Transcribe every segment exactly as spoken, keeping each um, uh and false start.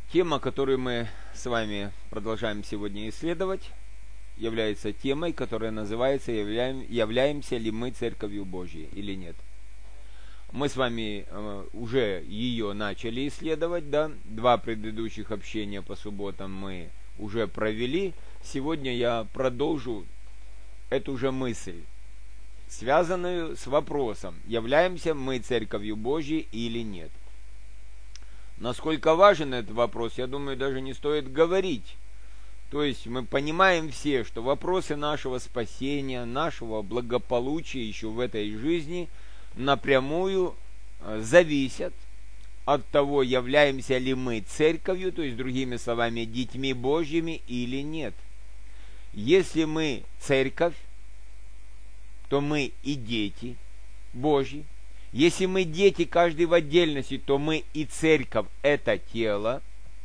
Тема, которую мы с вами продолжаем сегодня исследовать, является темой, которая называется «Являем, «Являемся ли мы Церковью Божьей или нет?». Мы с вами э, уже ее начали исследовать, да, два предыдущих общения по субботам мы уже провели. Сегодня я продолжу эту же мысль, связанную с вопросом, являемся мы Церковью Божьей или нет. Насколько важен этот вопрос, я думаю, даже не стоит говорить. То есть мы понимаем все, что вопросы нашего спасения, нашего благополучия еще в этой жизни напрямую зависят от того, являемся ли мы церковью, то есть, другими словами, детьми Божьими или нет. Если мы церковь, то мы и дети Божьи. Если мы дети, каждый в отдельности, то мы и церковь – это тело.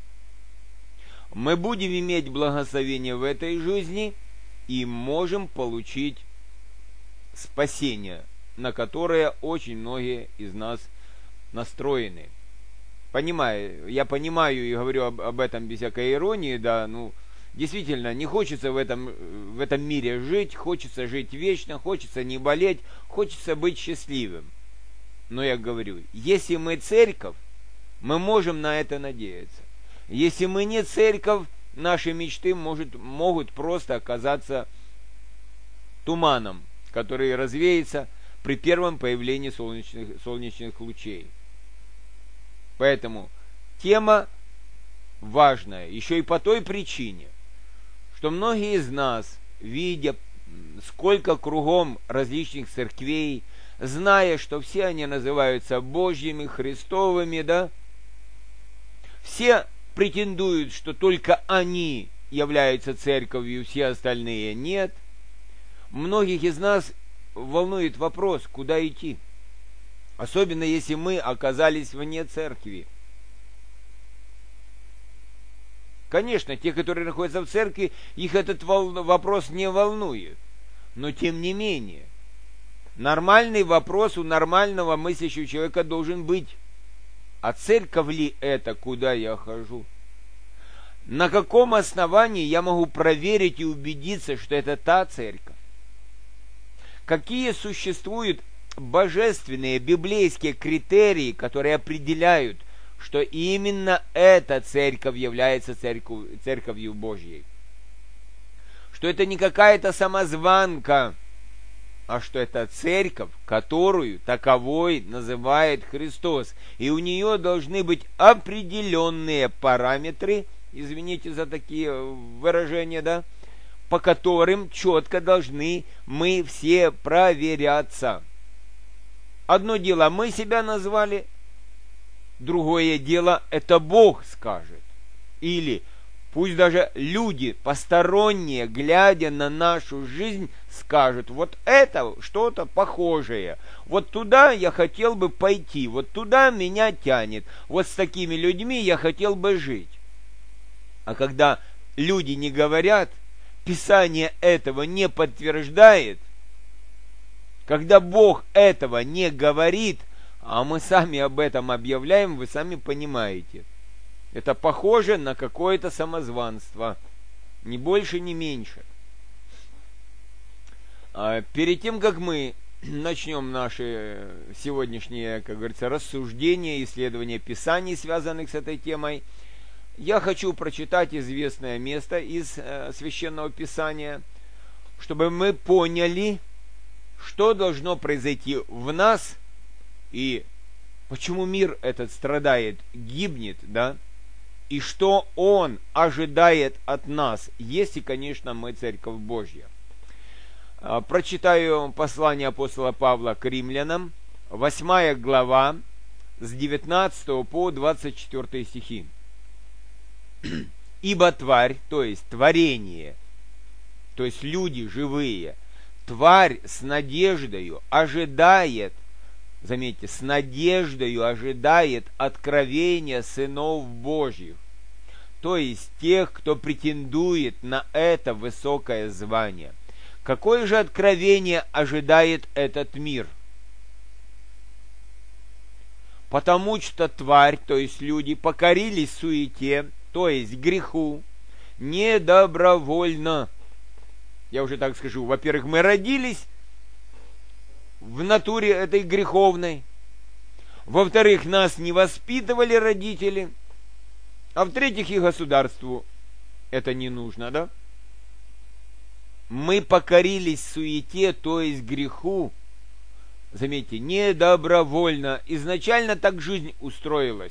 Мы будем иметь благословение в этой жизни и можем получить спасение, на которое очень многие из нас настроены. Понимаю, я понимаю и говорю об, об этом без всякой иронии, да, ну, действительно, не хочется в этом, в этом мире жить, хочется жить вечно, хочется не болеть, хочется быть счастливым. Но я говорю, если мы церковь, мы можем на это надеяться. Если мы не церковь, наши мечты может, могут просто оказаться туманом, который развеется при первом появлении солнечных, солнечных лучей. Поэтому тема важная, еще и по той причине, что многие из нас, видя, сколько кругом различных церквей, зная, что все они называются Божьими, Христовыми, да, все претендуют, что только они являются церковью, все остальные нет. Многих из нас волнует вопрос, куда идти, особенно если мы оказались вне церкви. Конечно, те, которые находятся в церкви, их этот вопрос не волнует, но тем не менее, нормальный вопрос у нормального мыслящего человека должен быть: а церковь ли это, куда я хожу? На каком основании я могу проверить и убедиться, что это та церковь? Какие существуют божественные библейские критерии, которые определяют, что именно эта церковь является церковь, церковью Божьей? Что это не какая-то самозванка, а что это церковь, которую таковой называет Христос. И у нее должны быть определенные параметры, извините за такие выражения, да, по которым четко должны мы все проверяться. Одно дело мы себя назвали, другое дело это Бог скажет. Или пусть даже люди посторонние, глядя на нашу жизнь, скажут: вот это что-то похожее, вот туда я хотел бы пойти, вот туда меня тянет, вот с такими людьми я хотел бы жить. А когда люди не говорят, Писание этого не подтверждает, когда Бог этого не говорит, а мы сами об этом объявляем, вы сами понимаете. Это похоже на какое-то самозванство. Ни больше, ни меньше. А перед тем, как мы начнем наши сегодняшние, как говорится, рассуждения, исследования Писаний, связанных с этой темой, я хочу прочитать известное место из э, Священного Писания, чтобы мы поняли, что должно произойти в нас и почему мир этот страдает, гибнет, да, и что он ожидает от нас, если, конечно, мы Церковь Божья. Прочитаю послание апостола Павла к римлянам, восьмая глава, с девятнадцатого по двадцать четвёртый стихи. «Ибо тварь, то есть творение, то есть люди живые, тварь с надеждою ожидает», заметьте, с надеждою ожидает откровения сынов Божьих, то есть тех, кто претендует на это высокое звание. Какое же откровение ожидает этот мир? Потому что тварь, то есть люди, покорились суете, то есть греху, недобровольно. Я уже так скажу. Во-первых, мы родились в натуре этой греховной. Во-вторых, нас не воспитывали родители. А в-третьих, и государству это не нужно, да? Мы покорились суете, то есть греху. Заметьте, недобровольно. Изначально так жизнь устроилась.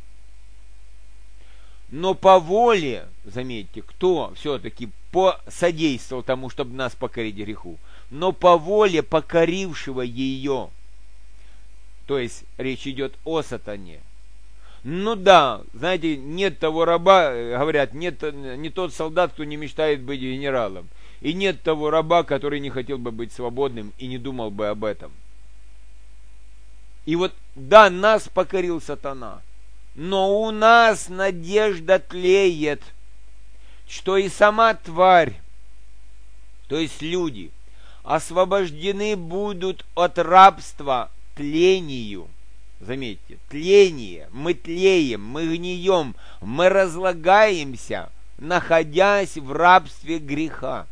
Но по воле, заметьте, кто все-таки посодействовал тому, чтобы нас покорить греху? Но по воле покорившего ее. То есть речь идет о сатане. Ну да, знаете, нет того раба, говорят, нет, не тот солдат, кто не мечтает быть генералом. И нет того раба, который не хотел бы быть свободным и не думал бы об этом. И вот, да, нас покорил сатана, но у нас надежда тлеет, что и сама тварь, то есть люди, освобождены будут от рабства тлению. Заметьте, тление, мы тлеем, мы гнием, мы разлагаемся, находясь в рабстве греха.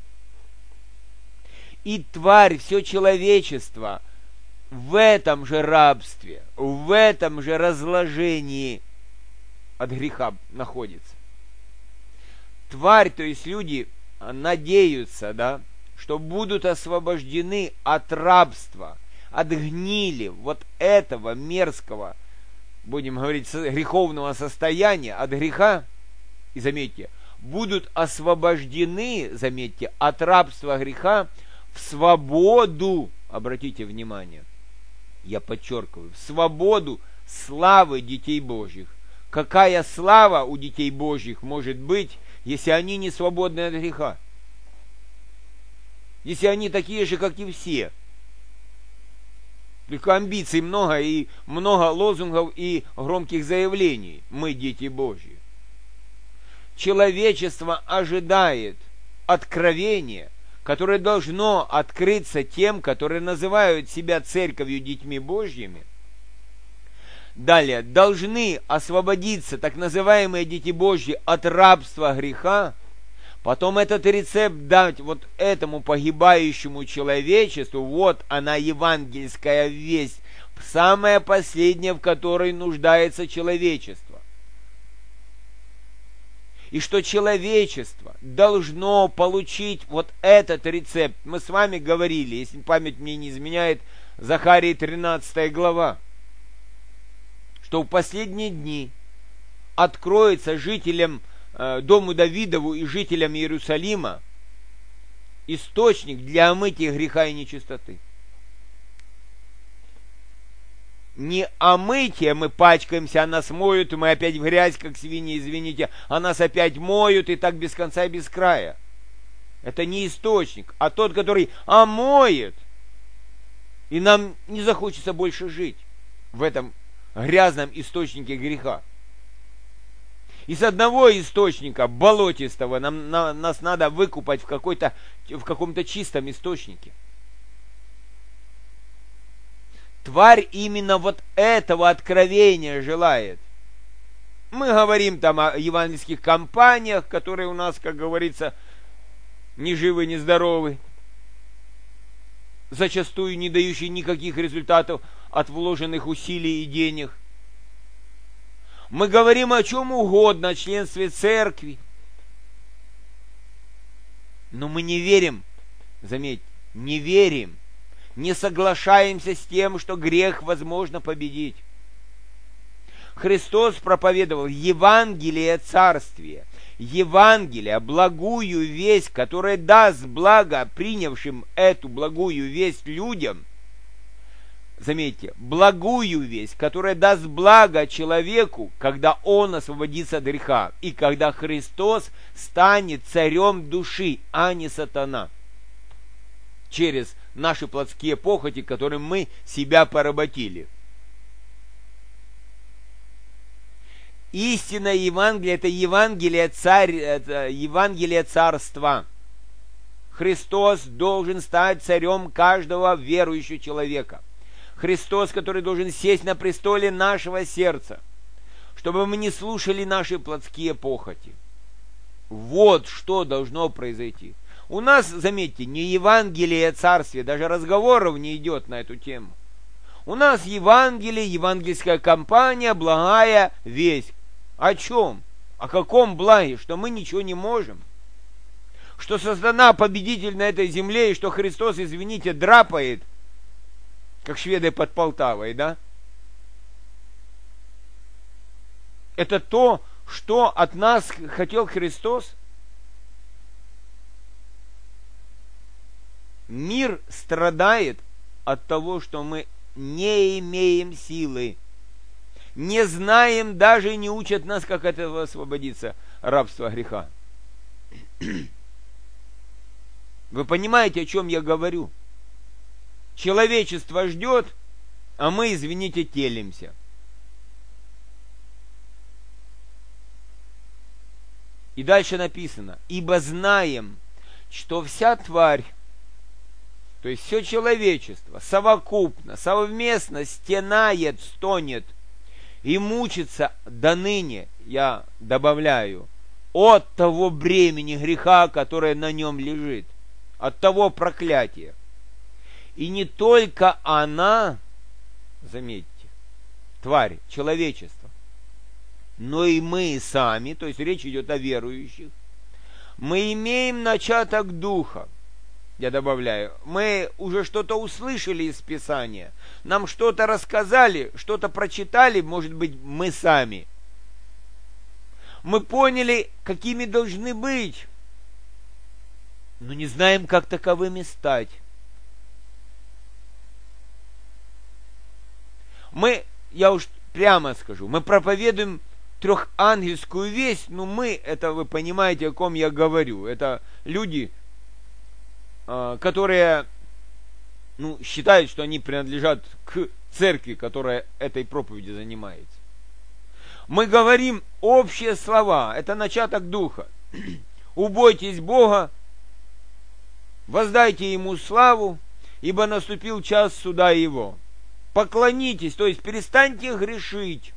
И тварь, все человечество в этом же рабстве, в этом же разложении от греха находится. Тварь, то есть люди, надеются, да, что будут освобождены от рабства, от гнили вот этого мерзкого, будем говорить, греховного состояния, от греха. И заметьте, будут освобождены, заметьте, от рабства греха в свободу, обратите внимание, я подчеркиваю, в свободу славы детей Божьих. Какая слава у детей Божьих может быть, если они не свободны от греха? Если они такие же, как и все. Только амбиций много, и много лозунгов и громких заявлений. Мы дети Божьи. Человечество ожидает откровения, которое должно открыться тем, которые называют себя церковью детьми Божьими. Далее, должны освободиться так называемые дети Божьи от рабства греха, потом этот рецепт дать вот этому погибающему человечеству, вот она, евангельская весть, самая последняя, в которой нуждается человечество. И что человечество должно получить вот этот рецепт. Мы с вами говорили, если память мне не изменяет, Захарии тринадцатая глава, что в последние дни откроется жителям э, дому Давидову и жителям Иерусалима источник для омытия греха и нечистоты. Не омытие, мы пачкаемся, а нас моют, и мы опять в грязь, как свиньи, извините, а нас опять моют, и так без конца и без края. Это не источник, а тот, который омоет, и нам не захочется больше жить в этом грязном источнике греха. И с одного источника, болотистого, нам, на, нас надо выкупать в, какой-то, в каком-то чистом источнике. Тварь именно вот этого откровения желает. Мы говорим там о евангельских компаниях, которые у нас, как говорится, ни живы, ни здоровы, зачастую не дающие никаких результатов от вложенных усилий и денег. Мы говорим о чем угодно, о членстве церкви, но мы не верим, заметьте, не верим, не соглашаемся с тем, что грех возможно победить. Христос проповедовал Евангелие Царствия, Евангелие, благую весть, которая даст благо принявшим эту благую весть людям. Заметьте, благую весть, которая даст благо человеку, когда он освободится от греха, и когда Христос станет царем души, а не сатана, через наши плотские похоти, которым мы себя поработили. Истинное Евангелие – это Евангелие, царь, это Евангелие Царства. Христос должен стать царем каждого верующего человека. Христос, который должен сесть на престоле нашего сердца, чтобы мы не слушали наши плотские похоти. Вот что должно произойти. У нас, заметьте, не Евангелие о Царстве, даже разговоров не идет на эту тему. У нас Евангелие, евангельская кампания, благая весть. О чем? О каком благе? Что мы ничего не можем. Что сатана победитель на этой земле, и что Христос, извините, драпает, как шведы под Полтавой, да? Это то, что от нас хотел Христос? Мир страдает от того, что мы не имеем силы, не знаем, даже не учат нас, как от этого освободиться, рабства греха. Вы понимаете, о чем я говорю? Человечество ждет, а мы, извините, телимся. И дальше написано: ибо знаем, что вся тварь, то есть все человечество, совокупно, совместно стенает, стонет и мучится до ныне, я добавляю, от того бремени греха, которое на нем лежит, от того проклятия. И не только она, заметьте, тварь, человечество, но и мы сами, то есть речь идет о верующих, мы имеем начаток духа. Я добавляю, мы уже что-то услышали из Писания, нам что-то рассказали, что-то прочитали, может быть, мы сами. Мы поняли, какими должны быть, но не знаем, как таковыми стать. Мы, я уж прямо скажу, мы проповедуем трехангельскую весть, но мы, это вы понимаете, о ком я говорю, это люди, которые, ну, считают, что они принадлежат к церкви, которая этой проповедью занимается. Мы говорим общие слова, это начаток духа. Убойтесь Бога, воздайте Ему славу, ибо наступил час суда Его. Поклонитесь, то есть перестаньте грешить.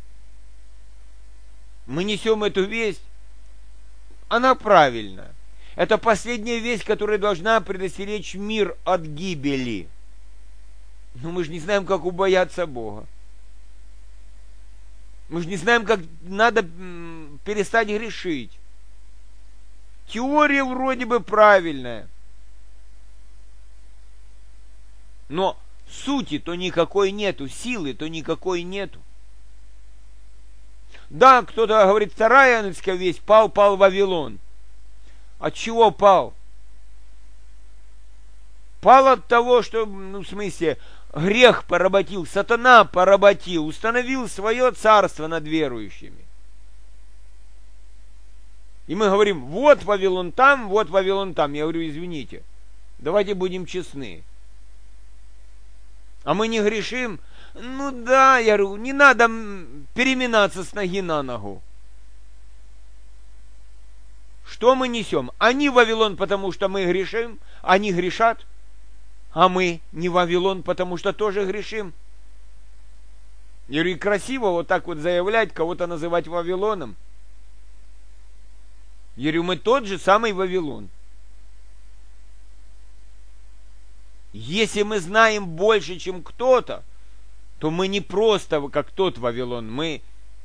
Мы несем эту весть, она правильная. Это последняя весть, которая должна предостеречь мир от гибели. Но мы же не знаем, как убояться Бога. Мы же не знаем, как надо перестать грешить. Теория вроде бы правильная. Но сути-то никакой нету, силы-то никакой нету. Да, кто-то говорит, вторая ангельская весть, пал, пал Вавилон. От чего пал? Пал от того, что, ну, в смысле, грех поработил, сатана поработил, установил свое царство над верующими. И мы говорим, вот Вавилон там, вот Вавилон там. Я говорю, извините, давайте будем честны. А мы не грешим? Ну да, я говорю, не надо переминаться с ноги на ногу. Что мы несем? Они Вавилон, потому что мы грешим, они грешат, а мы не Вавилон, потому что тоже грешим. Я говорю, и красиво вот так вот заявлять, кого-то называть Вавилоном. Я говорю, мы тот же самый Вавилон. Если мы знаем больше, чем кто-то, то мы не просто как тот Вавилон, мы...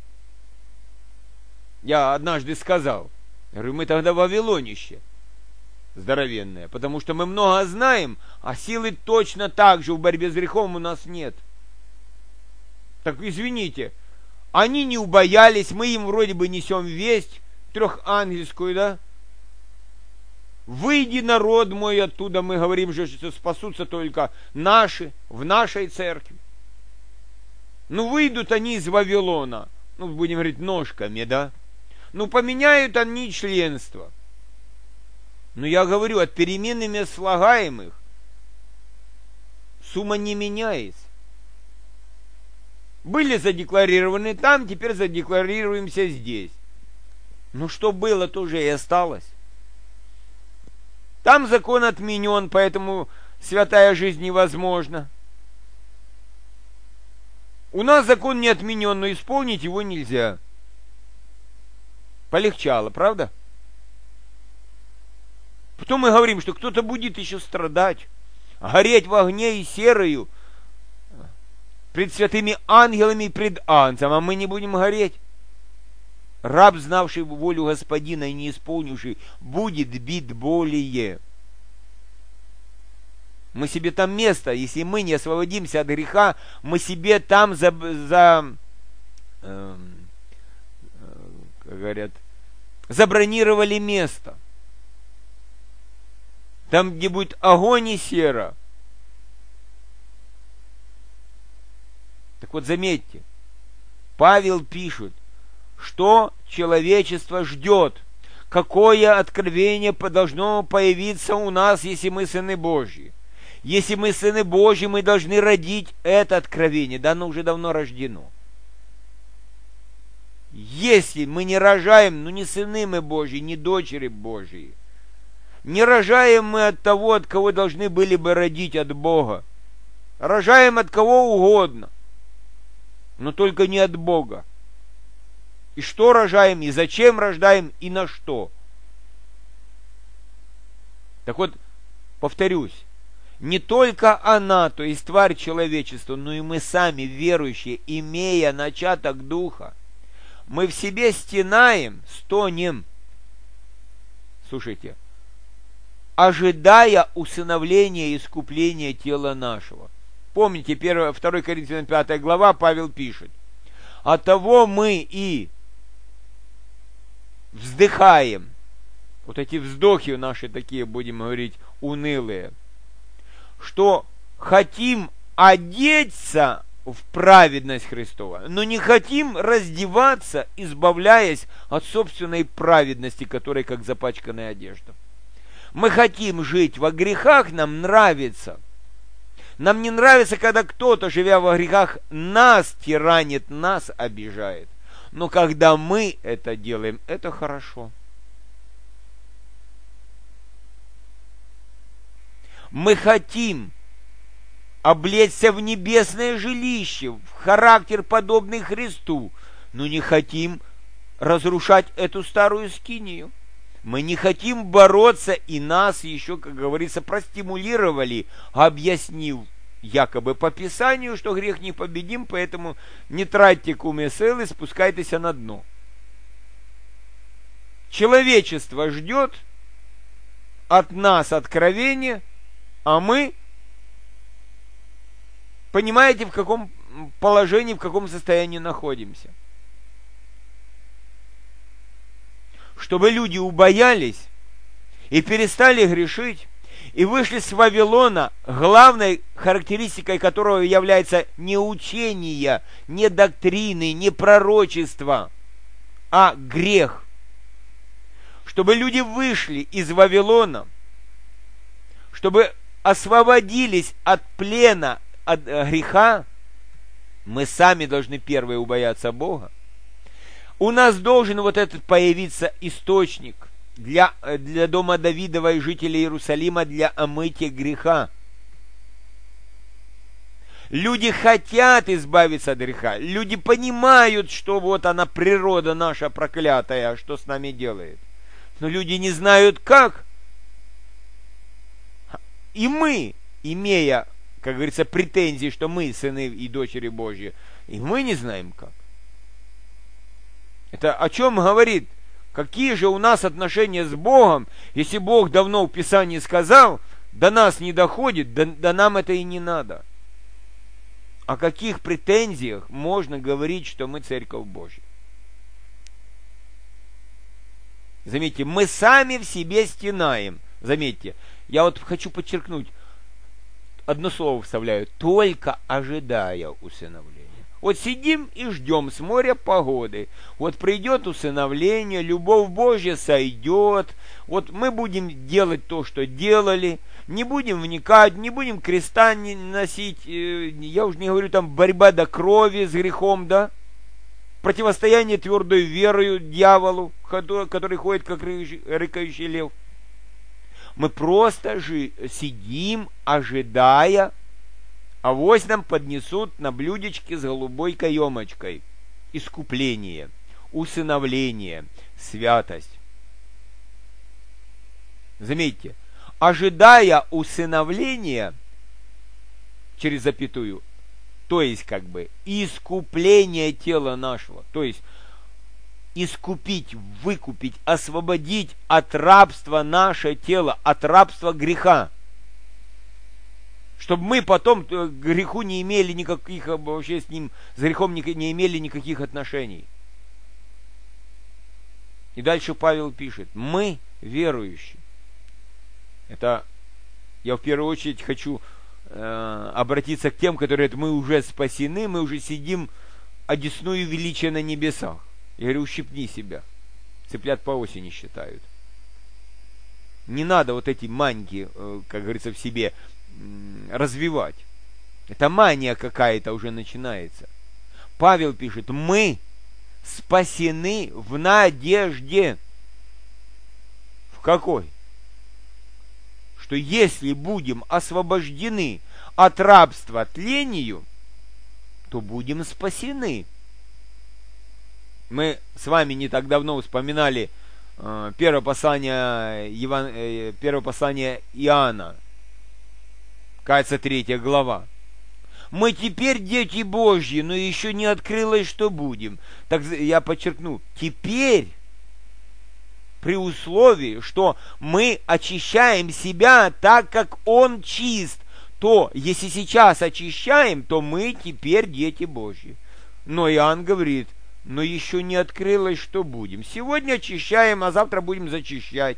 Я однажды сказал, я говорю, мы тогда вавилонище здоровенное, потому что мы много знаем, а силы точно так же в борьбе с грехом у нас нет. Так извините, они не убоялись, мы им вроде бы несем весть трехангельскую, да? Выйди, народ мой, оттуда, мы говорим же, что спасутся только наши, в нашей церкви. Ну, выйдут они из Вавилона, ну, будем говорить, ножками, да? Ну, поменяют они членство. Но я говорю, от переменными слагаемых сумма не меняется. Были задекларированы там, теперь задекларируемся здесь. Ну, что было, то уже и осталось. Там закон отменен, поэтому святая жизнь невозможна. У нас закон не отменен, но исполнить его нельзя. Полегчало, правда? Потом мы говорим, что кто-то будет еще страдать, гореть в огне и серою пред святыми ангелами и пред Агнцем, а мы не будем гореть. Раб, знавший волю Господина и не исполнивший, будет бит более. Мы себе там место, если мы не освободимся от греха, мы себе там за, за э, э, как говорят, забронировали место. Там, где будет огонь и сера. Так вот, заметьте, Павел пишет, что человечество ждет, какое откровение должно появиться у нас, если мы сыны Божьи. Если мы сыны Божьи, мы должны родить это откровение. Да оно уже давно рождено. Если мы не рожаем, ну не сыны мы Божьи, не дочери Божьи, не рожаем мы от того, от кого должны были бы родить, от Бога. Рожаем от кого угодно, но только не от Бога. И что рожаем, и зачем рождаем, и на что. Так вот, повторюсь, не только она, то есть тварь человечества, но и мы сами, верующие, имея начаток Духа, мы в себе стенаем, стонем, слушайте, ожидая усыновления и искупления тела нашего. Помните, второе Коринфянам пятая глава, Павел пишет, «Оттого мы и вздыхаем». Вот эти вздохи наши такие, будем говорить, унылые, что хотим одеться в праведность Христова, но не хотим раздеваться, избавляясь от собственной праведности, которая как запачканная одежда. Мы хотим жить во грехах, нам нравится. Нам не нравится, когда кто-то, живя во грехах, нас тиранит, нас обижает. Но когда мы это делаем, это хорошо. Мы хотим облечься в небесное жилище, в характер, подобный Христу, но не хотим разрушать эту старую скинию. Мы не хотим бороться, и нас еще, как говорится, простимулировали, объяснив якобы по Писанию, что грех не победим, поэтому не тратьте куме силы, спускайтесь на дно. Человечество ждет от нас откровения, а мы, понимаете, в каком положении, в каком состоянии находимся. Чтобы люди убоялись и перестали грешить, и вышли с Вавилона, главной характеристикой которого является не учение, не доктрины, не пророчество, а грех. Чтобы люди вышли из Вавилона, чтобы освободились от плена, от греха, мы сами должны первые убояться Бога. У нас должен вот этот появиться источник для, для дома Давидова и жителей Иерусалима для омытия греха. Люди хотят избавиться от греха. Люди понимают, что вот она, природа наша проклятая, что с нами делает. Но люди не знают как. И мы, имея, как говорится, претензии, что мы сыны и дочери Божьи, и мы не знаем как. Это о чем говорит? Какие же у нас отношения с Богом, если Бог давно в Писании сказал, до нас не доходит, да, да нам это и не надо. О каких претензиях можно говорить, что мы Церковь Божья? Заметьте, мы сами в себе стенаем. Заметьте, я вот хочу подчеркнуть, одно слово вставляю, только ожидая усыновления. Вот сидим и ждем с моря погоды. Вот придет усыновление, любовь Божья сойдет. Вот мы будем делать то, что делали. Не будем вникать, не будем креста носить. Я уже не говорю, там борьба до крови с грехом, да? Противостояние твердой верою дьяволу, который ходит как рыкающий лев. Мы просто же сидим, ожидая авось нам поднесут на блюдечке с голубой каемочкой искупление, усыновление, святость. Заметьте, ожидая усыновления, через запятую, то есть как бы искупление тела нашего, то есть искупить, выкупить, освободить от рабства наше тело, от рабства греха. Чтобы мы потом к греху не имели никаких, вообще с ним, с грехом не, не имели никаких отношений. И дальше Павел пишет, мы верующие. Это я в первую очередь хочу э, обратиться к тем, которые говорят, мы уже спасены, мы уже сидим одесную величия на небесах. Я говорю, ущипни себя. Цыплят по осени считают. Не надо вот эти маньки, э, как говорится, в себе э, развивать. Это мания какая-то уже начинается. Павел пишет, мы спасены в надежде. В какой? Что если будем освобождены от рабства тлению, то будем спасены. Мы с вами не так давно вспоминали э, первое послание, Иван, э, первое послание Иоанна, кажется, третья глава. Мы теперь дети Божьи, но еще не открылось, что будем. Так я подчеркну, теперь, при условии, что мы очищаем себя так, как Он чист, то если сейчас очищаем, то мы теперь дети Божьи. Но Иоанн говорит, но еще не открылось, что будем. Сегодня очищаем, а завтра будем зачищать.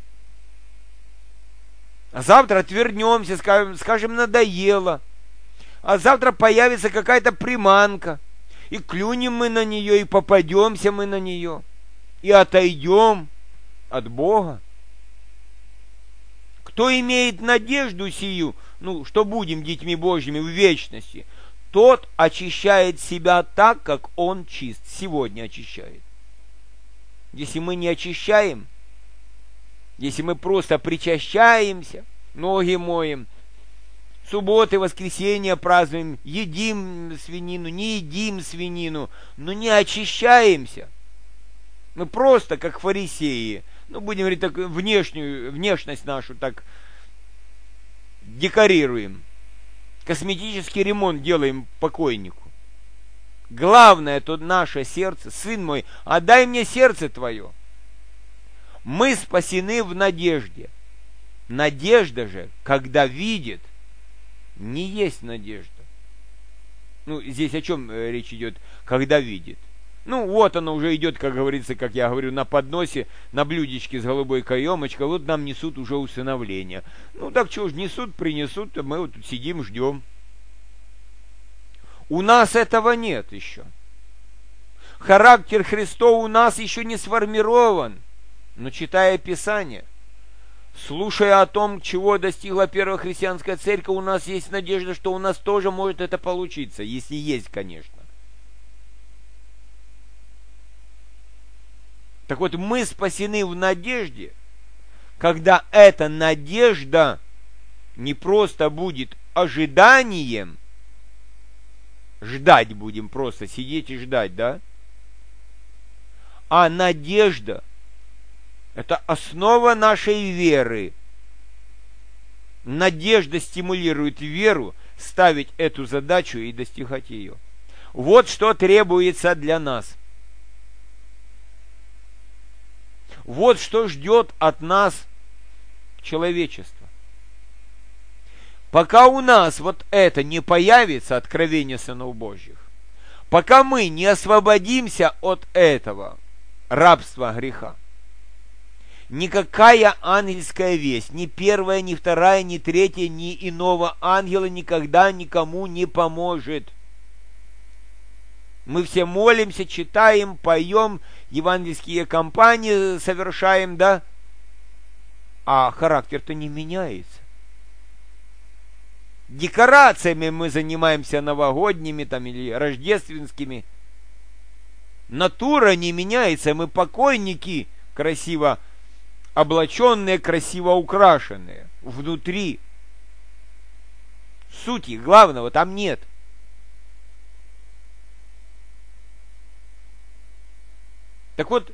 А завтра отвернемся, скажем, скажем, надоело. А завтра появится какая-то приманка. И клюнем мы на нее, и попадемся мы на нее. И отойдем от Бога. Кто имеет надежду сию, ну, что будем детьми Божьими в вечности, тот очищает себя так, как он чист. Сегодня очищает. Если мы не очищаем, если мы просто причащаемся, ноги моем, субботы, воскресенья празднуем, едим свинину, не едим свинину, но не очищаемся. Мы просто, как фарисеи, ну, будем говорить, так, внешнюю, внешность нашу так декорируем. Косметический ремонт делаем покойнику. Главное, это наше сердце. Сын мой, отдай мне сердце твое. Мы спасены в надежде. Надежда же, когда видит, не есть надежда. Ну, здесь о чем речь идет, когда видит? Ну, вот оно уже идет, как говорится, как я говорю, на подносе, на блюдечке с голубой каемочкой, вот нам несут уже усыновление. Ну, так что ж, несут, принесут, мы вот тут сидим, ждем. У нас этого нет еще. Характер Христов у нас еще не сформирован. Но читая Писание, слушая о том, чего достигла первая христианская церковь, у нас есть надежда, что у нас тоже может это получиться, если есть, конечно. Так вот, мы спасены в надежде, когда эта надежда не просто будет ожиданием, ждать будем просто, сидеть и ждать, да? А надежда – это основа нашей веры. Надежда стимулирует веру ставить эту задачу и достигать ее. Вот что требуется для нас. Вот что ждет от нас человечество. Пока у нас вот это не появится, откровение сынов Божьих, пока мы не освободимся от этого рабства греха, никакая ангельская весть, ни первая, ни вторая, ни третья, ни иного ангела никогда никому не поможет. Мы все молимся, читаем, поем, евангельские кампании совершаем, да? А характер-то не меняется. Декорациями мы занимаемся новогодними там, или рождественскими. Натура не меняется, мы покойники, красиво облаченные, красиво украшенные. Внутри Сути главного там нет. Так вот,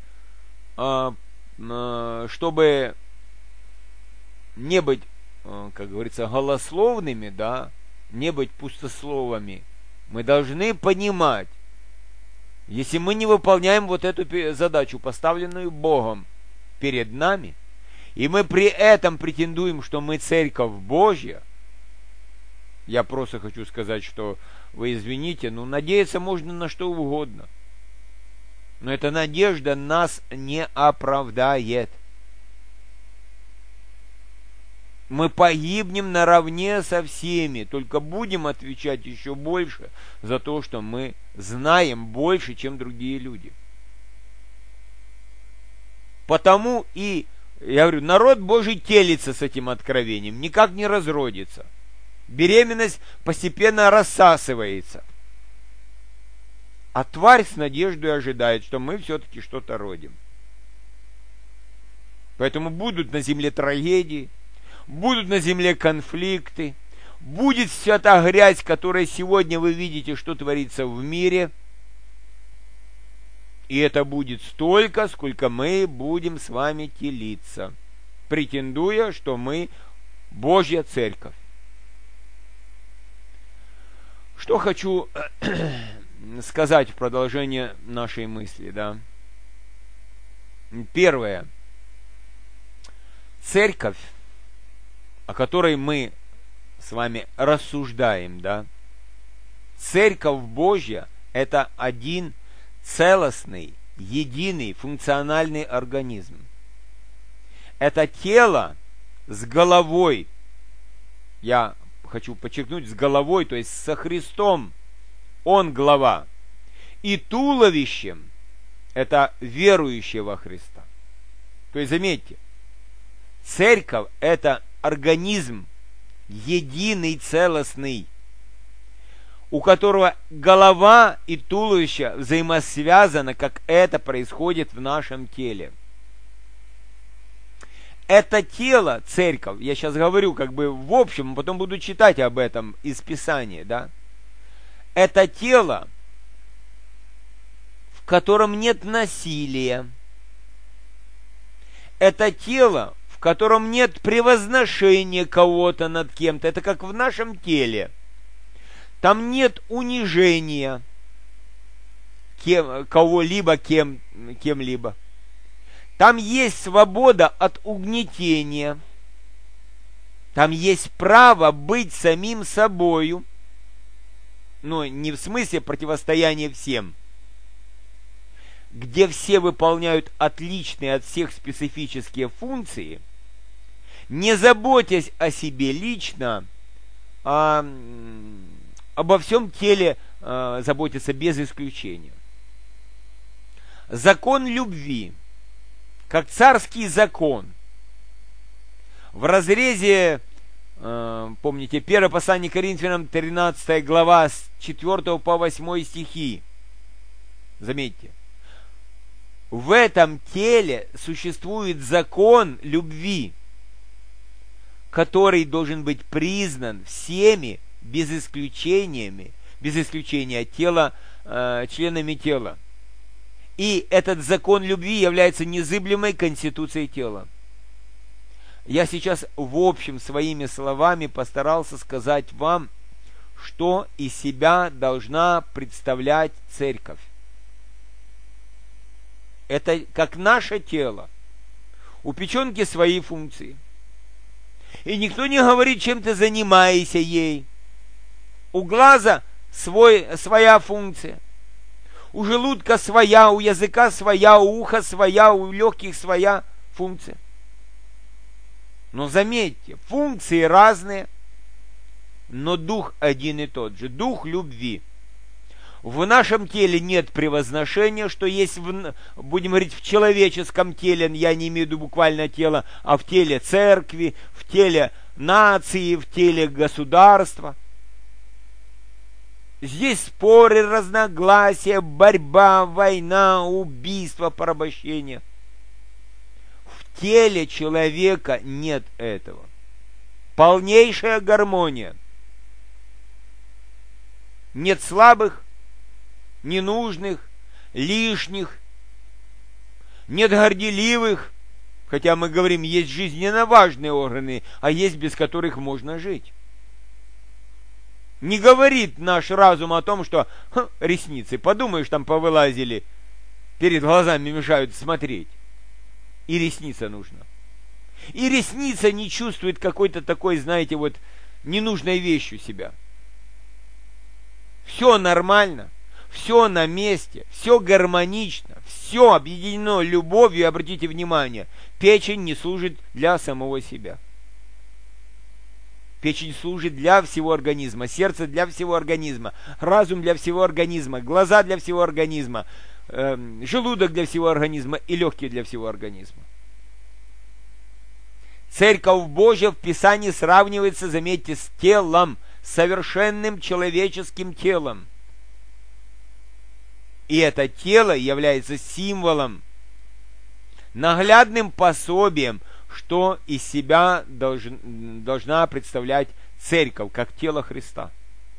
чтобы не быть, как говорится, голословными, да, не быть пустословами, мы должны понимать, если мы не выполняем вот эту задачу, поставленную Богом перед нами, и мы при этом претендуем, что мы церковь Божья, я просто хочу сказать, что вы извините, но надеяться можно на что угодно. Но эта надежда нас не оправдает. Мы погибнем наравне со всеми, только будем отвечать еще больше за то, что мы знаем больше, чем другие люди. Потому и, я говорю, народ Божий телится с этим откровением, никак не разродится. Беременность постепенно рассасывается. А тварь с надеждой ожидает, что мы все-таки что-то родим. Поэтому будут на земле трагедии, будут на земле конфликты, будет вся та грязь, которая сегодня вы видите, что творится в мире. И это будет столько, сколько мы будем с вами телиться, претендуя, что мы Божья церковь. Что хочу сказать в продолжение нашей мысли, да. Первое. Церковь, о которой мы с вами рассуждаем, да. Церковь Божья – это один целостный, единый, функциональный организм. Это тело с головой, я хочу подчеркнуть, с головой, то есть со Христом, Он глава, и туловищем – это верующие во Христа. То есть, заметьте, церковь – это организм единый, целостный, у которого голова и туловище взаимосвязаны, как это происходит в нашем теле. Это тело, церковь, я сейчас говорю как бы в общем, потом буду читать об этом из Писания, да? Это тело, в котором нет насилия. Это тело, в котором нет превозношения кого-то над кем-то. Это как в нашем теле. Там нет унижения кем, кого-либо кем, кем-либо. Там есть свобода от угнетения. Там есть право быть самим собою. Но не в смысле противостояния всем. Где все выполняют отличные от всех специфические функции, не заботясь о себе лично, а обо всем теле а, заботятся без исключения. Закон любви, как царский закон, в разрезе, э, помните, первое послание Коринфянам, тринадцатая глава, с четвёртого по восьмой стихи. Заметьте, в этом теле существует закон любви, который должен быть признан всеми без исключениями, без исключения тела, э, членами тела. И этот закон любви является незыблемой конституцией тела. Я сейчас в общем своими словами постарался сказать вам, что из себя должна представлять церковь. Это как наше тело. У печенки свои функции. И никто не говорит, чем ты занимаешься ей. У глаза свой, своя функция. У желудка своя, у языка своя, у уха своя, у легких своя функция. Но заметьте, функции разные, но дух один и тот же, дух любви. В нашем теле нет превозношения, что есть, в, будем говорить, в человеческом теле, я не имею в виду буквально тело, а в теле церкви, в теле нации, в теле государства. Здесь споры, разногласия, борьба, война, убийство, порабощение. В теле человека нет этого. Полнейшая гармония. Нет слабых, ненужных, лишних, нет горделивых, хотя мы говорим, есть жизненно важные органы, а есть, без которых можно жить. Не говорит наш разум о том, что ха, ресницы, подумаешь, там повылазили, перед глазами мешают смотреть. И ресница нужна. И ресница не чувствует какой-то такой, знаете, вот ненужной вещи у себя. Все нормально, все на месте, все гармонично, все объединено любовью. Обратите внимание, печень не служит для самого себя. Печень служит для всего организма, сердце для всего организма, разум для всего организма, глаза для всего организма, э, желудок для всего организма и легкие для всего организма. Церковь Божья в Писании сравнивается, заметьте, с телом, совершенным человеческим телом. И это тело является символом, наглядным пособием, что из себя должен, должна представлять церковь, как тело Христа.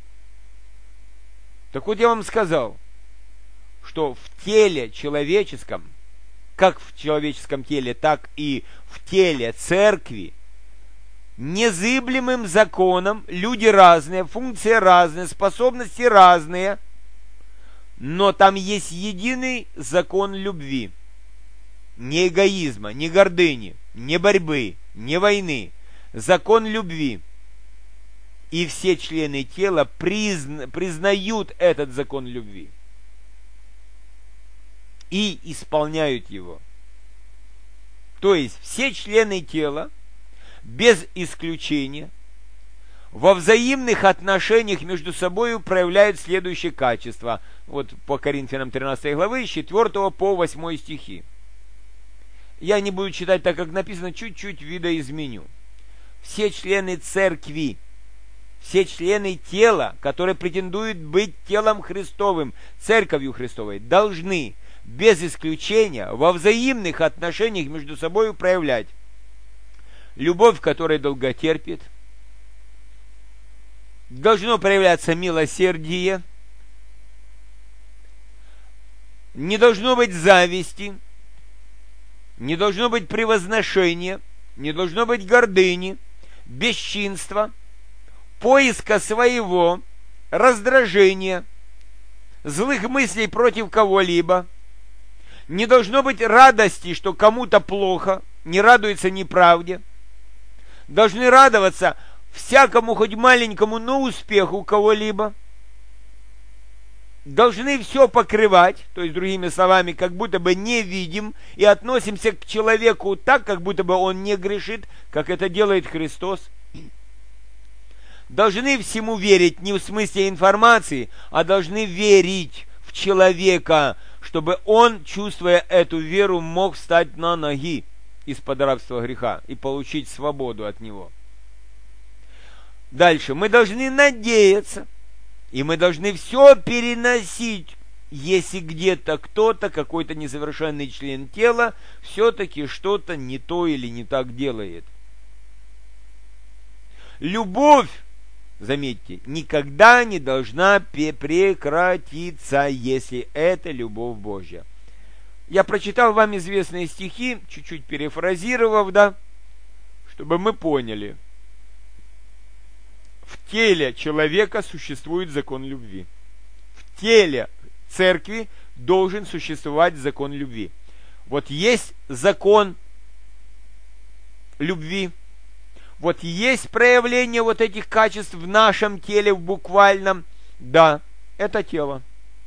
Так вот я вам сказал, что в теле человеческом, как в человеческом теле, так и в теле церкви, незыблемым законом люди разные, функции разные, способности разные, но там есть единый закон любви. Не эгоизма, не гордыни, не борьбы, не войны. Закон любви. И все члены тела призна, признают этот закон любви. И исполняют его. То есть все члены тела, без исключения, во взаимных отношениях между собой проявляют следующие качества. Вот по Коринфянам тринадцатой главы, с четвёртого по восьмой стихи. Я не буду читать так, как написано, чуть-чуть видоизменю. Все члены церкви, все члены тела, которые претендуют быть телом Христовым, церковью Христовой, должны без исключения во взаимных отношениях между собой проявлять любовь, которая долготерпит, должно проявляться милосердие, не должно быть зависти, не должно быть превозношения, не должно быть гордыни, бесчинства, поиска своего, раздражения, злых мыслей против кого-либо. Не должно быть радости, что кому-то плохо, не радуется неправде. Должны радоваться всякому хоть маленькому, но успеху кого-либо. Должны все покрывать, то есть, другими словами, как будто бы не видим, и относимся к человеку так, как будто бы он не грешит, как это делает Христос. Должны всему верить не в смысле информации, а должны верить в человека, чтобы он, чувствуя эту веру, мог встать на ноги из-под рабства греха и получить свободу от него. Дальше. Мы должны надеяться, и мы должны все переносить, если где-то кто-то, какой-то несовершенный член тела, все-таки что-то не то или не так делает. Любовь, заметьте, никогда не должна прекратиться, если это любовь Божья. Я прочитал вам известные стихи, чуть-чуть перефразировав, да, чтобы мы поняли. В теле человека существует закон любви. В теле церкви должен существовать закон любви. Вот есть закон любви. Вот есть проявление вот этих качеств в нашем теле, в буквальном. Да, это тело.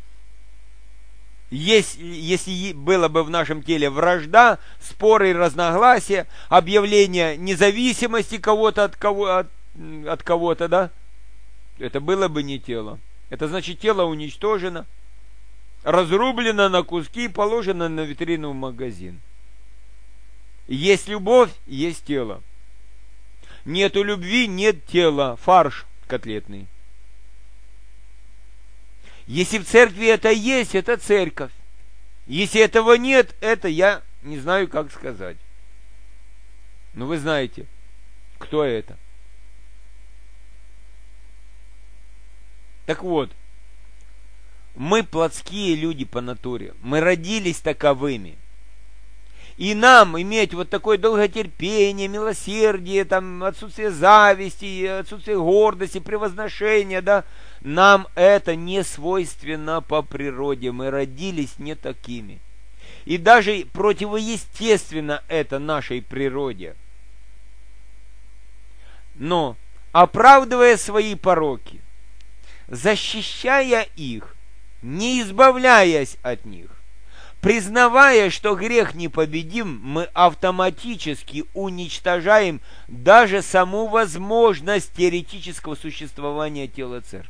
Если, если было бы в нашем теле вражда, споры и разногласия, объявление независимости кого-то от кого от, от кого-то, да, это было бы не тело. Это значит, тело уничтожено, разрублено на куски и положено на витрину в магазин. Есть любовь, есть тело. Нету любви, нет тела. Фарш котлетный. Если в церкви это есть, это церковь. Если этого нет, это я не знаю, как сказать. Но вы знаете, кто это. Так вот, Мы плотские люди по натуре. Мы родились таковыми. И нам иметь вот такое долготерпение, милосердие, там, отсутствие зависти, отсутствие гордости, превозношения, да, нам это не свойственно по природе. Мы родились не такими. И даже противоестественно это нашей природе. Но, оправдывая свои пороки, защищая их, не избавляясь от них, признавая, что грех непобедим, мы автоматически уничтожаем даже саму возможность теоретического существования тела церкви.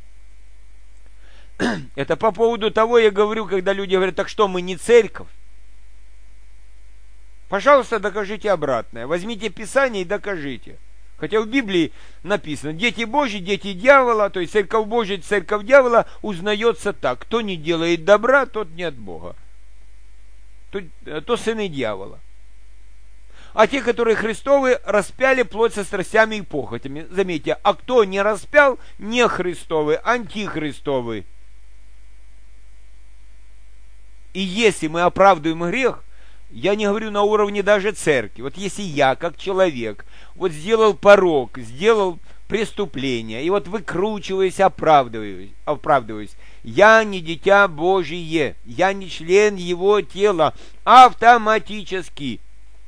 Это по поводу того я говорю, когда люди говорят, так что мы не церковь? Пожалуйста, докажите обратное. Возьмите Писание и докажите. Хотя в Библии написано, дети Божьи, дети дьявола, то есть церковь Божья, церковь дьявола узнается так. Кто не делает добра, тот не от Бога. То, то сыны дьявола. А те, которые Христовы, распяли плоть со страстями и похотями. Заметьте, а кто не распял, не Христовы, антихристовы. И если мы оправдываем грех, я не говорю на уровне даже церкви. Вот если я, как человек, вот сделал порок, сделал преступление, и вот выкручиваюсь, оправдываюсь, оправдываюсь. Я не дитя Божие, я не член его тела, автоматически.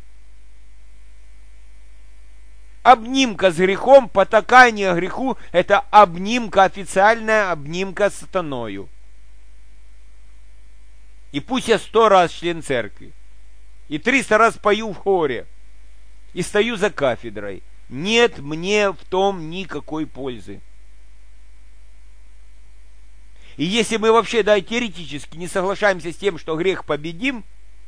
Обнимка с грехом, потакание греху, это обнимка, официальная обнимка с сатаною. И пусть я сто раз член церкви, и триста раз пою в хоре, и стою за кафедрой. Нет мне в том никакой пользы. И если мы вообще, да, теоретически не соглашаемся с тем, что грех победим,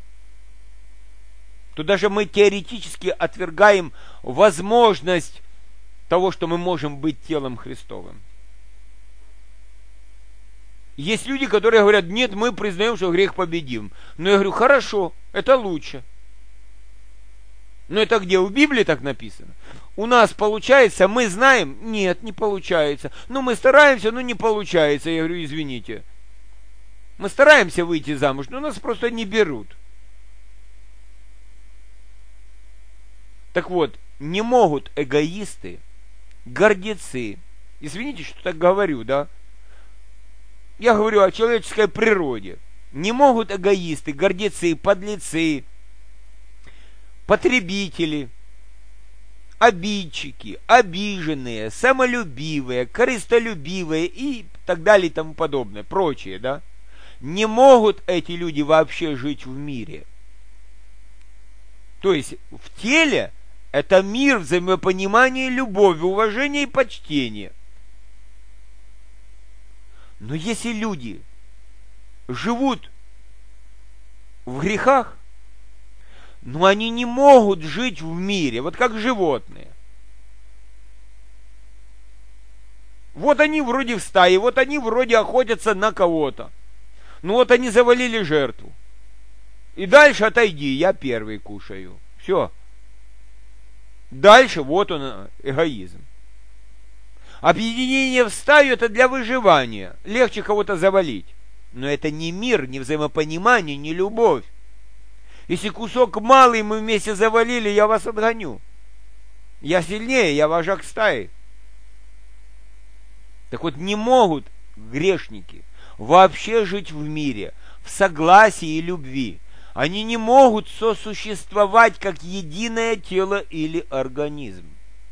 то даже мы теоретически отвергаем возможность того, что мы можем быть телом Христовым. Есть люди, которые говорят, нет, мы признаем, что грех победим. Но я говорю, хорошо, это лучше. Но это где? В Библии так написано. У нас получается, мы знаем? Нет, не получается. Ну, мы стараемся, но не получается. Я говорю, извините. Мы стараемся выйти замуж, но нас просто не берут. Так вот, не могут эгоисты, гордецы, извините, что так говорю, да? Я говорю о человеческой природе. Не могут эгоисты, гордецы, подлецы, потребители, обидчики, обиженные, самолюбивые, корыстолюбивые и так далее и тому подобное, прочее, да? Не могут эти люди вообще жить в мире. То есть в теле это мир взаимопонимания, любови, уважения и почтения. Но если люди живут в грехах, но они не могут жить в мире, вот как животные. Вот они вроде в стае, вот они вроде охотятся на кого-то. Ну вот они завалили жертву. И дальше отойди, я первый кушаю. Все. Дальше вот он, эгоизм. Объединение в стаю это для выживания. Легче кого-то завалить. Но это не мир, не взаимопонимание, не любовь. Если кусок малый мы вместе завалили, я вас отгоню. Я сильнее, я вожак стаи. Так вот, не могут грешники вообще жить в мире, в согласии и любви. Они не могут сосуществовать как единое тело или организм.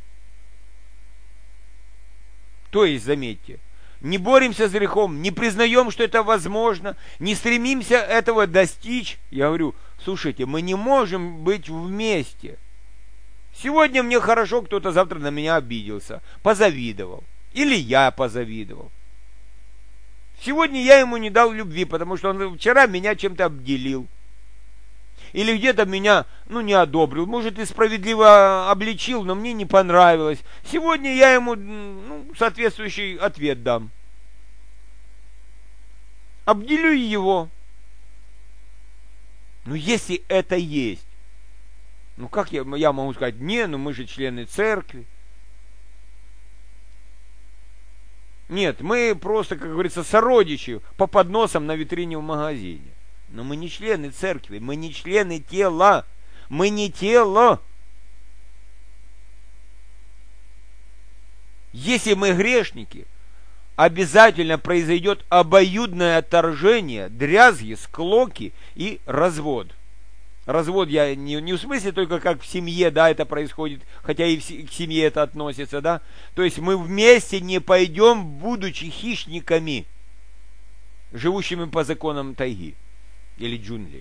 То есть, заметьте, не боремся с грехом, не признаем, что это возможно, не стремимся этого достичь. Я говорю, слушайте, мы не можем быть вместе. Сегодня мне хорошо, кто-то завтра на меня обиделся, позавидовал. Или я позавидовал. Сегодня я ему не дал любви, потому что он вчера меня чем-то обделил. Или где-то меня, ну, не одобрил. Может, и справедливо обличил, но мне не понравилось. Сегодня я ему, ну, соответствующий ответ дам. Обделю его. Ну, если это есть, ну, как я, я могу сказать, не, ну, мы же члены церкви. Нет, мы просто, как говорится, сородичи по подносам на витрине в магазине. Но мы не члены церкви, мы не члены тела, мы не тело. Если мы грешники, обязательно произойдет обоюдное отторжение, дрязги, склоки и развод. Развод я не, не в смысле только как в семье, да, это происходит, хотя и в, к семье это относится, да. То есть мы вместе не пойдем, будучи хищниками, живущими по законам тайги или джунглей.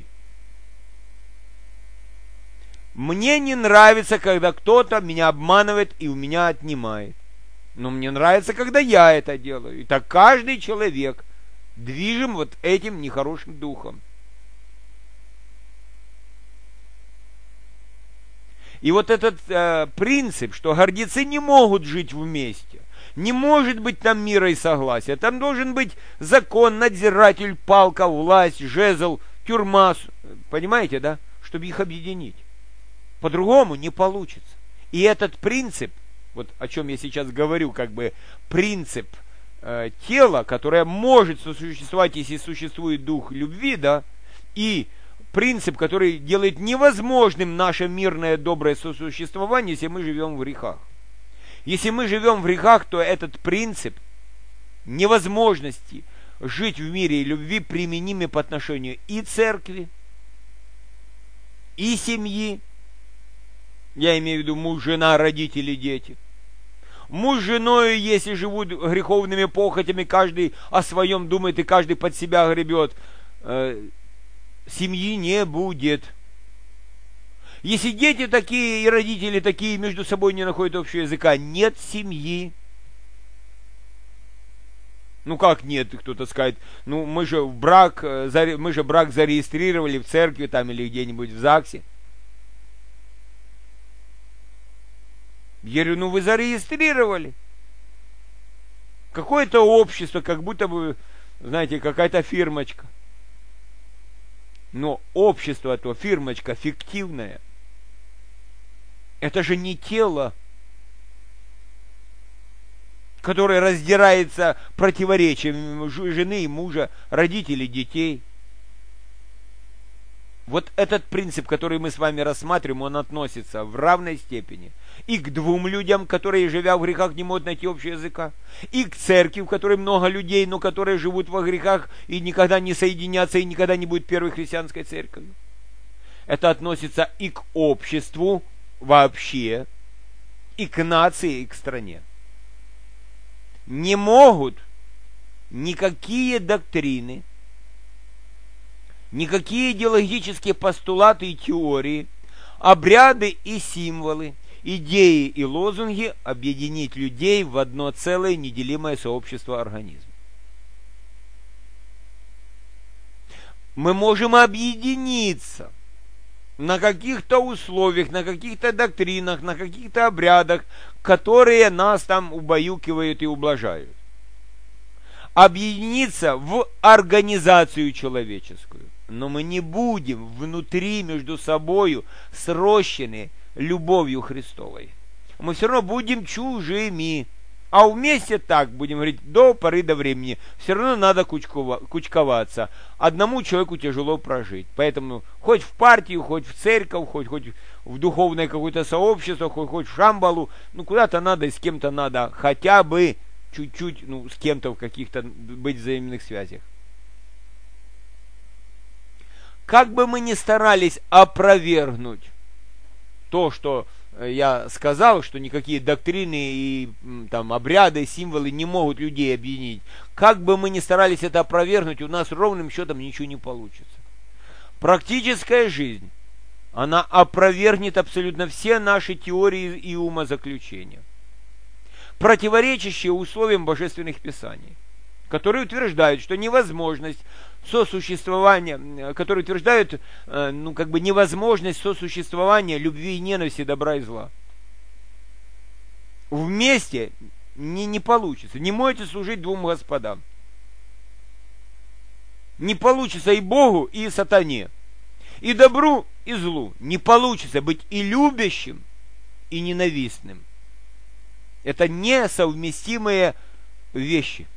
Мне не нравится, когда кто-то меня обманывает и у меня отнимает. Но мне нравится, когда я это делаю. И так каждый человек движим вот этим нехорошим духом. И вот этот э, принцип, что гордецы не могут жить вместе, не может быть там мира и согласия. Там должен быть закон, надзиратель, палка, власть, жезл, тюрьма. Понимаете, да? Чтобы их объединить. По-другому не получится. И этот принцип, вот о чем я сейчас говорю, как бы принцип э, тела, которое может сосуществовать, если существует дух любви, да, и принцип, который делает невозможным наше мирное доброе сосуществование, если мы живем в грехах. Если мы живем в грехах, то этот принцип невозможности жить в мире и любви применимы по отношению и церкви, и семьи. Я имею в виду муж, жена, родители, дети. Муж с женой, если живут греховными похотями, каждый о своем думает и каждый под себя гребет, э, семьи не будет. Если дети такие и родители такие между собой не находят общего языка, нет семьи. Ну как нет, кто-то скажет, ну мы же в брак, мы же брак зарегистрировали в церкви там или где-нибудь в ЗАГСе. Я говорю, ну вы зарегистрировали. Какое-то общество, как будто бы, знаете, какая-то фирмочка. Но общество это, фирмочка фиктивная. Это же не тело, которое раздирается противоречиями жены и мужа, родителей, детей. Вот этот принцип, который мы с вами рассматриваем, он относится в равной степени и к двум людям, которые, живя в грехах, не могут найти общего языка, и к церкви, в которой много людей, но которые живут во грехах и никогда не соединятся, и никогда не будет первой христианской церковью. Это относится и к обществу вообще, и к нации, и к стране. Не могут никакие доктрины, никакие идеологические постулаты и теории, обряды и символы, идеи и лозунги объединить людей в одно целое неделимое сообщество организма. Мы можем объединиться на каких-то условиях, на каких-то доктринах, на каких-то обрядах, которые нас там убаюкивают и ублажают. Объединиться в организацию человеческую. Но мы не будем внутри между собою срощены любовью Христовой. Мы все равно будем чужими. А вместе так, будем говорить, до поры до времени. Все равно надо кучковаться. Одному человеку тяжело прожить. Поэтому хоть в партию, хоть в церковь, хоть, хоть в духовное какое-то сообщество, хоть, хоть в шамбалу, ну куда-то надо и с кем-то надо хотя бы чуть-чуть, ну, с кем-то в каких-то быть взаимных связях. Как бы мы ни старались опровергнуть то, что я сказал, что никакие доктрины и там обряды, символы не могут людей объединить, как бы мы ни старались это опровергнуть, у нас ровным счетом ничего не получится. Практическая жизнь, она опровергнет абсолютно все наши теории и умозаключения, противоречащие условиям божественных писаний, которые утверждают, что невозможность сосуществования, которые утверждают, ну, как бы невозможность сосуществования любви и ненависти, добра и зла. Вместе не, не получится. Не можете служить двум господам. Не получится и Богу, и сатане. И добру, и злу. Не получится быть и любящим, и ненавистным. Это несовместимые вещи.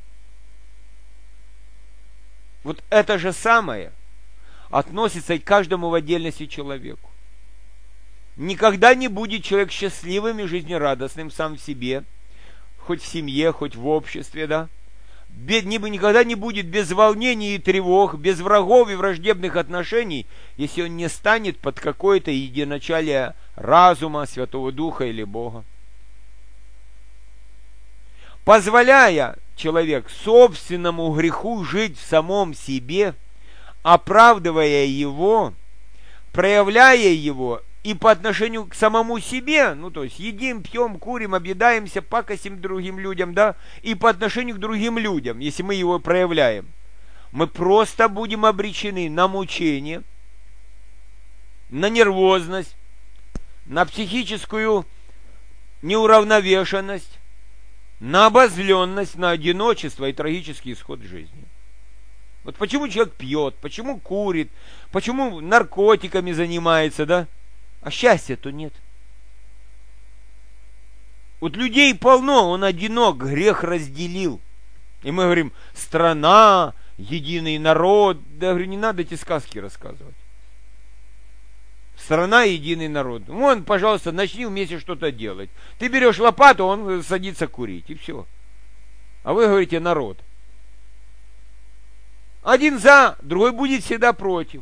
Вот это же самое относится и к каждому в отдельности человеку. Никогда не будет человек счастливым и жизнерадостным сам в себе, хоть в семье, хоть в обществе, да. Никогда не будет без волнений и тревог, без врагов и враждебных отношений, если он не станет под какое-то единоначалие разума, Святого Духа или Бога. Позволяя человек собственному греху жить в самом себе, оправдывая его, проявляя его и по отношению к самому себе, ну то есть едим, пьем, курим, объедаемся, пакостим другим людям, да, и по отношению к другим людям, если мы его проявляем, мы просто будем обречены на мучение, на нервозность, на психическую неуравновешенность, на обозленность, на одиночество и трагический исход жизни. Вот почему человек пьет, почему курит, почему наркотиками занимается, да? А счастья-то нет. Вот людей полно, он одинок, грех разделил. И мы говорим, страна, единый народ. Да, я говорю, не надо эти сказки рассказывать. Страна, единый народ. Вон, пожалуйста, начни вместе что-то делать. Ты берешь лопату, он садится курить, и все. А вы говорите народ. Один за, другой будет всегда против.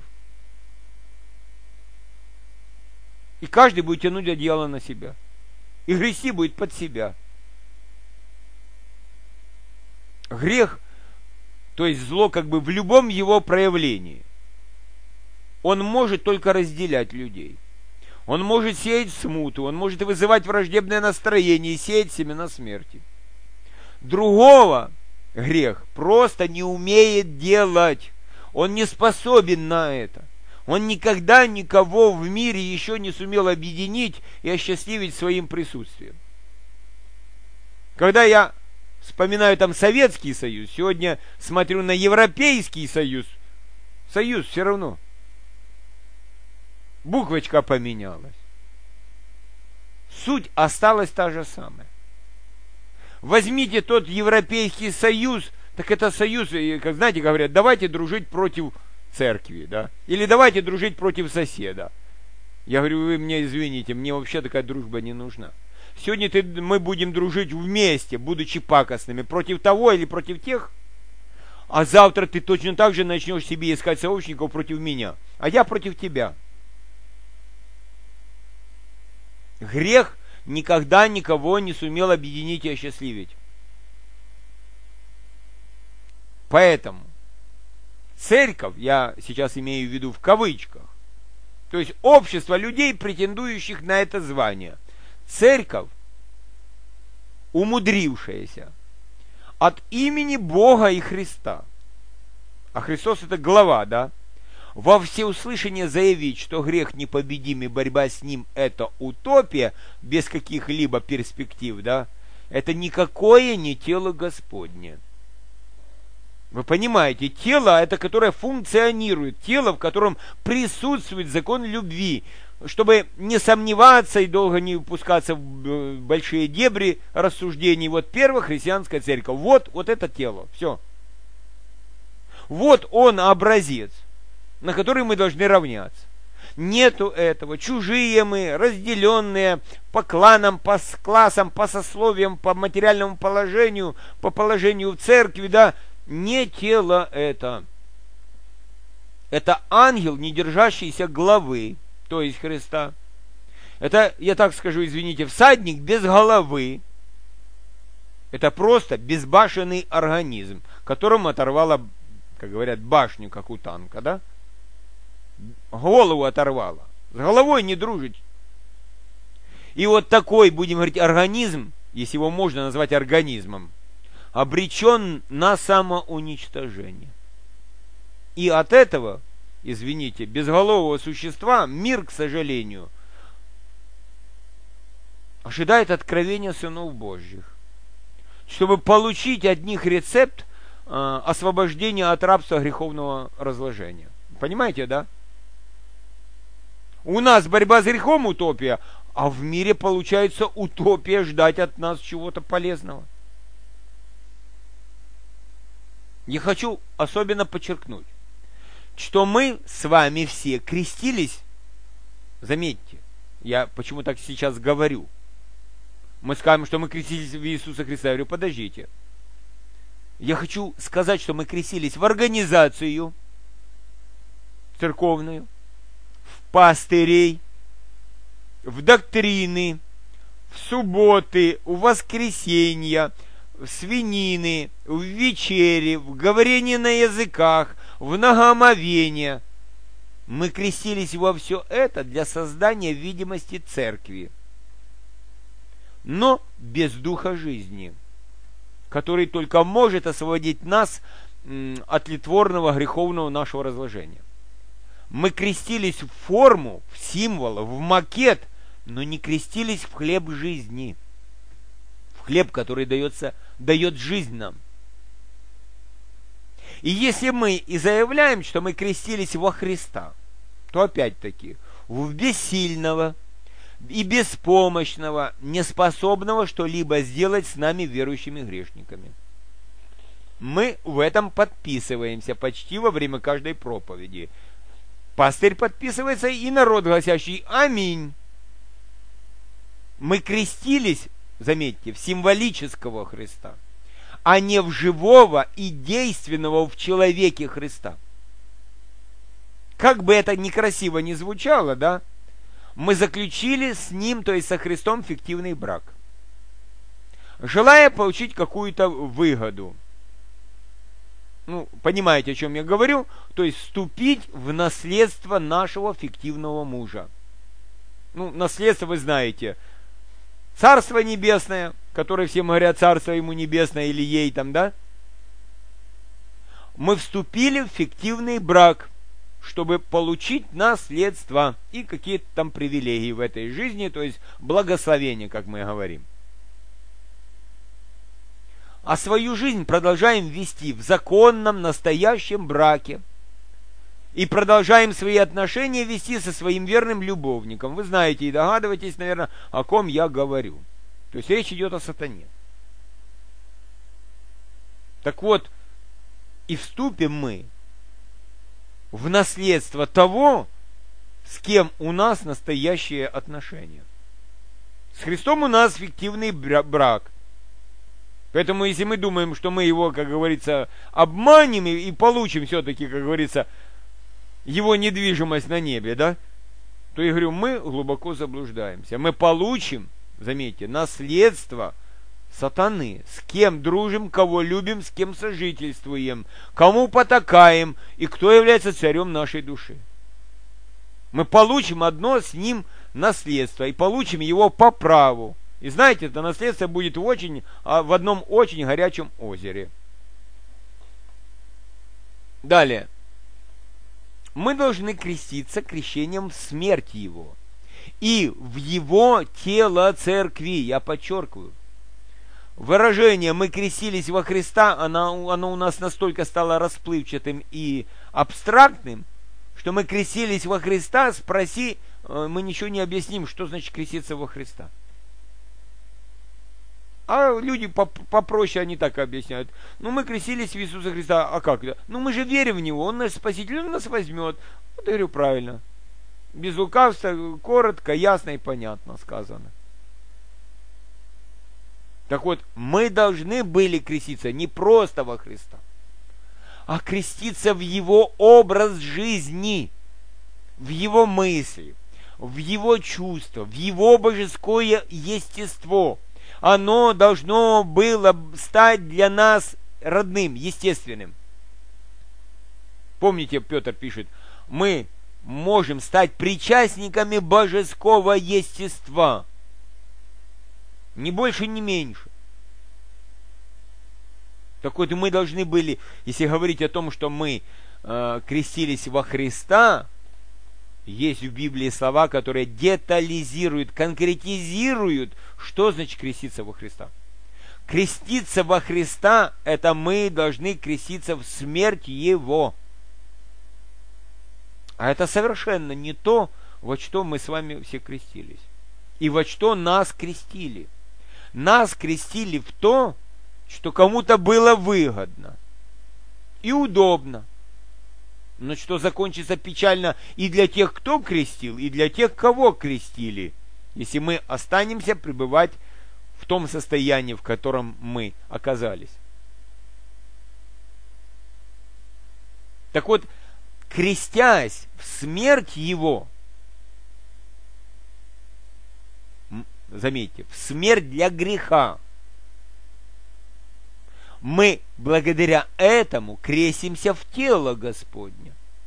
И каждый будет тянуть одеяло на себя. И грести будет под себя. Грех, то есть зло, как бы в любом его проявлении, он может только разделять людей. Он может сеять смуту, он может вызывать враждебное настроение и сеять семена смерти. Другого грех просто не умеет делать. Он не способен на это. Он никогда никого в мире еще не сумел объединить и осчастливить своим присутствием. Когда я вспоминаю там Советский Союз, сегодня смотрю на Европейский Союз, Союз все равно. Буквочка поменялась. Суть осталась та же самая. Возьмите тот Европейский Союз, так это союз, как знаете, говорят, давайте дружить против церкви, да, или давайте дружить против соседа. Я говорю, вы мне извините, мне вообще такая дружба не нужна. Сегодня ты, мы будем дружить вместе, будучи пакостными, против того или против тех, а завтра ты точно так же начнешь себе искать сообщников против меня, а я против тебя. Грех никогда никого не сумел объединить и осчастливить. Поэтому церковь, я сейчас имею в виду в кавычках, то есть общество людей, претендующих на это звание. Церковь, умудрившаяся от имени Бога и Христа, а Христос это глава, да, во всеуслышание заявить, что грех непобедим и борьба с ним это утопия без каких-либо перспектив, да, это никакое не тело Господне. Вы понимаете, тело это, которое функционирует, тело, в котором присутствует закон любви, чтобы не сомневаться и долго не упускаться в большие дебри рассуждений. Вот первая христианская церковь, вот, вот это тело, все. Вот он образец, на который мы должны равняться. Нету этого. Чужие мы, разделенные по кланам, по классам, по сословиям, по материальному положению, по положению в церкви, да, не тело это. Это ангел, не держащийся главы, то есть Христа. Это, я так скажу, извините, всадник без головы. Это просто безбашенный организм, которому оторвало, как говорят, башню, как у танка, да? Голову оторвало. С головой не дружить. И вот такой, будем говорить, организм, если его можно назвать организмом, обречен на самоуничтожение. И от этого, извините, безголового существа мир, к сожалению, ожидает откровения сынов Божьих, чтобы получить от них рецепт э, освобождения от рабства греховного разложения. Понимаете, да? У нас борьба с грехом утопия, а в мире получается утопия ждать от нас чего-то полезного. Я хочу особенно подчеркнуть, что мы с вами все крестились, заметьте, я почему так сейчас говорю. Мы скажем, что мы крестились в Иисуса Христа. Я говорю, подождите. Я хочу сказать, что мы крестились в организацию церковную, в пастырей, в доктрины, в субботы, в воскресенья, в свинины, в вечери, в говорении на языках, в многомовение. Мы крестились во все это для создания видимости церкви, но без духа жизни, который только может освободить нас от литворного греховного нашего разложения. Мы крестились в форму, в символ, в макет, но не крестились в хлеб жизни, в хлеб, который дается, дает жизнь нам. И если мы и заявляем, что мы крестились во Христа, то опять-таки в бессильного и беспомощного, неспособного что-либо сделать с нами верующими грешниками. Мы в этом подписываемся почти во время каждой проповеди. Пастырь подписывается и народ, гласящий «Аминь». Мы крестились, заметьте, в символического Христа, а не в живого и действенного в человеке Христа. Как бы это некрасиво ни звучало, да, мы заключили с Ним, то есть со Христом, фиктивный брак, желая получить какую-то выгоду. Ну, понимаете, о чем я говорю? То есть вступить в наследство нашего фиктивного мужа. Ну, наследство, вы знаете, Царство Небесное, которое всем говорят Царство Ему Небесное или ей там, да? Мы вступили в фиктивный брак, чтобы получить наследство и какие-то там привилегии в этой жизни, то есть благословение, как мы говорим. А свою жизнь продолжаем вести в законном, настоящем браке. И продолжаем свои отношения вести со своим верным любовником. Вы знаете и догадываетесь, наверное, о ком я говорю. То есть речь идет о сатане. Так вот, и вступим мы в наследство того, с кем у нас настоящие отношения. С Христом у нас фиктивный брак. Поэтому, если мы думаем, что мы его, как говорится, обманем и получим все-таки, как говорится, его недвижимость на небе, да, то я говорю, мы глубоко заблуждаемся. Мы получим, заметьте, наследство сатаны. С кем дружим, кого любим, с кем сожительствуем, кому потакаем и кто является царем нашей души. Мы получим одно с ним наследство и получим его по праву. И знаете, это наследство будет в, очень, в одном очень горячем озере. Далее. Мы должны креститься крещением в смерть Его и в Его тело церкви, я подчеркиваю. Выражение «мы крестились во Христа», оно, оно у нас настолько стало расплывчатым и абстрактным, что мы крестились во Христа, спроси, мы ничего не объясним, что значит креститься во Христа. А люди попроще, они так объясняют. Ну, мы крестились в Иисуса Христа, а как это? Ну, мы же верим в Него, Он наш Спаситель, Он нас возьмет. Вот я говорю, правильно. Без лукавства, коротко, ясно и понятно сказано. Так вот, мы должны были креститься не просто во Христа, а креститься в Его образ жизни, в Его мысли, в Его чувства, в Его божеское естество. Оно должно было стать для нас родным, естественным. Помните, Петр пишет, мы можем стать причастниками божеского естества. Ни больше, ни меньше. Так вот, мы должны были, если говорить о том, что мы э, крестились во Христа, есть в Библии слова, которые детализируют, конкретизируют, что значит креститься во Христа. Креститься во Христа, это мы должны креститься в смерть Его. А это совершенно не то, во что мы с вами все крестились. И во что нас крестили. Нас крестили в то, что кому-то было выгодно. и удобно. Но что закончится печально и для тех, кто крестил, и для тех, кого крестили, если мы останемся пребывать в том состоянии, в котором мы оказались. Так вот, крестясь в смерть Его, заметьте, в смерть для греха, мы благодаря этому крестимся в тело Господне.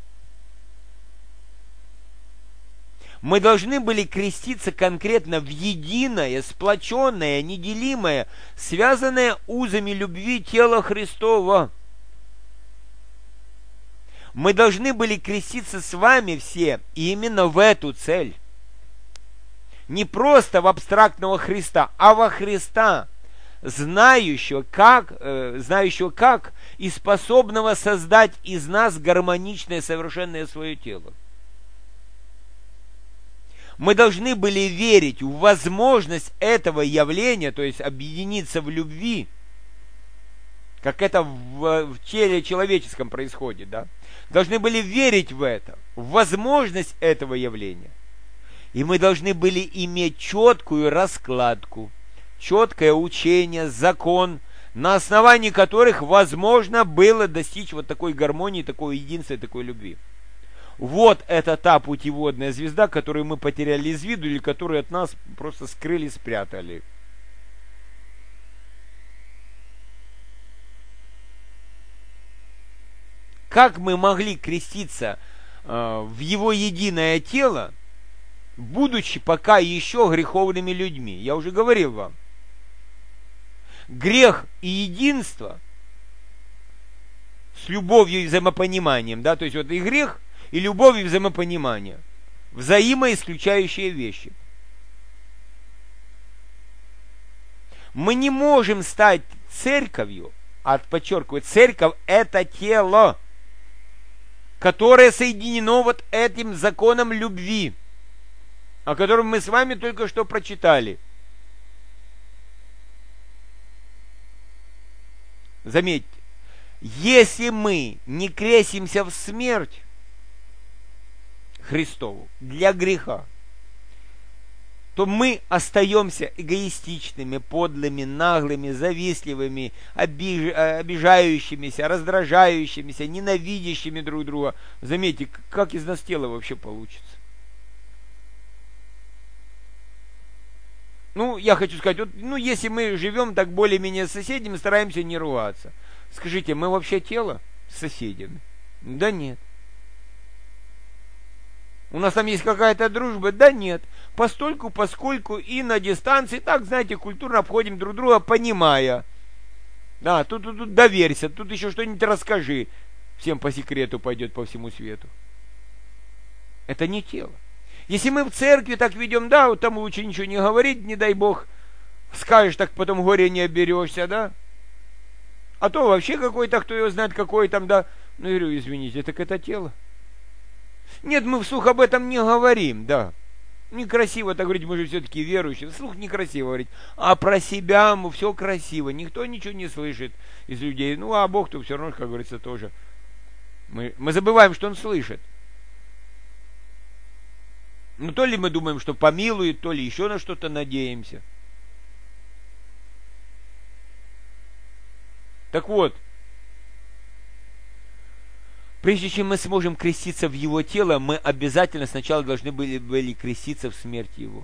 Мы должны были креститься конкретно в единое, сплоченное, неделимое, связанное узами любви тело Христова. Мы должны были креститься с вами все именно в эту цель. Не просто в абстрактного Христа, а во Христа, знающего как, э, знающего как и способного создать из нас гармоничное, совершенное свое тело. Мы должны были верить в возможность этого явления, то есть объединиться в любви, как это в, в теле человеческом происходит, да? Должны были верить в это, в возможность этого явления. И мы должны были иметь четкую раскладку, четкое учение, закон, на основании которых возможно было достичь вот такой гармонии, такого единства, такой любви. Вот это та путеводная звезда, которую мы потеряли из виду, или которую от нас просто скрыли, спрятали. Как мы могли креститься э, в Его единое тело, будучи пока еще греховными людьми? Я уже говорил вам. Грех и единство с любовью и взаимопониманием, да, то есть вот и грех, и любовь и взаимопонимание, взаимоисключающие вещи. Мы не можем стать церковью, а подчеркиваю, церковь это тело, которое соединено вот этим законом любви, о котором мы с вами только что прочитали. Заметьте, если мы не крестимся в смерть Христову для греха, то мы остаемся эгоистичными, подлыми, наглыми, завистливыми, обиж... обижающимися, раздражающимися, ненавидящими друг друга. Заметьте, как из нас тело вообще получится. Ну, я хочу сказать, вот, ну, если мы живем так более-менее с соседями, стараемся не ругаться. Скажите, мы вообще тело с соседями? Да нет. У нас там есть какая-то дружба? Да нет. Постольку, поскольку и на дистанции, так, знаете, культурно обходим друг друга, понимая. Да, тут, тут, тут доверься, тут еще что-нибудь расскажи. Всем по секрету пойдет по всему свету. Это не тело. Если мы в церкви так ведем, да, вот там лучше ничего не говорить, не дай Бог, скажешь, так потом горе не оберешься, да. А то вообще какой-то, кто его знает, какой там, да. Ну, я говорю, извините, так это тело. Нет, мы вслух об этом не говорим, да. Некрасиво так говорить, мы же все-таки верующие. Вслух некрасиво говорить. А про себя мы все красиво. Никто ничего не слышит из людей. Ну, а Бог-то все равно, как говорится, тоже. Мы, мы забываем, что Он слышит. Ну, то ли мы думаем, что помилует, то ли еще на что-то надеемся. Так вот, прежде чем мы сможем креститься в Его тело, мы обязательно сначала должны были, были креститься в смерть Его.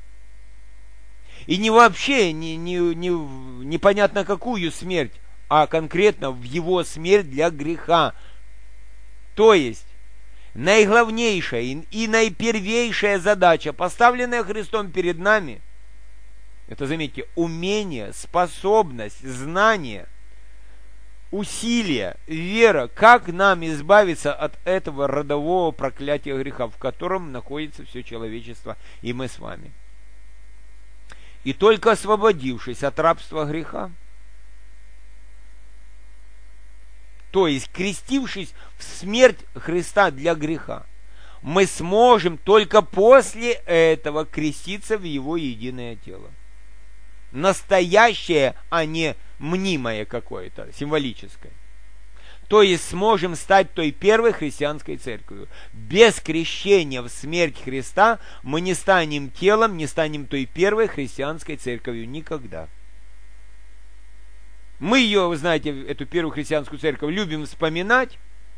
И не вообще, не, не, не, непонятно какую смерть, а конкретно в Его смерть для греха. То есть, наиглавнейшая и наипервейшая задача, поставленная Христом перед нами, это, заметьте, умение, способность, знание, усилие, вера, как нам избавиться от этого родового проклятия греха, в котором находится все человечество и мы с вами. И только освободившись от рабства греха, то есть крестившись в смерть Христа для греха, мы сможем только после этого креститься в Его единое тело. Настоящее, а не мнимое какое-то, символическое. То есть сможем стать той первой христианской церковью. Без крещения в смерть Христа мы не станем телом, не станем той первой христианской церковью никогда. Мы ее, вы знаете, эту первую христианскую церковь любим вспоминать,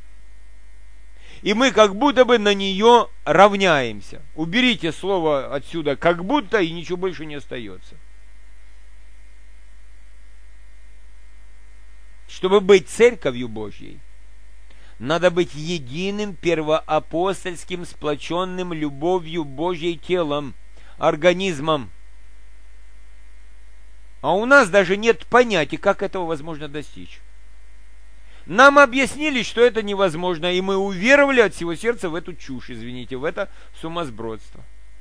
и мы как будто бы на нее равняемся. Уберите слово отсюда «как будто», и ничего больше не остается. Чтобы быть церковью Божьей, надо быть единым первоапостольским, сплоченным любовью Божьей телом, организмом. А у нас даже нет понятия, как этого возможно достичь. Нам объяснили, что это невозможно, и мы уверовали от всего сердца в эту чушь, извините, в это сумасбродство.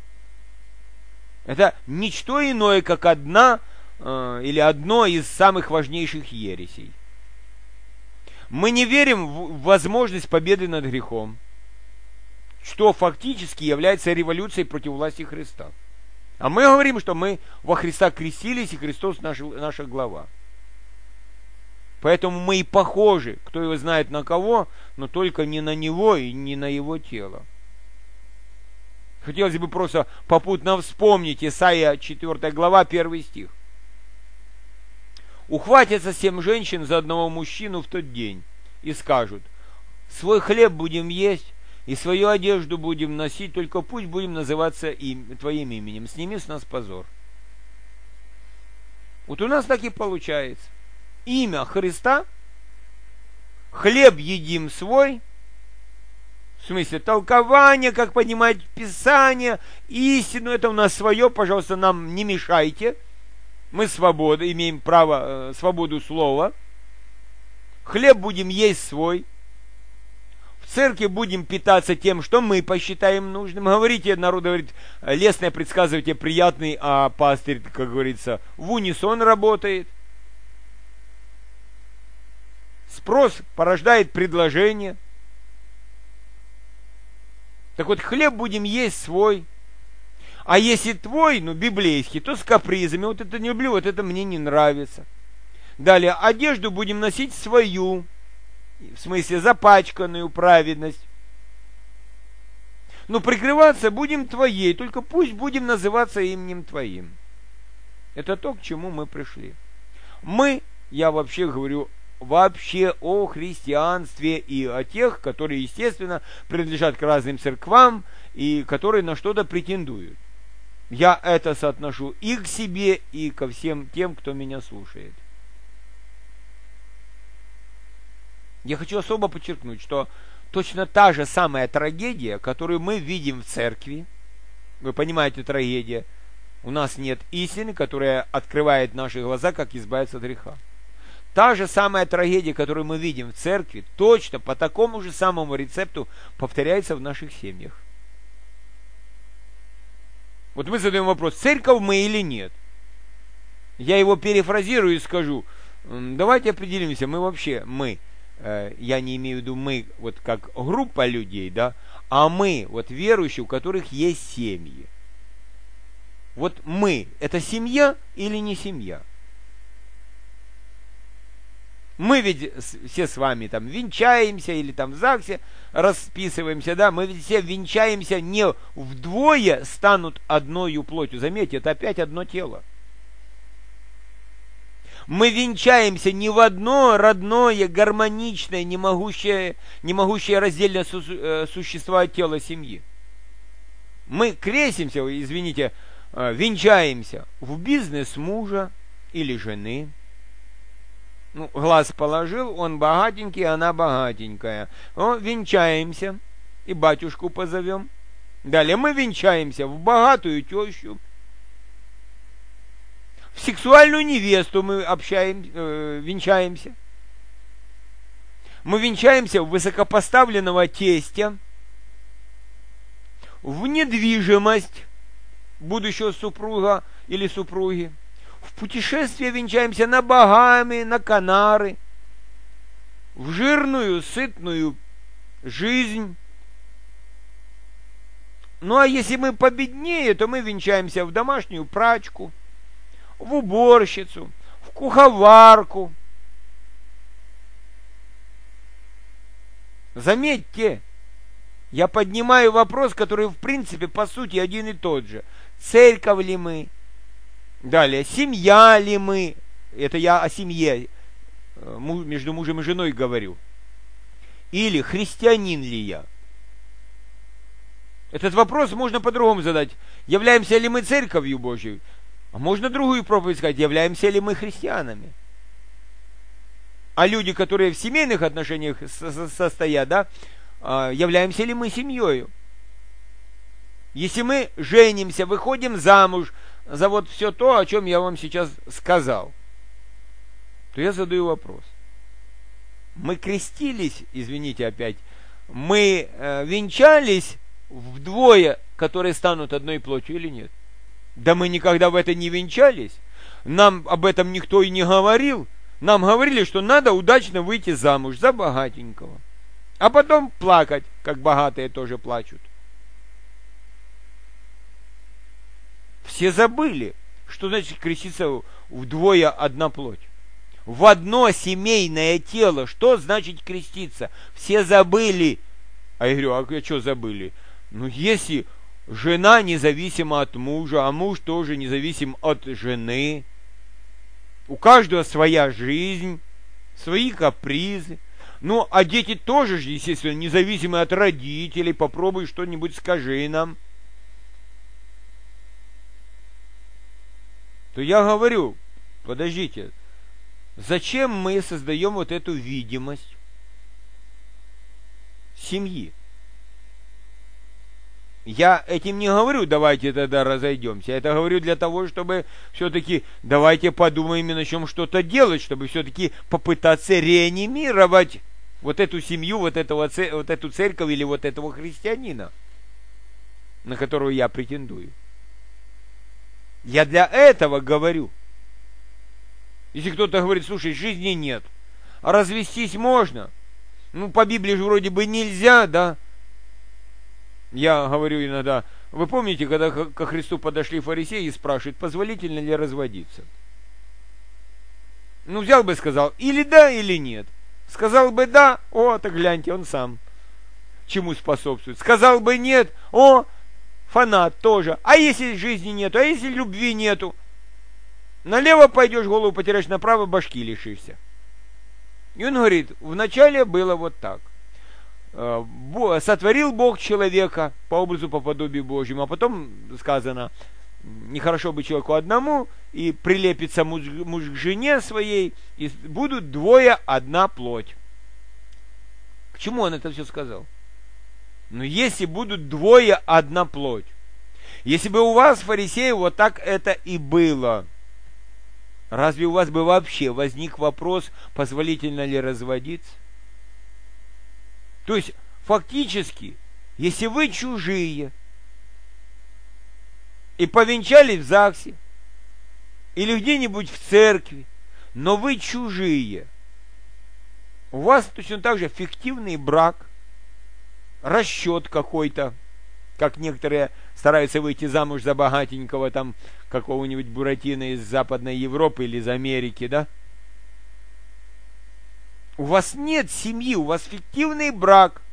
Это ничто иное, как одна э, или одно из самых важнейших ересей. Мы не верим в возможность победы над грехом, что фактически является революцией против власти Христа. А мы говорим, что мы во Христа крестились, и Христос наша, наша глава. Поэтому мы и похожи, кто его знает на кого, но только не на него и не на его тело. Хотелось бы просто попутно вспомнить Исайя четвёртая глава, первый стих. «Ухватятся семь женщин за одного мужчину в тот день и скажут: свой хлеб будем есть, и свою одежду будем носить, только пусть будем называться им, твоим именем. Сними с нас позор». Вот у нас так и получается. Имя Христа, хлеб едим свой, в смысле толкование, как понимать Писание, истину, это у нас свое, пожалуйста, нам не мешайте. Мы свобода, имеем право, э, свободу слова. Хлеб будем есть свой. В церкви будем питаться тем, что мы посчитаем нужным. Говорите, народ говорит, лестное предсказывайте приятный, а пастырь, как говорится, в унисон работает. Спрос порождает предложение. Так вот, хлеб будем есть свой. А если твой, ну, библейский, то с капризами. Вот это не люблю, вот это мне не нравится. Далее, одежду будем носить свою. В смысле, запачканную праведность. Ну, прикрываться будем твоей, только пусть будем называться именем твоим. Это то, к чему мы пришли. Мы, я вообще говорю, вообще о христианстве и о тех, которые, естественно, принадлежат к разным церквам и которые на что-то претендуют. Я это соотношу и к себе, и ко всем тем, кто меня слушает. Я хочу особо подчеркнуть, что точно та же самая трагедия, которую мы видим в церкви, вы понимаете, трагедия, у нас нет истины, которая открывает наши глаза, как избавиться от греха. Та же самая трагедия, которую мы видим в церкви, точно по такому же самому рецепту повторяется в наших семьях. Вот мы задаем вопрос, церковь мы или нет? Я его перефразирую и скажу, давайте определимся, мы вообще, мы, э, я не имею в виду мы, вот как группа людей, да, а мы, вот верующие, у которых есть семьи. Вот мы, это семья или не семья? Мы ведь все с вами там венчаемся или там в ЗАГСе расписываемся, да, мы ведь все венчаемся не вдвое станут одною плотью. Заметьте, это опять одно тело. Мы венчаемся не в одно родное, гармоничное, не могущее, не могущее раздельно су существовать тело семьи. Мы крестимся, извините, венчаемся в бизнес мужа или жены. Ну, глаз положил, он богатенький, она богатенькая. О, венчаемся, и батюшку позовем. Далее мы венчаемся в богатую тещу. В сексуальную невесту мы общаем, э, венчаемся. Мы венчаемся в высокопоставленного тестя. В недвижимость будущего супруга или супруги. В путешествие венчаемся на Багамы, на Канары, в жирную, сытную жизнь. Ну, а если мы победнее, то мы венчаемся в домашнюю прачку, в уборщицу, в куховарку. Заметьте, я поднимаю вопрос, который в принципе по сути один и тот же. Церковь ли мы? Далее, семья ли мы? Это я о семье между мужем и женой говорю. Или христианин ли я? Этот вопрос можно по-другому задать. Являемся ли мы церковью Божьей? А можно другую проповедь сказать, являемся ли мы христианами? А люди, которые в семейных отношениях состоят, да, являемся ли мы семьей? Если мы женимся, выходим замуж за вот все то, о чем я вам сейчас сказал, то я задаю вопрос. Мы крестились, извините опять, мы э, венчались вдвое, которые станут одной плотью или нет? Да мы никогда в это не венчались. Нам об этом никто и не говорил. Нам говорили, что надо удачно выйти замуж за богатенького. А потом плакать, как богатые тоже плачут. Все забыли, что значит креститься вдвое одна плоть. В одно семейное тело. Что значит креститься? Все забыли. А я говорю, а что забыли? Ну, если жена независима от мужа, а муж тоже независим от жены, у каждого своя жизнь, свои капризы. Ну, а дети тоже, естественно, независимы от родителей. Попробуй что-нибудь скажи нам. То я говорю, подождите, зачем мы создаем вот эту видимость семьи? Я этим не говорю, давайте тогда разойдемся. Я это говорю для того, чтобы все-таки давайте подумаем и начнем что-то делать, чтобы все-таки попытаться реанимировать вот эту семью, вот, этого, вот эту церковь или вот этого христианина, на которого я претендую. Я для этого говорю. Если кто-то говорит, слушай, жизни нет, а развестись можно. Ну, по Библии же вроде бы нельзя, да? Я говорю иногда, вы помните, когда ко Христу подошли фарисеи и спрашивают, позволительно ли разводиться? Ну, взял бы и сказал, или да, или нет. Сказал бы да, о, так гляньте, он сам чему способствует. Сказал бы нет, о, фанат тоже. А если жизни нету, а если любви нету? Налево пойдешь, голову потеряешь, направо башки лишишься. И он говорит, вначале было вот так. Сотворил Бог человека по образу, по подобию Божьему, а потом сказано, нехорошо быть человеку одному, и прилепится муж, муж к жене своей, и будут двое одна плоть. К чему он это все сказал? Ну, если будут двое одна плоть, если бы у вас, фарисеев, вот так это и было, разве у вас бы вообще возник вопрос, позволительно ли разводиться? То есть, фактически, если вы чужие и повенчались в ЗАГСе или где-нибудь в церкви, но вы чужие, у вас точно так же фиктивный брак, расчет какой-то, как некоторые стараются выйти замуж за богатенького там какого-нибудь буратино из Западной Европы или из Америки, да? У вас нет семьи, у вас фиктивный брак.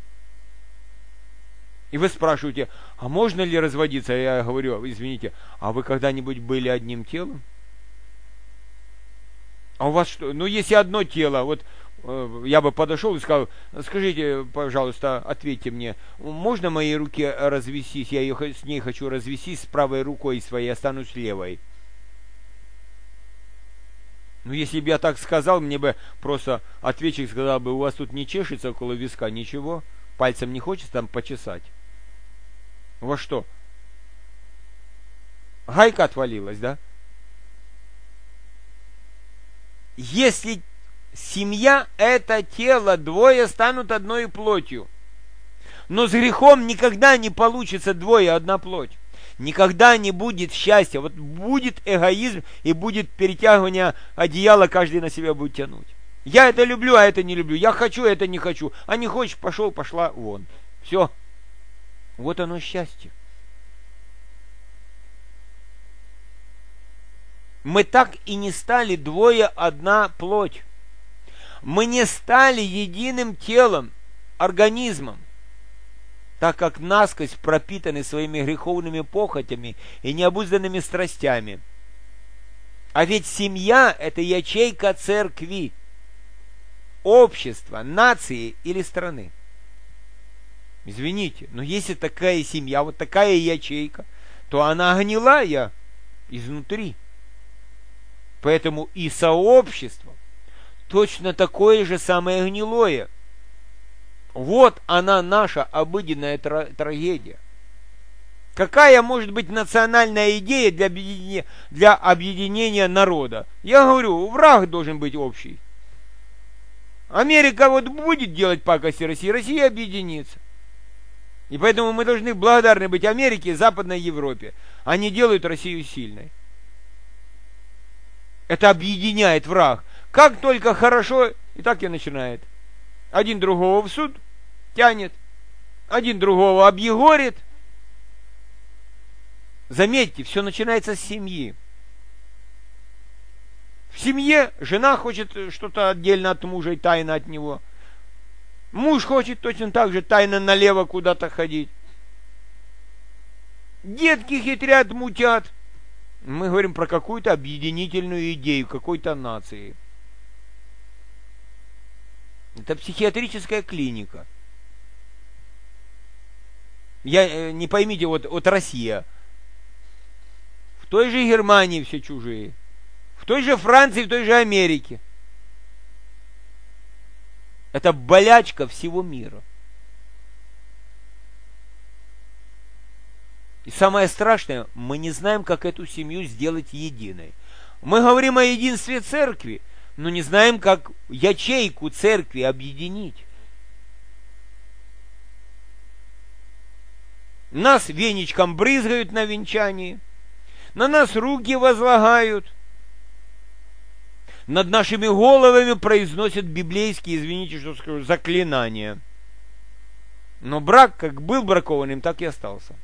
И вы спрашиваете, а можно ли разводиться? Я говорю, извините, а вы когда-нибудь были одним телом? А у вас что? Ну, если одно тело, вот э, я бы подошел и сказал, скажите, пожалуйста, ответьте мне, можно моей руке развестись? Я ее, с ней хочу развестись, с правой рукой своей останусь левой. Ну, если бы я так сказал, мне бы просто ответчик сказал бы, у вас тут не чешется около виска, ничего, пальцем не хочется там почесать. У вас что? Гайка отвалилась, да? Если семья — это тело, двое станут одной плотью. Но с грехом никогда не получится двое одна плоть. Никогда не будет счастья. Вот будет эгоизм и будет перетягивание одеяла, каждый на себя будет тянуть. Я это люблю, а это не люблю. Я хочу, а это не хочу. А не хочешь, пошел, пошла вон. Все. Вот оно счастье. Мы так и не стали двое одна плоть. Мы не стали единым телом. организмом, так как насквозь пропитаны своими греховными похотями и необузданными страстями. А ведь семья – это ячейка церкви, общества, нации или страны. Извините, но если такая семья, вот такая ячейка, то она гнилая изнутри. Поэтому и сообщество точно такое же самое гнилое. Вот она, наша обыденная трагедия. Какая может быть национальная идея для объединения, для объединения народа? Я говорю, враг должен быть общий. Америка вот будет делать пакости России, Россия объединится. И поэтому мы должны благодарны быть Америке и Западной Европе. Они делают Россию сильной. Это объединяет враг. Как только хорошо, и так и начинает. Один другого в суд тянет, один другого объегорит. Заметьте, все начинается с семьи. В семье жена хочет что-то отдельно от мужа и тайно от него. Муж хочет точно так же тайно налево куда-то ходить. Детки хитрят, мутят. Мы говорим про какую-то объединительную идею какой-то нации. Это психиатрическая клиника. Я, не поймите, вот, вот Россия. В той же Германии все чужие. В той же Франции, в той же Америке. Это болячка всего мира. И самое страшное, мы не знаем, как эту семью сделать единой. Мы говорим о единстве церкви, но не знаем, как ячейку церкви объединить. Нас веничком брызгают на венчании, на нас руки возлагают, над нашими головами произносят библейские, извините, что скажу, заклинания. Но брак, как был бракованным, так и остался.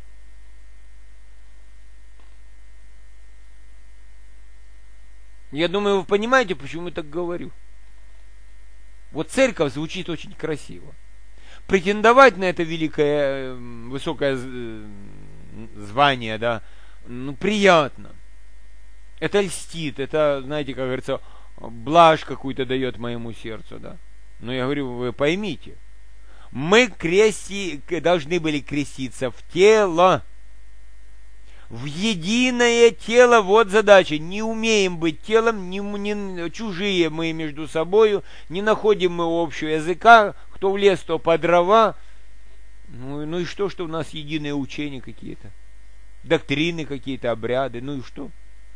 Я думаю, вы понимаете, почему я так говорю. Вот церковь звучит очень красиво. Претендовать на это великое, высокое звание, да, ну, приятно. Это льстит, это, знаете, как говорится, блажь какую-то дает моему сердцу, да. Но я говорю, вы поймите, мы крести, должны были креститься в тело, в единое тело. Вот задача. Не умеем быть телом, не, не, чужие мы между собою, не находим мы общего языка, кто в лес, то по дрова. Ну, ну и что, что у нас единые учения какие-то, доктрины какие-то, обряды, ну и что?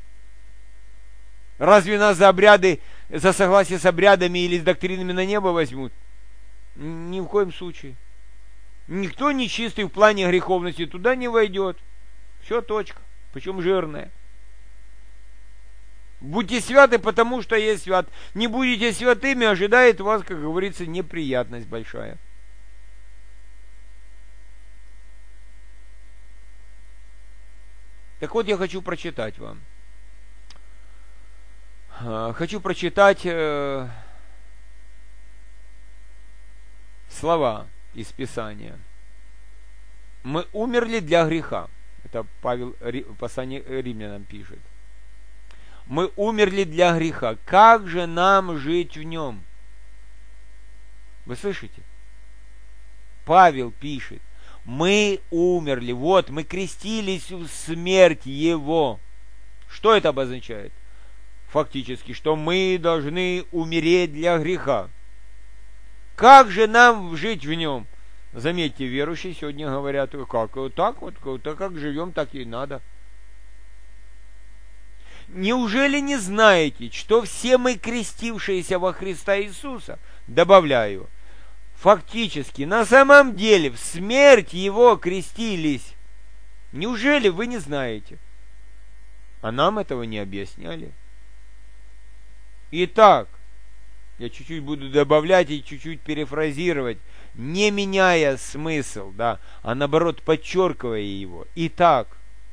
Разве нас за обряды, за согласие с обрядами или с доктринами на небо возьмут? Ни в коем случае. Никто нечистый в плане греховности туда не войдет. Все, точка. Причем жирная. Будьте святы, потому что есть свят. Не будете святыми, ожидает вас, как говорится, неприятность большая. Так вот, я хочу прочитать вам. Хочу прочитать э, слова из Писания. Мы умерли для греха. Это Павел в послании Римлянам пишет. Мы умерли для греха. Как же нам жить в нем? Вы слышите? Павел пишет. Мы умерли. Вот, мы крестились в смерть Его. Что это обозначает? Фактически, что мы должны умереть для греха. Как же нам жить в нем? Заметьте, верующие сегодня говорят, как так вот, так как живем, так и надо. Неужели не знаете, что все мы, крестившиеся во Христа Иисуса, добавляю, фактически, на самом деле, в смерть Его крестились? Неужели вы не знаете? А нам этого не объясняли. Итак, я чуть-чуть буду добавлять и чуть-чуть перефразировать, не меняя смысл, да, а наоборот подчеркивая его. Итак,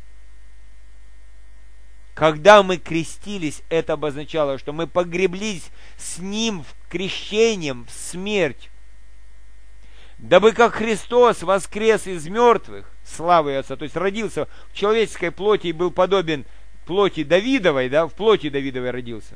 когда мы крестились, это обозначало, что мы погреблись с Ним в крещением в смерть. Дабы как Христос воскрес из мертвых, славы Отца, то есть родился в человеческой плоти и был подобен плоти Давидовой, да, в плоти Давидовой родился.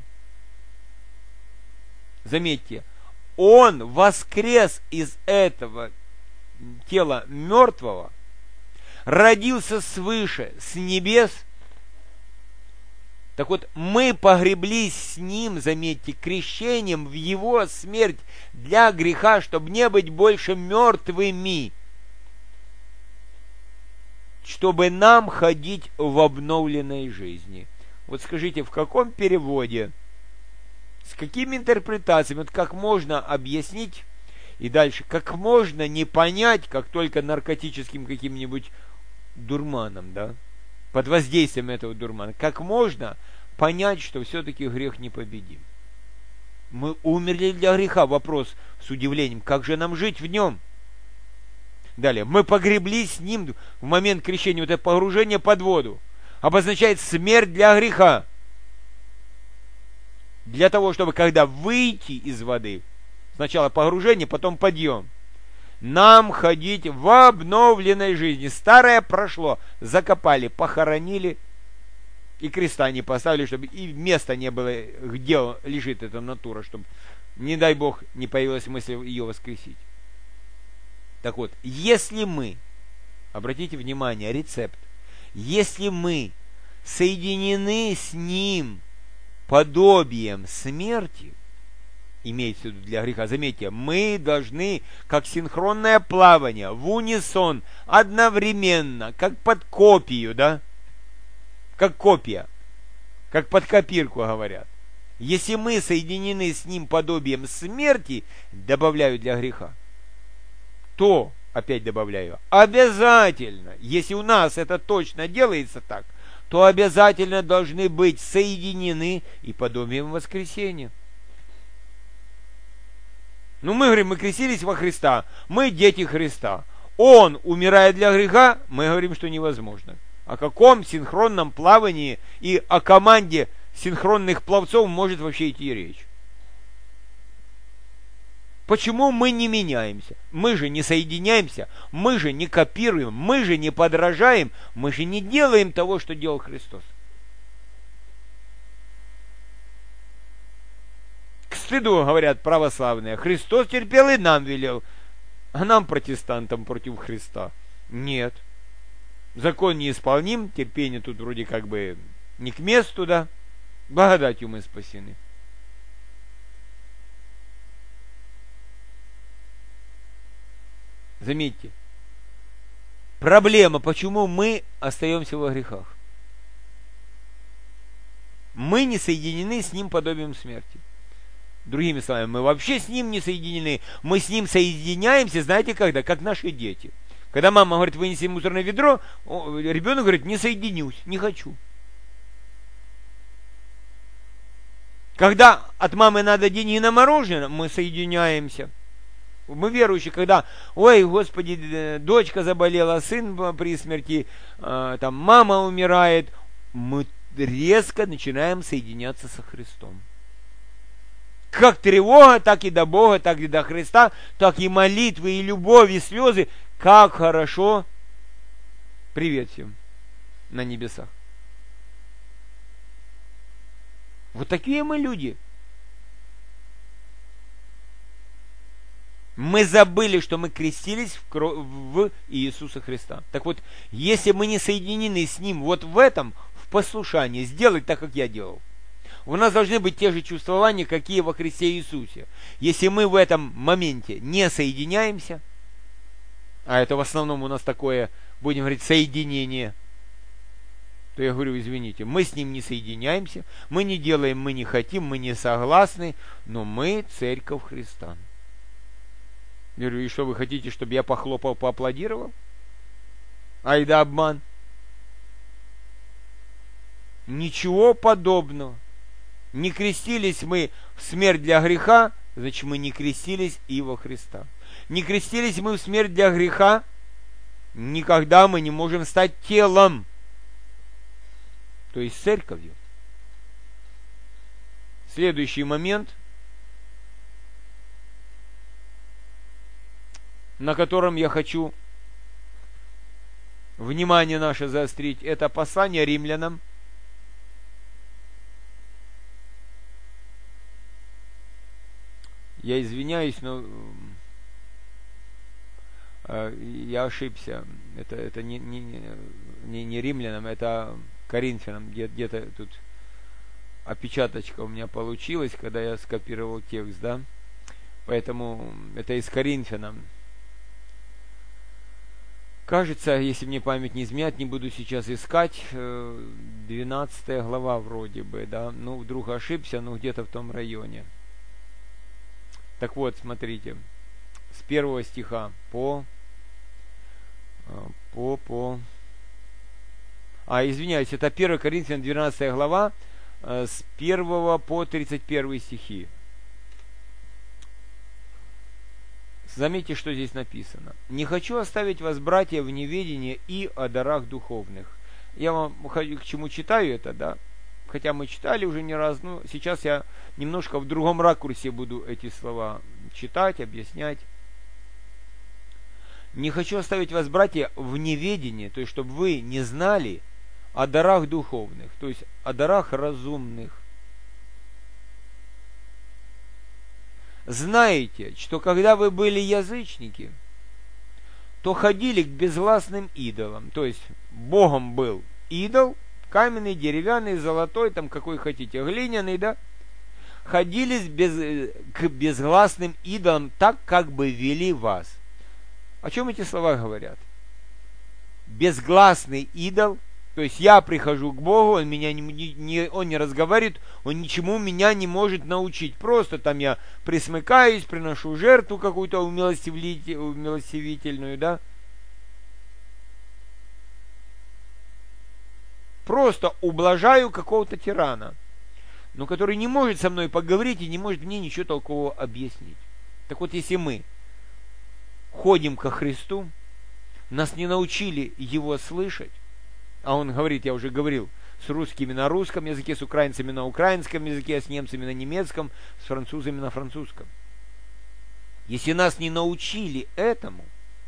Заметьте, Он воскрес из этого тела мертвого, родился свыше, с небес. Так вот, мы погреблись с Ним, заметьте, крещением в Его смерть для греха, чтобы не быть больше мертвыми, чтобы нам ходить в обновленной жизни. Вот скажите, в каком переводе, с какими интерпретациями, вот как можно объяснить, и дальше, как можно не понять, как только наркотическим каким-нибудь дурманом, да, под воздействием этого дурмана, как можно понять, что все-таки грех непобедим? Мы умерли для греха. Вопрос с удивлением, как же нам жить в нем? Далее, мы погреблись с Ним в момент крещения. Вот это погружение под воду обозначает смерть для греха. Для того, чтобы когда выйти из воды, сначала погружение, потом подъем, нам ходить в обновленной жизни. Старое прошло, закопали, похоронили, и креста не поставили, чтобы и места не было, где лежит эта натура, чтобы, не дай Бог, не появилась мысль ее воскресить. Так вот, если мы, обратите внимание, рецепт, если мы соединены с Ним подобием смерти, имеется в виду для греха, заметьте, мы должны, как синхронное плавание, в унисон, одновременно, как под копию, да? Как копия, как под копирку говорят. Если мы соединены с Ним подобием смерти, добавляю для греха, то, опять добавляю, обязательно, если у нас это точно делается так, то обязательно должны быть соединены и подобием воскресения. Ну, мы говорим, мы крестились во Христа, мы дети Христа. Он умирает для греха, мы говорим, что невозможно. О каком синхронном плавании и о команде синхронных пловцов может вообще идти речь? Почему мы не меняемся? Мы же не соединяемся, мы же не копируем, мы же не подражаем, мы же не делаем того, что делал Христос. К стыду, говорят православные, Христос терпел и нам велел, а нам, протестантам, против Христа. Нет. Закон неисполним, терпение тут вроде как бы не к месту, да? Благодатью мы спасены. Заметьте, проблема, почему мы остаемся во грехах. Мы не соединены с Ним подобием смерти. Другими словами, мы вообще с Ним не соединены. Мы с Ним соединяемся, знаете когда? Как наши дети. Когда мама говорит, вынеси мусорное ведро, ребенок говорит, не соединюсь, не хочу. Когда от мамы надо деньги на мороженое, мы соединяемся. Мы верующие, когда, ой, Господи, дочка заболела, сын при смерти, там, мама умирает, мы резко начинаем соединяться со Христом. Как тревога, так и до Бога, так и до Христа, так и молитвы, и любовь, и слезы. Как хорошо. Привет всем на небесах. Вот такие мы люди. Мы забыли, что мы крестились в, кровь, в Иисуса Христа. Так вот, если мы не соединены с Ним вот в этом, в послушании, сделать так, как я делал, у нас должны быть те же чувствования, какие во Христе Иисусе. Если мы в этом моменте не соединяемся, а это в основном у нас такое, будем говорить, соединение, то я говорю, извините, мы с Ним не соединяемся, мы не делаем, мы не хотим, мы не согласны, но мы Церковь Христа. Я говорю, и что вы хотите, чтобы я похлопал, поаплодировал? Айда обман. Ничего подобного. Не крестились мы в смерть для греха, значит мы не крестились и во Христа. Не крестились мы в смерть для греха, никогда мы не можем стать телом, то есть церковью. Следующий момент. на котором я хочу внимание наше заострить, это послание римлянам. Я извиняюсь, но я ошибся. Это, это не, не, не, не римлянам, это коринфянам. Где, где-то тут опечаточка у меня получилась, когда я скопировал текст, да? Поэтому это из Коринфянам. Кажется, если мне память не изменяет, не буду сейчас искать, двенадцатая глава вроде бы, да? Ну, вдруг ошибся, ну, где-то в том районе. Так вот, смотрите, с первого стиха по, по, по, а, извиняюсь, это первое Коринфянам, двенадцатая глава, с первого по тридцать первый стихи. Заметьте, что здесь написано. «Не хочу оставить вас, братья, в неведении и о дарах духовных». Я вам к чему читаю это, да? Хотя мы читали уже не раз, но сейчас я немножко в другом ракурсе буду эти слова читать, объяснять. «Не хочу оставить вас, братья, в неведении», то есть, чтобы вы не знали о дарах духовных, то есть, о дарах разумных. «Знаете, что когда вы были язычники, то ходили к безгласным идолам». То есть, Богом был идол, каменный, деревянный, золотой, там какой хотите, глиняный, да? Ходили без, к безгласным идолам так, как бы вели вас. О чем эти слова говорят? Безгласный идол, то есть я прихожу к Богу, Он меня не, не, он не разговаривает, Он ничему меня не может научить. Просто там я присмыкаюсь, приношу жертву какую-то умилостивительную, да? Просто ублажаю какого-то тирана, но который не может со мной поговорить и не может мне ничего толкового объяснить. Так вот, если мы ходим ко Христу, нас не научили Его слышать, а Он говорит, я уже говорил, с русскими на русском языке, с украинцами на украинском языке, с немцами на немецком, с французами на французском. Если нас не научили этому,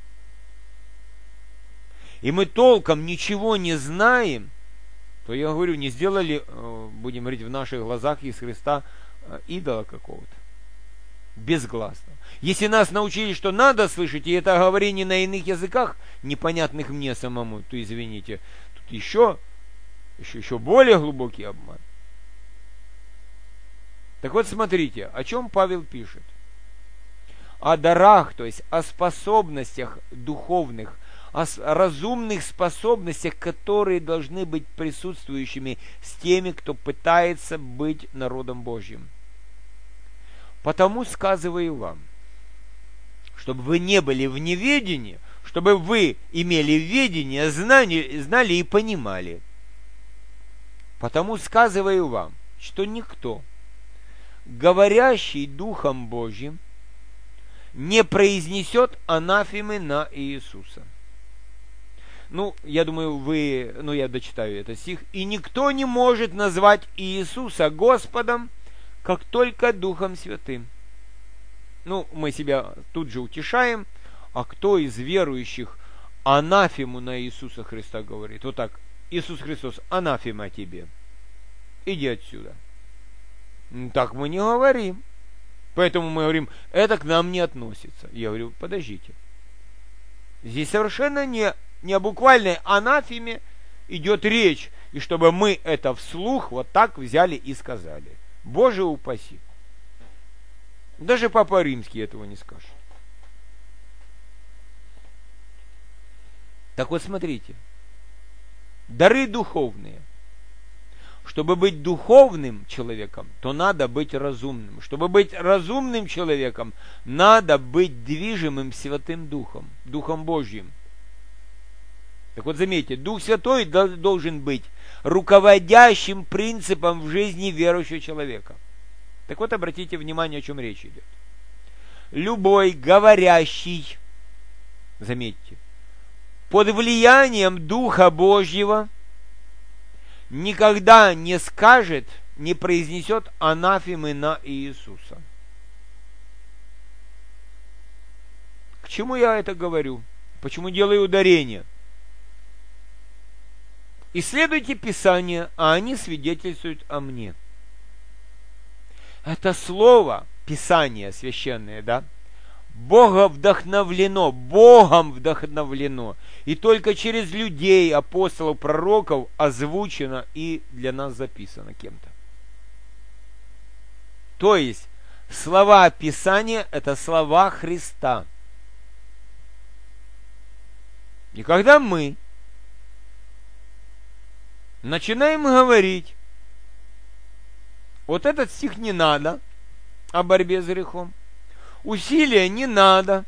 и мы толком ничего не знаем, то я говорю, не сделали, будем говорить, в наших глазах из Христа идола какого-то, безгласного. Если нас научили, что надо слышать, и это говорение на иных языках, непонятных мне самому, то извините, тут еще, еще, еще более глубокий обман. Так вот, смотрите, о чем Павел пишет. О дарах, то есть о способностях духовных, о разумных способностях, которые должны быть присутствующими с теми, кто пытается быть народом Божьим. Потому сказываю вам, чтобы вы не были в неведении, чтобы вы имели ведение, знали, знали и понимали. Потому сказываю вам, что никто, говорящий Духом Божьим, не произнесет анафемы на Иисуса. Ну, я думаю, вы, ну, я дочитаю этот стих. «И никто не может назвать Иисуса Господом, как только Духом Святым». Ну, мы себя тут же утешаем. А кто из верующих анафему на Иисуса Христа говорит? Вот так. Иисус Христос, анафема тебе. Иди отсюда. Так мы не говорим. Поэтому мы говорим, это к нам не относится. Я говорю, подождите. Здесь совершенно не, не о буквальной анафеме идет речь. И чтобы мы это вслух вот так взяли и сказали. Боже упаси. Даже Папа Римский этого не скажет. Так вот смотрите. Дары духовные. Чтобы быть духовным человеком, то надо быть разумным. Чтобы быть разумным человеком, надо быть движимым Святым Духом, Духом Божьим. Так вот заметьте, Дух Святой должен быть руководящим принципом в жизни верующего человека. Так вот, обратите внимание, о чем речь идет. Любой говорящий, заметьте, под влиянием Духа Божьего никогда не скажет, не произнесет анафемы на Иисуса. К чему я это говорю? Почему делаю ударение? Исследуйте Писание, а они свидетельствуют о мне. Это слово, Писание священное, да? Бога вдохновлено, Богом вдохновлено. И только через людей, апостолов, пророков озвучено и для нас записано кем-то. То есть, слова Писания – это слова Христа. И когда мы начинаем говорить, вот этот стих не надо о борьбе с грехом, усилия не надо.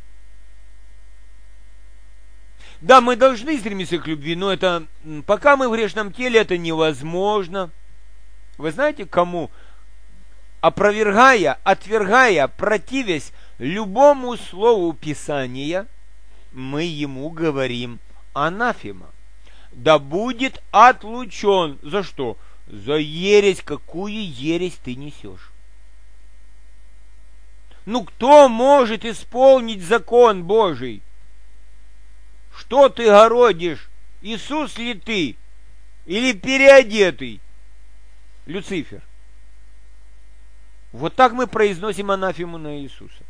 Да, мы должны стремиться к любви, но это пока мы в грешном теле, это невозможно. Вы знаете, кому? Опровергая, отвергая, противясь любому слову Писания, мы ему говорим анафема. Да будет отлучен. За что? За ересь. Какую ересь ты несешь? Ну, кто может исполнить закон Божий? Что ты городишь? Иисус ли ты? Или переодетый? Люцифер. Вот так мы произносим анафему на Иисуса.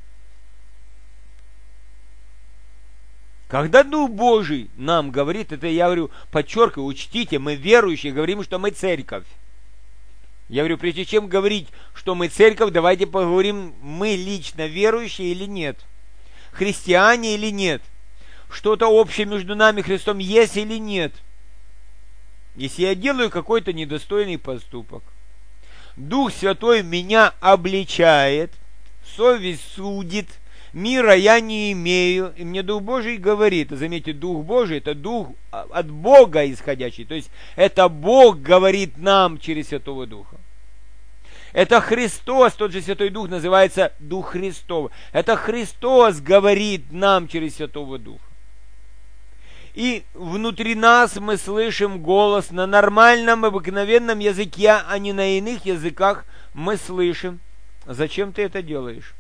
Когда Дух Божий нам говорит, это я говорю, подчеркиваю, учтите, мы верующие, говорим, что мы церковь. Я говорю, прежде чем говорить, что мы церковь, давайте поговорим, мы лично верующие или нет. Христиане или нет. Что-то общее между нами и Христом есть или нет. Если я делаю какой-то недостойный поступок, Дух Святой меня обличает, совесть судит, мира я не имею, и мне Дух Божий говорит, заметьте, Дух Божий это Дух от Бога исходящий, то есть это Бог говорит нам через Святого Духа. Это Христос, тот же Святой Дух называется Дух Христов. Это Христос говорит нам через Святого Духа. И внутри нас мы слышим голос на нормальном, обыкновенном языке, а не на иных языках мы слышим. Зачем ты это делаешь?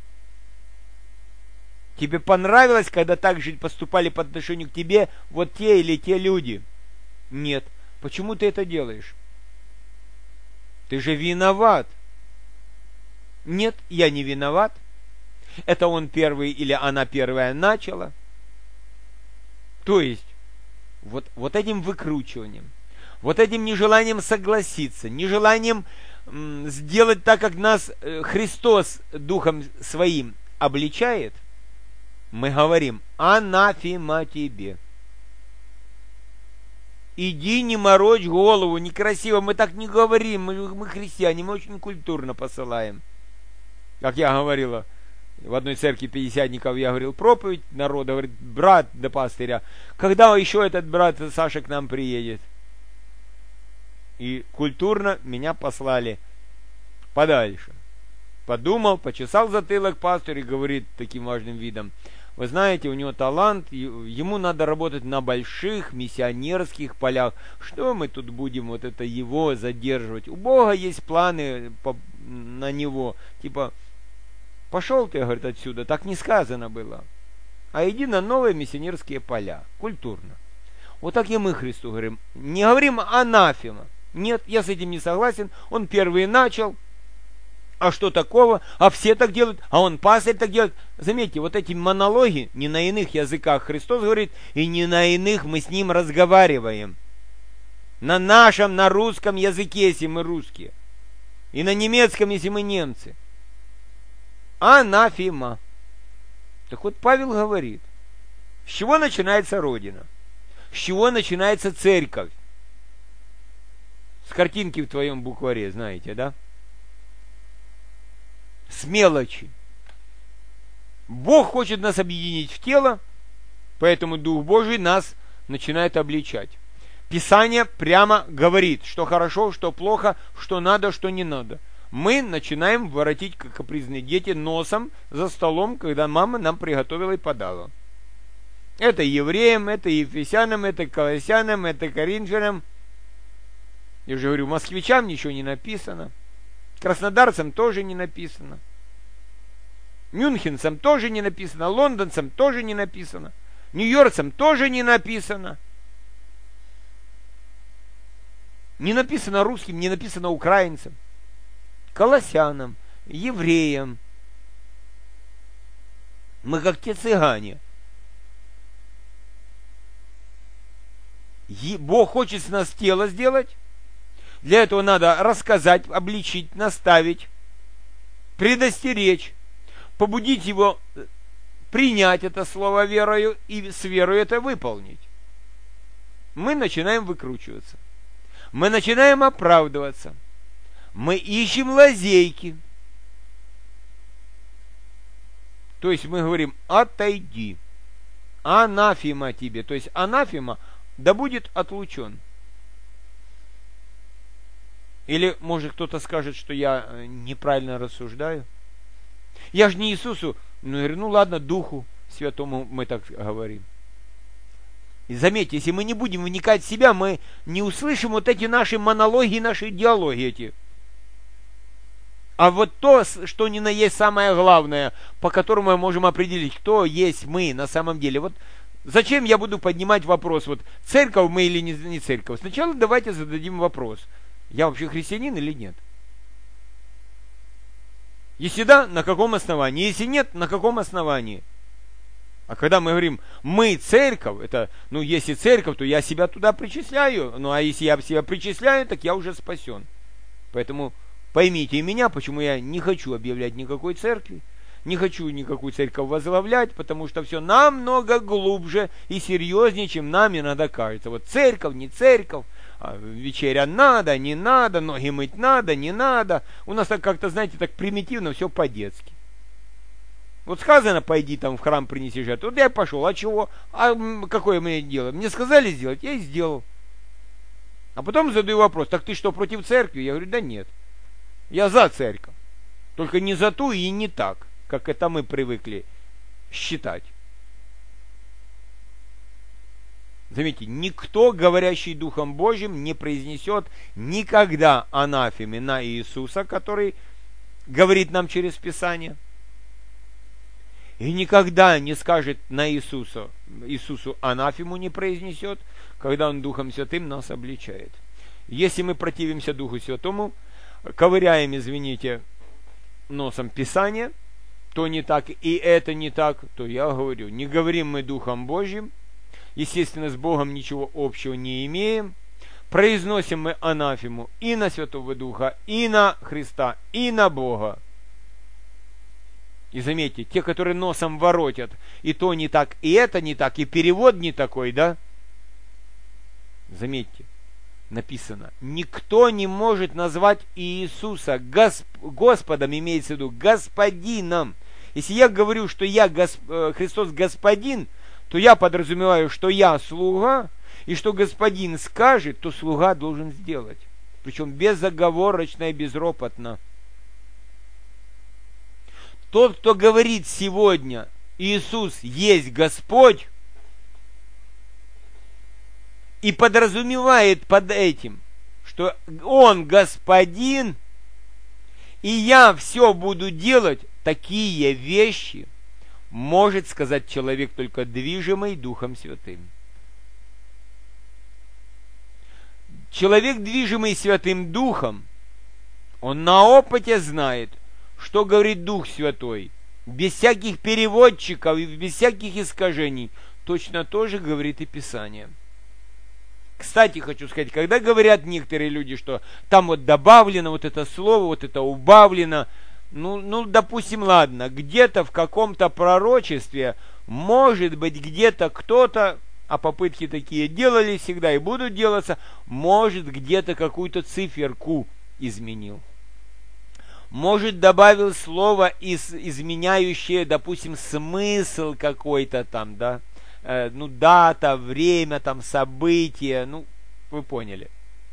Тебе понравилось, когда так же поступали по отношению к тебе вот те или те люди? Нет. Почему ты это делаешь? Ты же виноват. Нет, я не виноват. Это он первый или она первая начала. То есть, вот, вот этим выкручиванием, вот этим нежеланием согласиться, нежеланием м, сделать так, как нас э, Христос Духом Своим обличает, мы говорим анафема тебе. Иди, не морочь голову, некрасиво, мы так не говорим, мы, мы христиане, мы очень культурно посылаем. Как я говорила, в одной церкви пятидесятников я говорил проповедь, народ говорит, брат до пастыря, когда еще этот брат Саша к нам приедет? И культурно меня послали подальше. Подумал, почесал затылок пастырь и говорит таким важным видом, вы знаете, у него талант, ему надо работать на больших миссионерских полях. Что мы тут будем вот это его задерживать? У Бога есть планы по, на него. Типа, пошел ты, говорит, отсюда. Так не сказано было. А иди на новые миссионерские поля. Культурно. Вот так и мы Христу говорим. Не говорим анафема. Нет, я с этим не согласен. Он первый начал. А что такого? А все так делают, а он пастырь так делает. Заметьте, вот эти монологи, не на иных языках Христос говорит, и не на иных мы с ним разговариваем. На нашем, на русском языке, если мы русские. И на немецком, если мы немцы. Анафема. Так вот Павел говорит, с чего начинается Родина? С чего начинается церковь? С картинки в твоем букваре, знаете, да? С мелочи. Бог хочет нас объединить в тело, поэтому Дух Божий нас начинает обличать. Писание прямо говорит, что хорошо, что плохо, что надо, что не надо. Мы начинаем воротить, как капризные дети, носом за столом, когда мама нам приготовила и подала. Это евреям, это ефесянам, это колоссянам, это коринфянам. Я же говорю, москвичам ничего не написано. Краснодарцам тоже не написано. Мюнхенцам тоже не написано, лондонцам тоже не написано, нью-йоркцам тоже не написано. Не написано русским, не написано украинцам, колоссянам, евреям. Мы как те цыгане. Бог хочет с нас тело сделать. Для этого надо рассказать, обличить, наставить, предостеречь, побудить его принять это слово верою и с верой это выполнить. Мы начинаем выкручиваться. Мы начинаем оправдываться. Мы ищем лазейки. То есть мы говорим: отойди. Анафема тебе. То есть анафема да будет отлучен. Или, может, кто-то скажет, что я неправильно рассуждаю. Я же не Иисусу. Ну, я говорю, ну ладно, Духу Святому мы так говорим. И заметьте, если мы не будем вникать в себя, мы не услышим вот эти наши монологи, наши диалоги эти. А вот то, что ни на есть самое главное, по которому мы можем определить, кто есть мы на самом деле. Вот зачем я буду поднимать вопрос, вот церковь мы или не, не церковь? Сначала давайте зададим вопрос. Я вообще христианин или нет? Если да, на каком основании? Если нет, на каком основании? А когда мы говорим, мы церковь, это, ну, если церковь, то я себя туда причисляю. Ну, а если я себя причисляю, так я уже спасен. Поэтому поймите меня, почему я не хочу объявлять никакой церкви, не хочу никакую церковь возглавлять, потому что все намного глубже и серьезнее, чем нам иногда кажется. Вот церковь, не церковь, вечеря надо, не надо, ноги мыть надо, не надо. У нас так как-то, знаете, так примитивно, все по-детски. Вот сказано, пойди там в храм принеси жертву. Вот я пошел, а чего? А какое мне дело? Мне сказали сделать, я и сделал. А потом задаю вопрос: так ты что, против церкви? Я говорю, да нет. Я за церковь. Только не за ту и не так, как это мы привыкли считать. Заметьте, никто, говорящий Духом Божьим, не произнесет никогда анафемы на Иисуса, который говорит нам через Писание. И никогда не скажет на Иисуса, Иисусу анафему не произнесет, когда Он Духом Святым нас обличает. Если мы противимся Духу Святому, ковыряем, извините, носом Писание, то не так, и это не так, то я говорю, не говорим мы Духом Божьим, естественно, с Богом ничего общего не имеем, произносим мы анафему и на Святого Духа, и на Христа, и на Бога. И заметьте, те, которые носом воротят, и то не так, и это не так, и перевод не такой, да? Заметьте, написано, никто не может назвать Иисуса Госп... Господом, имеется в виду Господином. Если я говорю, что я Госп... Христос Господин, то я подразумеваю, что я слуга, и что Господин скажет, то слуга должен сделать. Причем безоговорочно и безропотно. Тот, кто говорит сегодня, Иисус есть Господь, и подразумевает под этим, что Он Господин, и я все буду делать, такие вещи может сказать человек, только движимый Духом Святым. Человек, движимый Святым Духом, он на опыте знает, что говорит Дух Святой, без всяких переводчиков и без всяких искажений, точно то же говорит и Писание. Кстати, хочу сказать, когда говорят некоторые люди, что там вот добавлено вот это слово, вот это убавлено, ну, ну допустим, ладно, где-то в каком-то пророчестве, может быть, где-то кто-то, а попытки такие делали всегда и будут делаться, может, где-то какую-то циферку изменил. Может, добавил слово, из, изменяющее, допустим, смысл какой-то там, да, э, ну, дата, время, там, событие, ну, вы поняли.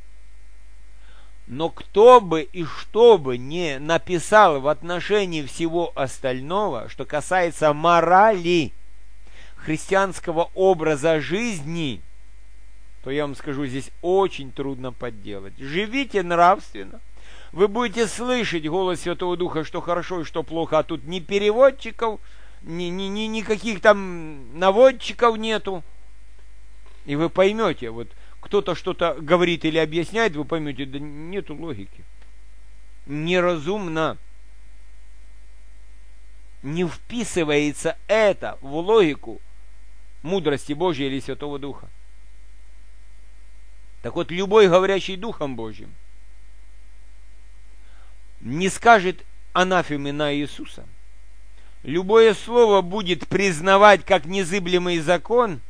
Но кто бы и что бы не написал в отношении всего остального, что касается морали, христианского образа жизни, то я вам скажу, здесь очень трудно подделать. Живите нравственно, вы будете слышать голос Святого Духа, что хорошо и что плохо, а тут ни переводчиков, ни, ни, ни никаких там наводчиков нету. И вы поймете, вот кто-то что-то говорит или объясняет, вы поймете, да нету логики. Неразумно. Не вписывается это в логику мудрости Божьей или Святого Духа. Так вот, любой говорящий Духом Божьим не скажет анафемы на Иисуса. Любое слово будет признавать как незыблемый закон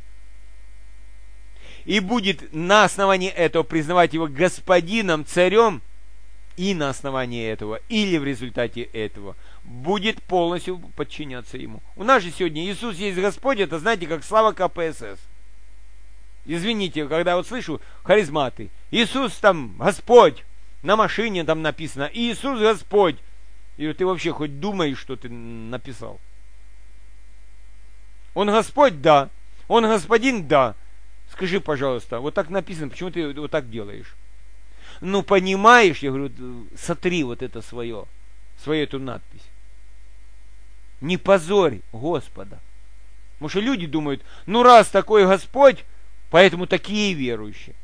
и будет на основании этого признавать его господином, царем, и на основании этого, или в результате этого, будет полностью подчиняться ему. У нас же сегодня Иисус есть Господь, это, знаете, как слава ка пэ эс эс. Извините, когда вот слышу харизматы, Иисус там Господь, на машине там написано, Иисус Господь. И ты вообще хоть думаешь, что ты написал? Он Господь, да. Он Господин, да. Скажи, пожалуйста, вот так написано, почему ты вот так делаешь? Ну, понимаешь, я говорю, сотри вот это свое, свою эту надпись. Не позорь Господа. Потому что люди думают, ну раз такой Господь, поэтому такие верующие.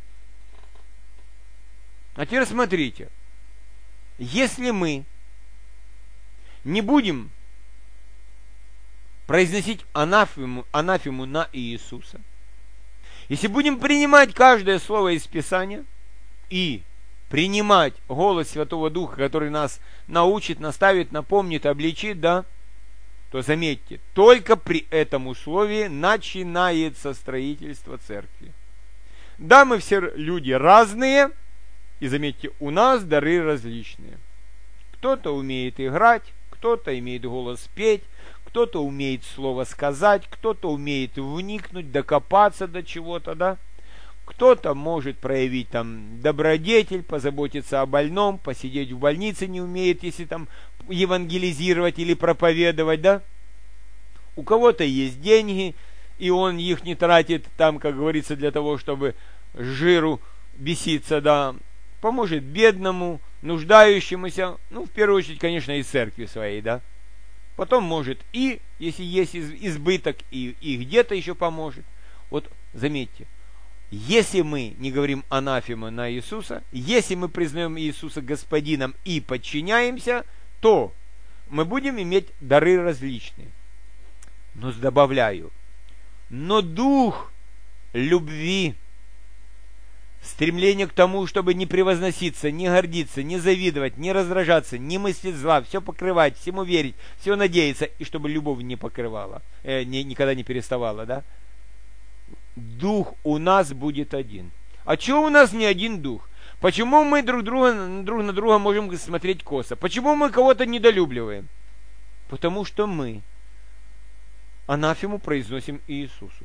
А теперь смотрите, если мы не будем произносить анафему, анафему на Иисуса, если будем принимать каждое слово из Писания и принимать голос Святого Духа, который нас научит, наставит, напомнит, обличит, да, то заметьте, только при этом условии начинается строительство церкви. Да, мы все люди разные, и заметьте, у нас дары различные. Кто-то умеет играть, кто-то имеет голос петь, кто-то умеет слово сказать, кто-то умеет вникнуть, докопаться до чего-то, да. Кто-то может проявить там добродетель, позаботиться о больном, посидеть в больнице не умеет, если там евангелизировать или проповедовать, да. У кого-то есть деньги, и он их не тратит там, как говорится, для того, чтобы жиру беситься, да. Поможет бедному, нуждающемуся, ну, в первую очередь, конечно, из церкви своей, да. Потом может и, если есть избыток, и, и где-то еще поможет. Вот заметьте, если мы не говорим анафема на Иисуса, если мы признаем Иисуса Господином и подчиняемся, то мы будем иметь дары различные. Но добавляю, но дух любви, стремление к тому, чтобы не превозноситься, не гордиться, не завидовать, не раздражаться, не мыслить зла, все покрывать, всему верить, все надеяться, и чтобы любовь не покрывала, э, не, никогда не переставала, да? Дух у нас будет один. А чего у нас не один дух? Почему мы друг, друга, друг на друга можем смотреть косо? Почему мы кого-то недолюбливаем? Потому что мы анафему произносим Иисусу.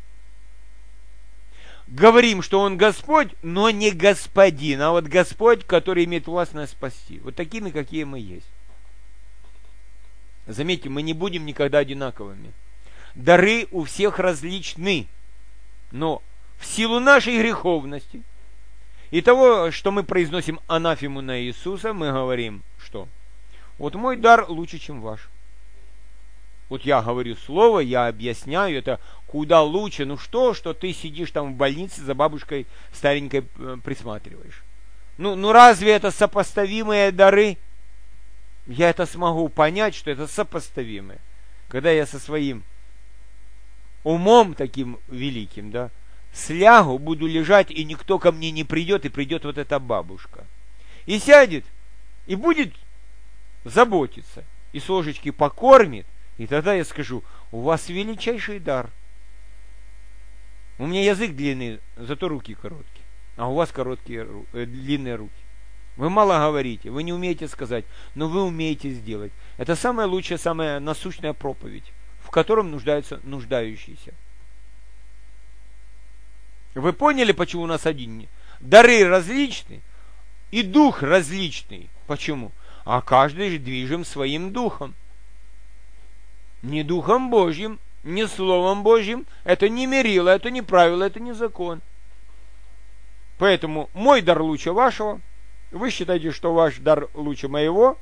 Говорим, что Он Господь, но не Господин, а вот Господь, который имеет власть нас спасти. Вот такими, какие мы есть. Заметьте, мы не будем никогда одинаковыми. Дары у всех различны. Но в силу нашей греховности и того, что мы произносим анафему на Иисуса, мы говорим, что вот мой дар лучше, чем ваш. Вот я говорю слово, я объясняю, это куда лучше. Ну что, что ты сидишь там в больнице за бабушкой старенькой присматриваешь? Ну, ну разве это сопоставимые дары? Я это смогу понять, что это сопоставимые. Когда я со своим умом таким великим, да, слягу, буду лежать, и никто ко мне не придет, и придет вот эта бабушка. И сядет, и будет заботиться, и с ложечки покормит, и тогда я скажу, у вас величайший дар. У меня язык длинный, зато руки короткие, а у вас короткие, э, длинные руки. Вы мало говорите, вы не умеете сказать, но вы умеете сделать. Это самая лучшая, самая насущная проповедь, в котором нуждаются нуждающиеся. Вы поняли, почему у нас один? Дары различны, и дух различный. Почему? А каждый же движим своим духом. Не духом Божьим, не словом Божьим. Это не мерило, это не правило, это не закон. Поэтому мой дар лучше вашего, Вы считаете, что ваш дар лучше моего?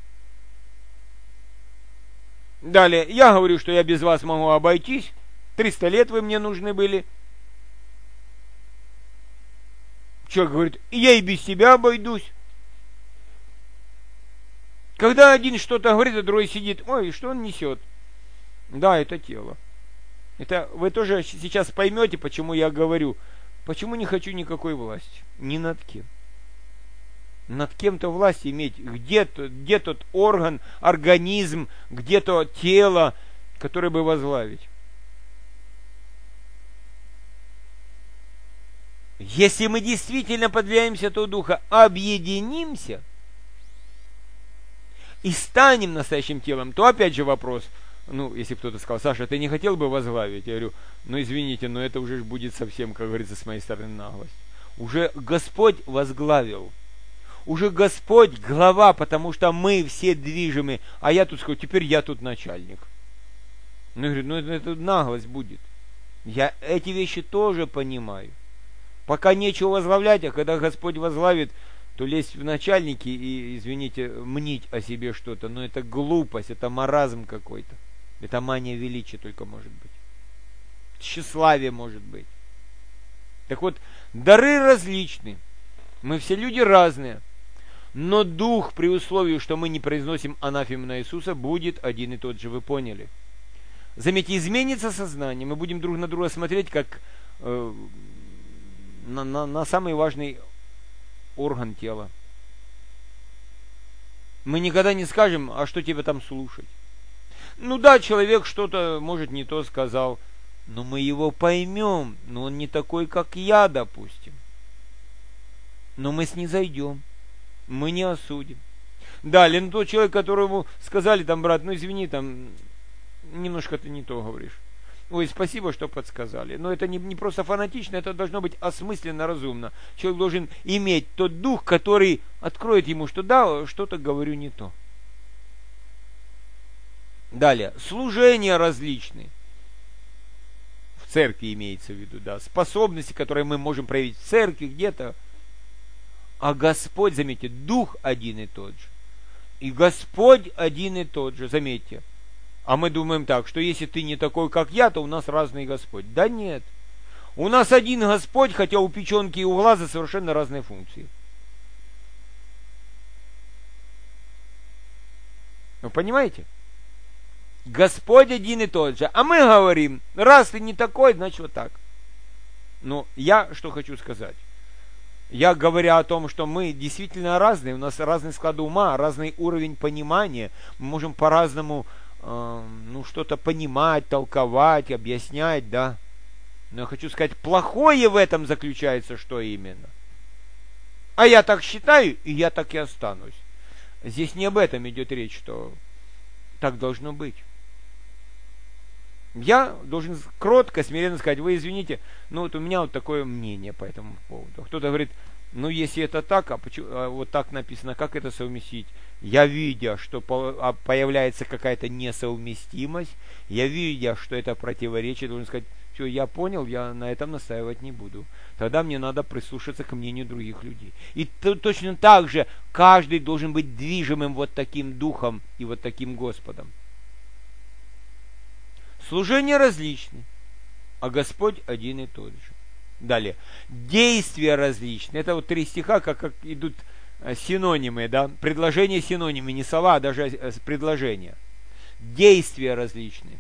Далее, я говорю, что я без вас могу обойтись. триста лет вы мне нужны были. Человек говорит, я и без тебя обойдусь. Когда один что-то говорит, а другой сидит, ой, что он несет? Да, это тело. Это вы тоже сейчас поймете, почему я говорю, почему не хочу никакой власти. Ни над кем. Над кем-то власть иметь. Где, где тот орган, организм, где то тело, которое бы возглавить. Если мы действительно подвигаемся от Духа, объединимся и станем настоящим телом, то опять же вопрос, ну, если кто-то сказал, Саша, ты не хотел бы возглавить? Я говорю, ну, извините, но это уже будет совсем, как говорится, с моей стороны наглость. Уже Господь возглавил. Уже Господь глава, потому что мы все движимы, а я тут скажу, теперь я тут начальник. Ну, я говорю, ну, это, это наглость будет. Я эти вещи тоже понимаю. Пока нечего возглавлять, а когда Господь возглавит, то лезть в начальники и, извините, мнить о себе что-то, но это глупость, это маразм какой-то. Это мания величия только может быть. Тщеславие может быть. Так вот, дары различны. Мы все люди разные. Но дух, при условии, что мы не произносим анафему на Иисуса, будет один и тот же. Вы поняли? Заметьте, изменится сознание. Мы будем друг на друга смотреть, как э, на, на, на самый важный орган тела. Мы никогда не скажем, а что тебе там слушать. Ну да, человек что-то, может, не то сказал, но мы его поймем, но он не такой, как я, допустим. Но мы снизойдем, мы не осудим. Далее, ну тот человек, которому сказали, там, брат, ну извини, там, немножко ты не то говоришь. Ой, спасибо, что подсказали. Но это не, не просто фанатично, это должно быть осмысленно, разумно. Человек должен иметь тот дух, который откроет ему, что да, что-то говорю не то. Далее, служения различные. В церкви имеется в виду, да. Способности, которые мы можем проявить в церкви, где-то. А Господь, заметьте, дух один и тот же. И Господь один и тот же, заметьте. А мы думаем так, что если ты не такой, как я, то у нас разный Господь. Да нет. У нас один Господь, хотя у печенки и у глаза совершенно разные функции. Вы понимаете? Господь один и тот же. А мы говорим, раз ты не такой, значит вот так. Но я что хочу сказать. Я, говоря о том, что мы действительно разные, у нас разный склад ума, разный уровень понимания, мы можем по-разному э, ну, что-то понимать, толковать, объяснять, да. Но я хочу сказать, плохое в этом заключается, что именно. А я так считаю, и я так и останусь. Здесь не об этом идет речь, что так должно быть. Я должен кротко, смиренно сказать, вы извините, но вот у меня вот такое мнение по этому поводу. Кто-то говорит, ну если это так, а, почему, а вот так написано, как это совместить? Я видя, что по, появляется какая-то несовместимость, я видя, что это противоречие, должен сказать, все, я понял, я на этом настаивать не буду. Тогда мне надо прислушаться к мнению других людей. И то, точно так же каждый должен быть движимым вот таким духом и вот таким Господом. Служения различны, а Господь один и тот же. Далее. Действия различны. Это вот три стиха, как, как идут синонимы, да? Предложения синонимы, не слова, а даже предложения. Действия различны.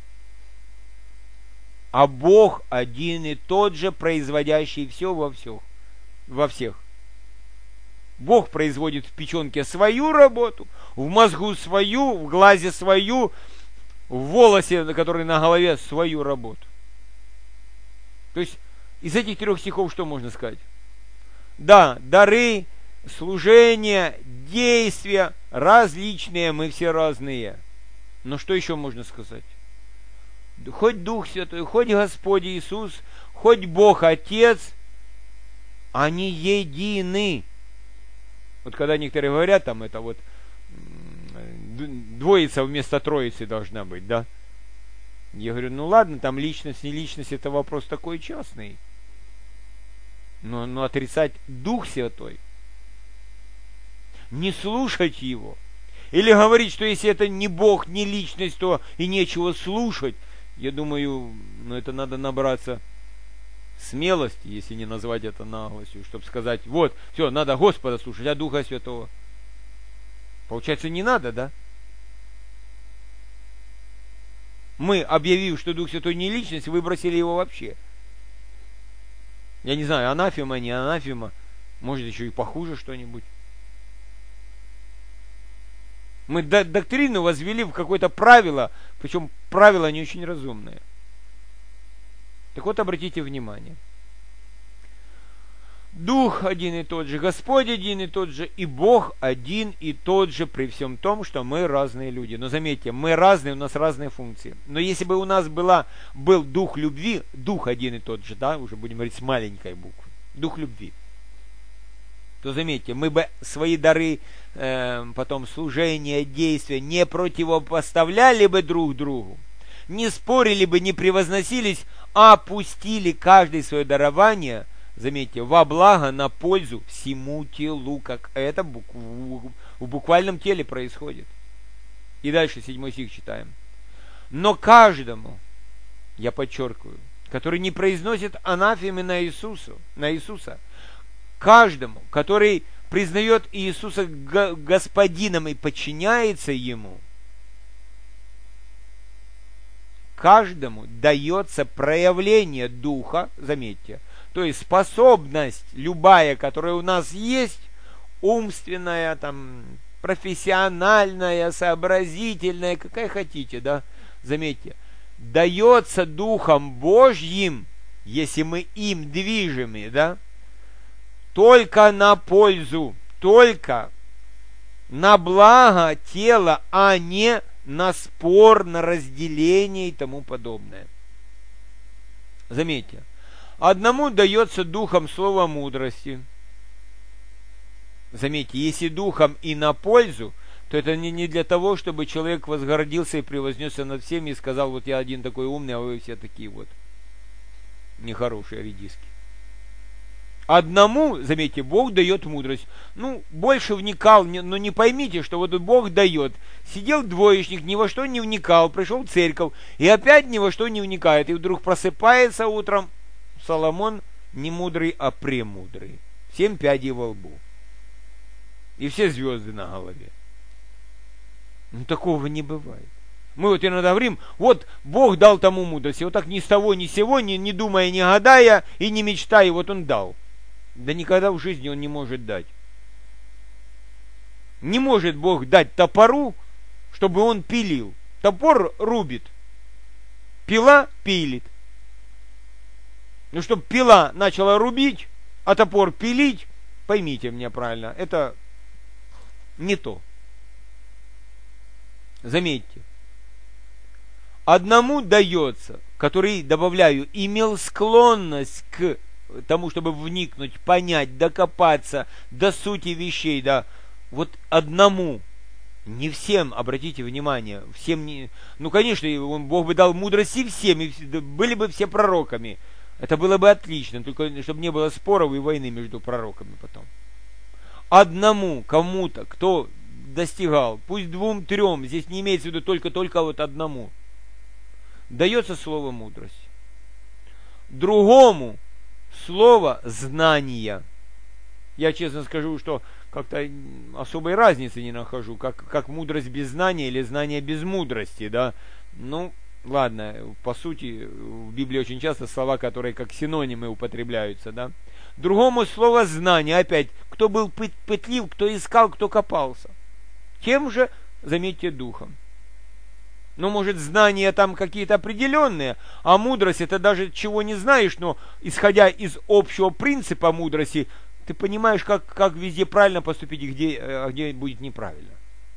А Бог один и тот же, производящий все во всех. Во всех. Бог производит в печенке свою работу, в мозгу свою, в глазе свою, в волосе, который на голове, свою работу. То есть, из этих трех стихов что можно сказать? Да, дары, служения, действия различные, мы все разные. Но что еще можно сказать? Хоть Дух Святой, хоть Господь Иисус, хоть Бог Отец, они едины. Вот когда некоторые говорят, там это вот двоица вместо троицы должна быть, да? Я говорю, ну ладно, там личность, не личность, это вопрос такой частный. Но, но отрицать Дух Святой, не слушать его. Или говорить, что если это не Бог, не личность, то и нечего слушать. Я думаю, ну это надо набраться смелости, если не назвать это наглостью, чтобы сказать, вот, все, надо Господа слушать, а Духа Святого. Получается, не надо, да? Мы, объявив, что Дух Святой не личность, выбросили его вообще. Я не знаю, анафема, не анафема, может еще и похуже что-нибудь. Мы доктрину возвели в какое-то правило, причем правило не очень разумное. Так вот, обратите внимание. Дух один и тот же, Господь один и тот же, и Бог один и тот же при всем том, что мы разные люди. Но заметьте, мы разные, у нас разные функции. Но если бы у нас была, был Дух любви, Дух один и тот же, да, уже будем говорить с маленькой буквы, Дух любви, то заметьте, мы бы свои дары, э, потом служение, действия не противопоставляли бы друг другу, не спорили бы, не превозносились, а пустили каждое свое дарование, заметьте, во благо, на пользу всему телу, как это в буквальном теле происходит. И дальше седьмой стих читаем. Но каждому, я подчеркиваю, который не произносит анафемы на Иисуса, на Иисуса, каждому, который признает Иисуса Господином и подчиняется Ему, каждому дается проявление Духа, заметьте, то есть способность любая, которая у нас есть, умственная, там, профессиональная, сообразительная, какая хотите, да, заметьте, дается Духом Божьим, если мы им движимы, да, только на пользу, только на благо тела, а не на спор, на разделение и тому подобное. Заметьте, одному дается Духом слово мудрости. Заметьте, если Духом и на пользу, то это не, не для того, чтобы человек возгордился и превознесся над всеми и сказал, вот я один такой умный, а вы все такие вот нехорошие редиски. Одному, заметьте, Бог дает мудрость. Ну, больше вникал, но не поймите, что вот Бог дает. Сидел двоечник, ни во что не вникал, пришел в церковь, и опять ни во что не вникает. И вдруг просыпается утром Соломон не мудрый, а премудрый. Семь пядей во лбу. И все звезды на голове. Ну, такого не бывает. Мы вот иногда говорим, вот Бог дал тому мудрость. И вот так ни с того, ни с сего, ни, не думая, не гадая и не мечтая, вот Он дал. Да никогда в жизни Он не может дать. Не может Бог дать топору, чтобы он пилил. Топор рубит. Пила пилит. Ну, чтобы пила начала рубить, а топор пилить, поймите меня правильно, это не то. Заметьте. Одному дается, который, добавляю, имел склонность к тому, чтобы вникнуть, понять, докопаться до сути вещей, да, вот одному, не всем, обратите внимание, всем не, ну, конечно, Бог бы дал мудрости всем, и были бы все пророками, это было бы отлично, только чтобы не было споров и войны между пророками потом. Одному, кому-то, кто достигал, пусть двум, трем, здесь не имеется в виду только-только вот одному, дается слово мудрости. Другому слово знания. Я честно скажу, что как-то особой разницы не нахожу, как, как мудрость без знания или знание без мудрости, да. Ну, ладно, по сути, в Библии очень часто слова, которые как синонимы употребляются, да. Другому слово знание, опять, кто был пыт, пытлив, кто искал, кто копался. Тем же, заметьте, духом. Ну, может, знания там какие-то определенные, а мудрость это даже чего не знаешь, но исходя из общего принципа мудрости, ты понимаешь, как, как везде правильно поступить и где, а где будет неправильно.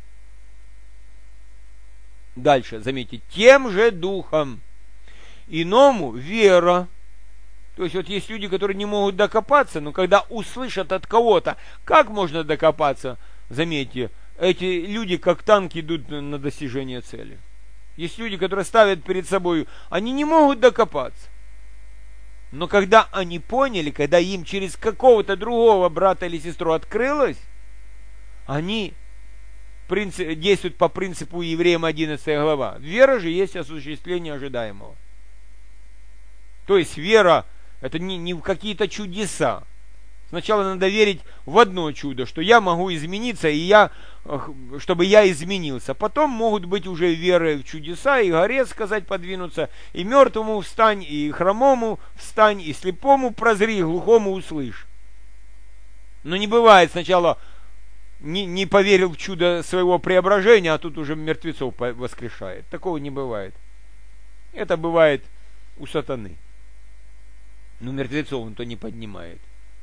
Дальше, заметьте, тем же духом. Иному вера. То есть вот есть люди, которые не могут докопаться, но когда услышат от кого-то, как можно докопаться, заметьте, эти люди как танки идут на достижение цели. Есть люди, которые ставят перед собой, они не могут докопаться. Но когда они поняли, когда им через какого-то другого брата или сестру открылось, они принцип, действуют по принципу Евреям одиннадцатая глава. Вера же есть осуществление ожидаемого. То есть вера это не, не в какие-то чудеса. Сначала надо верить в одно чудо, что я могу измениться, и я, чтобы я изменился. Потом могут быть уже веры в чудеса, и горе сказать подвинуться, и мертвому встань, и хромому встань, и слепому прозри, и глухому услышь. Но не бывает сначала не, не поверил в чудо своего преображения, а тут уже мертвецов воскрешает. Такого не бывает. Это бывает у сатаны. Но мертвецов он то не поднимает.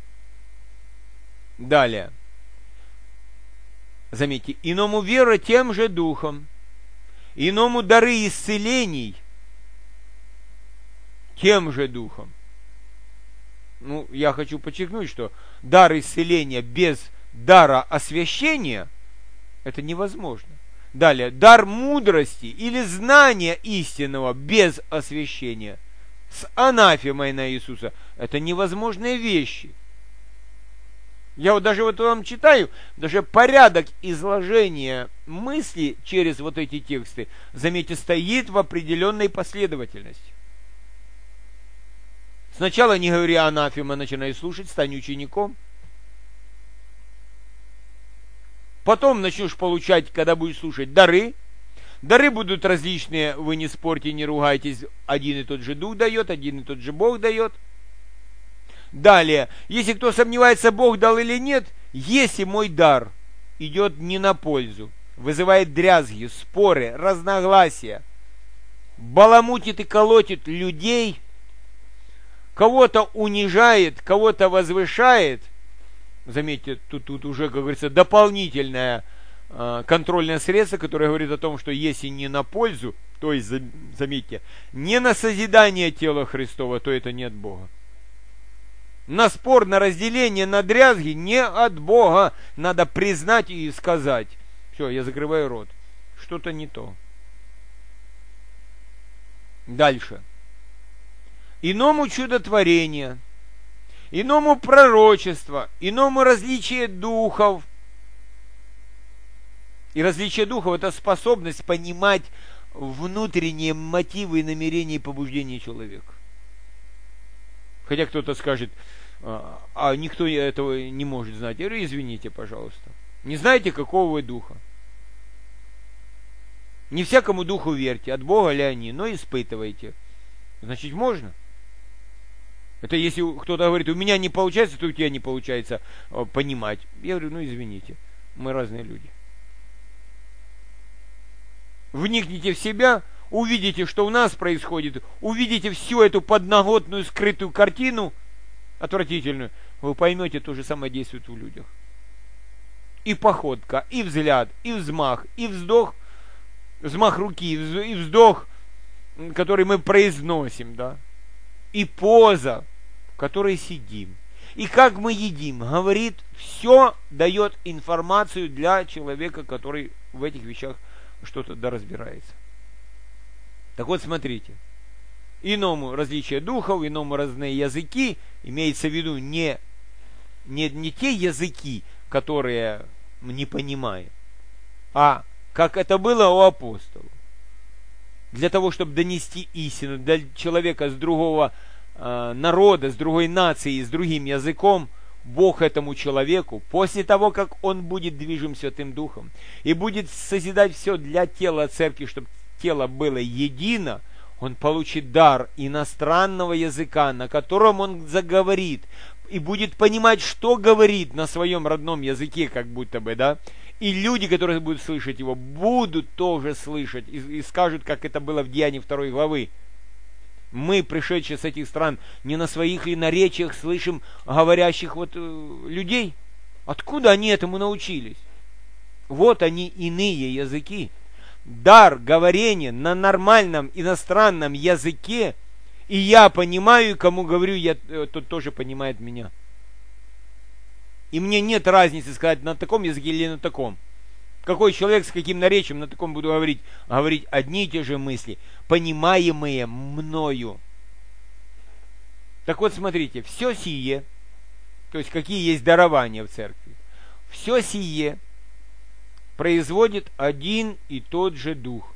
Далее. Заметьте, иному вера тем же духом, иному дары исцелений тем же духом. Ну, я хочу подчеркнуть, что дар исцеления без дара освящения это невозможно. Далее, дар мудрости или знания истинного без освящения с анафемой на Иисуса это невозможные вещи. Я вот даже вот вам читаю, даже порядок изложения мысли через вот эти тексты, заметьте, стоит в определенной последовательности. Сначала, не говоря анафема, начинай слушать, стань учеником. Потом начнешь получать, когда будешь слушать, дары. Дары будут различные, вы не спорьте, не ругайтесь, один и тот же Дух дает, один и тот же Бог дает. Далее, если кто сомневается, Бог дал или нет, если мой дар идет не на пользу, вызывает дрязги, споры, разногласия, баламутит и колотит людей, кого-то унижает, кого-то возвышает, заметьте, тут, тут уже, как говорится, дополнительное э, контрольное средство, которое говорит о том, что если не на пользу, то есть, заметьте, не на созидание тела Христова, то это не от Бога. На спор, на разделение, на дрязги не от Бога. Надо признать и сказать. Все, я закрываю рот. Что-то не то. Дальше. Иному чудотворение, иному пророчество, иному различие духов. И различие духов это способность понимать внутренние мотивы и намерения и побуждения человека. Хотя кто-то скажет, а, а никто этого не может знать. Я говорю, извините, пожалуйста. Не знаете, какого вы духа? Не всякому духу верьте, от Бога ли они, но испытывайте. Значит, можно. Это если кто-то говорит, у меня не получается, то у тебя не получается понимать. Я говорю, ну извините, мы разные люди. Вникните в себя, увидите, что у нас происходит, увидите всю эту подноготную скрытую картину, отвратительную, вы поймете, то же самое действует в людях. И походка, и взгляд, и взмах, и вздох, взмах руки, и вздох, который мы произносим, да, и поза, в которой сидим, и как мы едим, говорит, все дает информацию для человека, который в этих вещах что-то доразбирается. Так вот, смотрите. Иному различие духов, иному разные языки, имеется в виду не, не, не те языки, которые мы не понимаем, а как это было у апостолов. Для того, чтобы донести истину для человека с другого э, народа, с другой нации, с другим языком, Бог этому человеку, после того, как он будет движим Святым Духом и будет созидать все для тела церкви, чтобы тело было едино, он получит дар иностранного языка, на котором он заговорит, и будет понимать, что говорит на своем родном языке, как будто бы, да, и люди, которые будут слышать его, будут тоже слышать, и, и скажут, как это было в Деянии второй главы. Мы, пришедшие с этих стран, не на своих ли наречиях слышим говорящих вот э, людей? Откуда они этому научились? Вот они, иные языки. Дар говорения на нормальном иностранном языке, и я понимаю, кому говорю, я, тот тоже понимает меня. И мне нет разницы сказать на таком языке или на таком. Какой человек с каким наречием на таком буду говорить? Говорить одни и те же мысли, понимаемые мною. Так вот, смотрите, все сие, то есть какие есть дарования в церкви, все сие производит один и тот же Дух.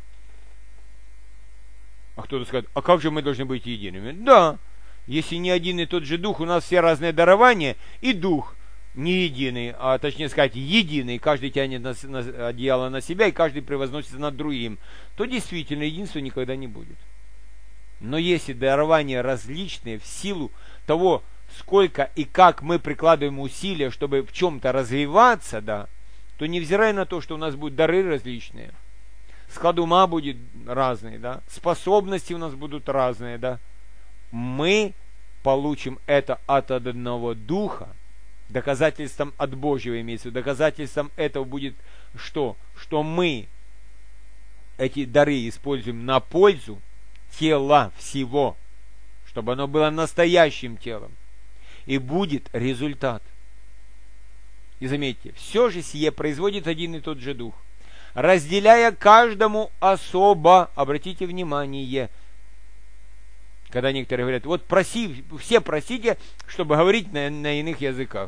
А кто-то скажет, а как же мы должны быть едиными? Да, если не один и тот же Дух, у нас все разные дарования, и Дух не единый, а точнее сказать, единый, каждый тянет на, на, одеяло на себя, и каждый превозносится над другим, то действительно единства никогда не будет. Но если дарования различные в силу того, сколько и как мы прикладываем усилия, чтобы в чем-то развиваться, да, то невзирая на то, что у нас будут дары различные, склад ума будет разный, да, способности у нас будут разные, да, мы получим это от одного Духа. Доказательством от Божьего имеется, доказательством этого будет что? Что мы эти дары используем на пользу тела всего, чтобы оно было настоящим телом. И будет результат. И заметьте, все же сие производит один и тот же Дух, разделяя каждому особо. Обратите внимание, когда некоторые говорят, вот проси, все просите, чтобы говорить на, на иных языках.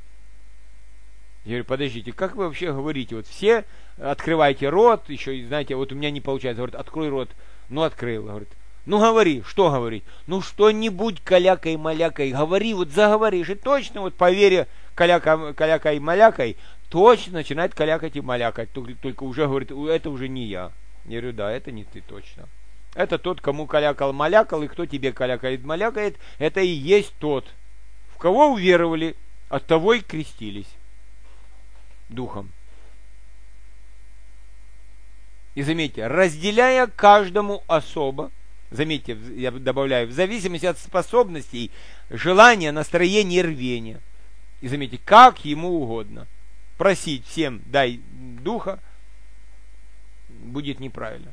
Я говорю, подождите, как вы вообще говорите? Вот все открываете рот, еще, знаете, вот у меня не получается. Говорит, открой рот. Ну, открыл. Говорит, ну, говори. Что говорить? Ну, что-нибудь калякой-малякой. Говори, вот заговоришь. И точно, вот по вере каляка, калякой-малякой, точно начинает калякать и малякать. Только, только уже, говорит, это уже не я. Я говорю, да, это не ты точно. Это тот, кому калякал-малякал, и кто тебе калякает-малякает, это и есть тот. В кого уверовали, от того и крестились. Духом. И заметьте, разделяя каждому особо, заметьте, я добавляю, в зависимости от способностей, желания, настроения и рвения. И заметьте, как ему угодно. Просить всем дай Духа будет неправильно.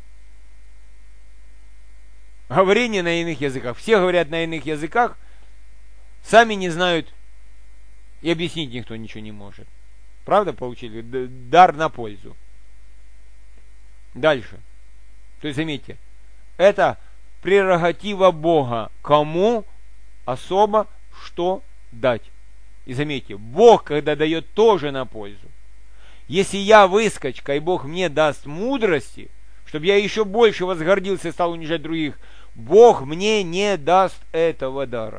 Говорение на иных языках. Все говорят на иных языках, сами не знают, и объяснить никто ничего не может. Правда, получили? Дар на пользу. Дальше. То есть, заметьте, это прерогатива Бога. Кому особо что дать. И заметьте, Бог, когда дает, тоже на пользу. Если я выскочка, и Бог мне даст мудрости, чтобы я еще больше возгордился и стал унижать других, Бог мне не даст этого дара.